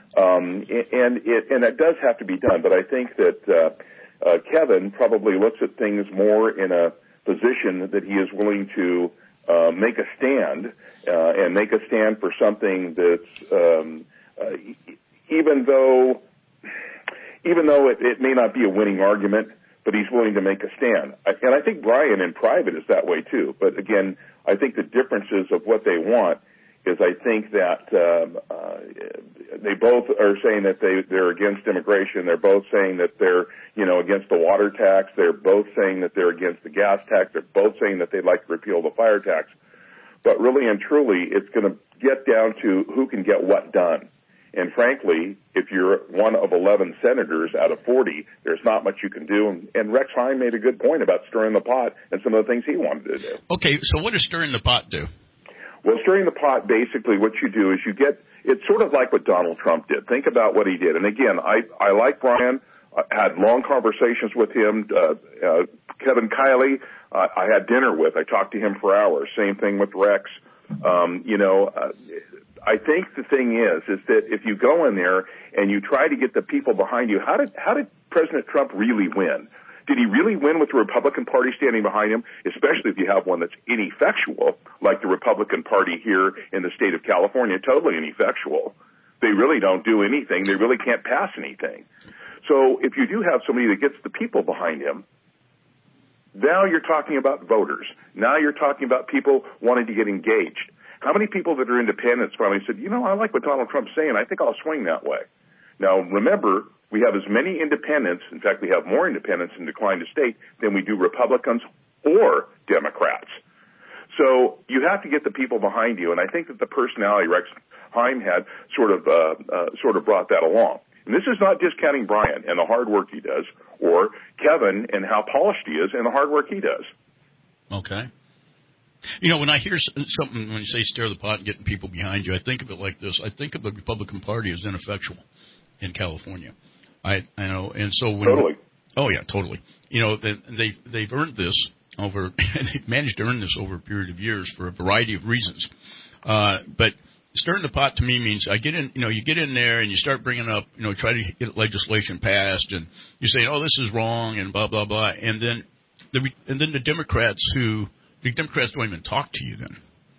Um, and it, and it does have to be done. But I think that, uh, uh, Kevin probably looks at things more in a position that he is willing to, uh, make a stand, uh, and make a stand for something that's, um, uh, even though, even though it, it may not be a winning argument, but he's willing to make a stand. I, and I think Brian in private is that way too. But again, I think the differences of what they want is I think that um, uh, they both are saying that they, they're against immigration. They're both saying that they're, you know, against the water tax. They're both saying that they're against the gas tax. They're both saying that they'd like to repeal the fire tax. But really and truly, it's going to get down to who can get what done. And frankly, if you're one of eleven senators out of forty, there's not much you can do. And, and Rex Heim made a good point about stirring the pot and some of the things he wanted to do. Okay, so what does stirring the pot do? Well, stirring the pot, basically what you do is you get, it's sort of like what Donald Trump did. Think about what he did. And again, I, I like Brian. I had long conversations with him. Uh, uh, Kevin Kiley, uh, I had dinner with. I talked to him for hours. Same thing with Rex. Um, you know, uh, I think the thing is, is that if you go in there and you try to get the people behind you, how did, how did President Trump really win? Did he really win with the Republican Party standing behind him, especially if you have one that's ineffectual, like the Republican Party here in the state of California, totally ineffectual? They really don't do anything. They really can't pass anything. So if you do have somebody that gets the people behind him, now you're talking about voters. Now you're talking about people wanting to get engaged. How many people that are independents finally said, you know, I like what Donald Trump's saying. I think I'll swing that way. Now, remember, we have as many independents, in fact, we have more independents in decline to state than we do Republicans or Democrats. So you have to get the people behind you, and I think that the personality Rex Heim had sort of uh, uh, sort of brought that along. And this is not discounting Brian and the hard work he does, or Kevin and how polished he is and the hard work he does. Okay. You know, when I hear something, when you say stir the pot and getting people behind you, I think of it like this. I think of the Republican Party as ineffectual in California. I, I know, and so when totally. Oh yeah, totally. You know, they, they they've earned this over, and they've managed to earn this over a period of years for a variety of reasons. Uh, but stirring the pot to me means I get in, you know, you get in there and you start bringing up, you know, try to get legislation passed, and you say, oh, this is wrong, and blah blah blah, and then the and then the Democrats who the Democrats don't even talk to you then.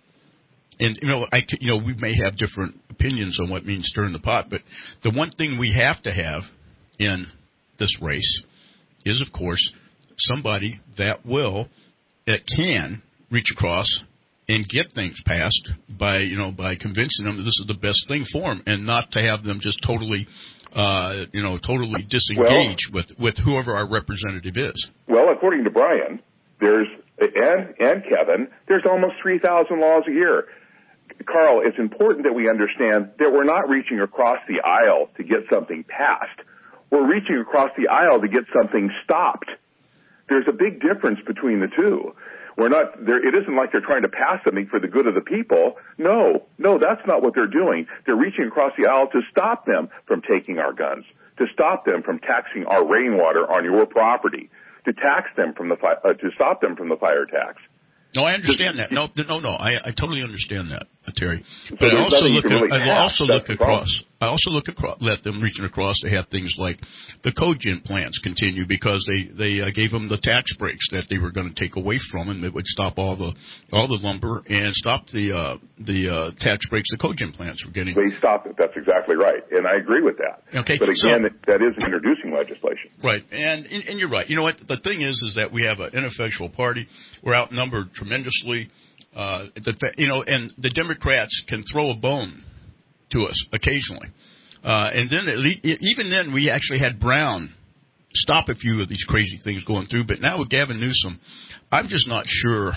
And, you know, I, you know, we may have different opinions on what means stirring the pot, but the one thing we have to have in this race is, of course, somebody that will, that can reach across and get things passed by, you know, by convincing them that this is the best thing for them, and not to have them just totally, uh, you know, totally disengage well, with, with whoever our representative is. Well, according to Brian, there's, and, and Kevin, there's almost three thousand laws a year. Carl, it's important that we understand that we're not reaching across the aisle to get something passed. We're reaching across the aisle to get something stopped. There's a big difference between the two. We're not, there, it isn't like they're trying to pass something for the good of the people. No, no, that's not what they're doing. They're reaching across the aisle to stop them from taking our guns, to stop them from taxing our rainwater on your property, to tax them from the, uh, to stop them from the fire tax. No, I understand that. No, no, no. I, I totally understand that, Terry. But so I also look. At, really I also look across. I also look across. Let them reaching across to have things like the cogen plants continue because they they uh, gave them the tax breaks that they were going to take away from them. That would stop all the all the lumber and stop the uh, the uh, tax breaks the cogen plants were getting. They stopped it. That's exactly right, and I agree with that. Okay, but again, so, that is introducing legislation. Right, and and you're right. You know what? The thing is, is that we have an ineffectual party. We're outnumbered tremendously. Uh, the, you know, and the Democrats can throw a bone to us occasionally. Uh, and then, even then, we actually had Brown stop a few of these crazy things going through. But now with Gavin Newsom, I'm just not sure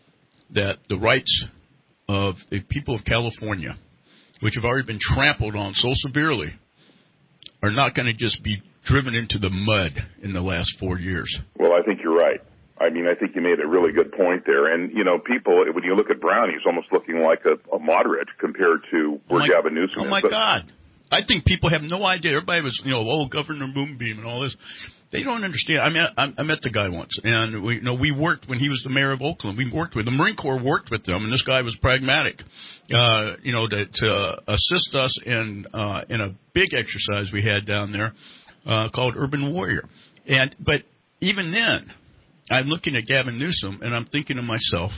that the rights of the people of California, which have already been trampled on so severely, are not going to just be driven into the mud in the last four years. Well, I think you're right. I mean, I think you made a really good point there. And, you know, people, when you look at Brown, he's almost looking like a, a moderate compared to where oh my, Gavin Newsom oh is. Oh, my but, God. I think people have no idea. Everybody was, you know, oh, Governor Moonbeam and all this. They don't understand. I mean, I, I met the guy once, and we, you know, we worked when he was the mayor of Oakland. We worked with the Marine Corps, worked with them, and this guy was pragmatic, uh, you know, to, to uh, assist us in uh, in a big exercise we had down there uh, called Urban Warrior. And but even then, I'm looking at Gavin Newsom, and I'm thinking to myself,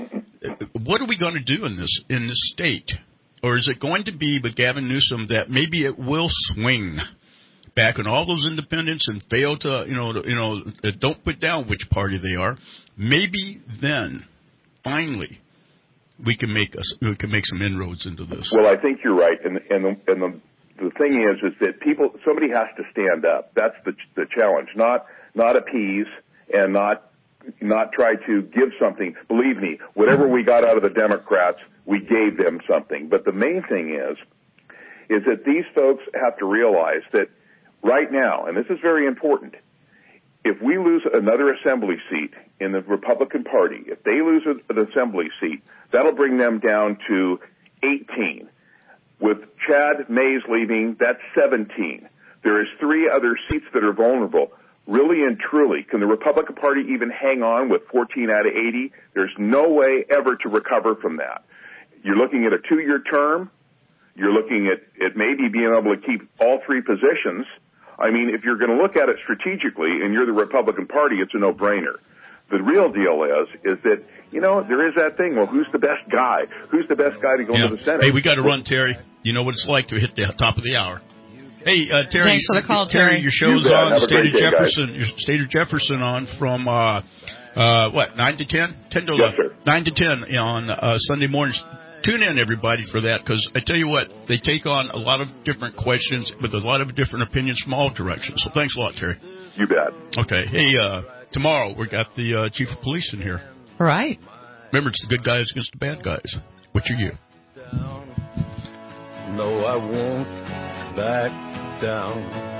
what are we going to do in this in this state? Or is it going to be with Gavin Newsom that maybe it will swing back on all those independents and fail to, you know, you know, don't put down which party they are, maybe then, finally, we can make us we can make some inroads into this. Well, I think you're right, and and the, and the the thing is, is that people somebody has to stand up. That's the the challenge, not not appease and not not try to give something. Believe me, whatever we got out of the Democrats, we gave them something. But the main thing is, is that these folks have to realize that right now, and this is very important, if we lose another assembly seat in the Republican Party, if they lose an assembly seat, that'll bring them down to eighteen. With Chad Mays leaving, that's seventeen. There is three other seats that are vulnerable. Really and truly, can the Republican Party even hang on with fourteen out of eighty? There's no way ever to recover from that. You're looking at a two-year term. You're looking at, at maybe being able to keep all three positions. I mean, if you're going to look at it strategically and you're the Republican Party, it's a no-brainer. The real deal is, is that, you know, there is that thing, well, who's the best guy? Who's the best guy to go yeah. into the Senate? Hey, we got to run, Terry. You know what it's like to hit the top of the hour. Hey, uh, Terry. Thanks for the call, Terry. Terry. Your show's You bet. on Have a State great of day, Jefferson. guys. Your State of Jefferson on from uh, uh, what nine to ten, ten to yes, eleven, sir. nine to ten on uh, Sunday mornings. Tune in, everybody, for that, because I tell you what, they take on a lot of different questions with a lot of different opinions from all directions. So thanks a lot, Terry. You bet. Okay. Hey, uh, tomorrow we got the uh, chief of police in here. All right. Remember, it's the good guys against the bad guys. Which are you? No, I won't back down.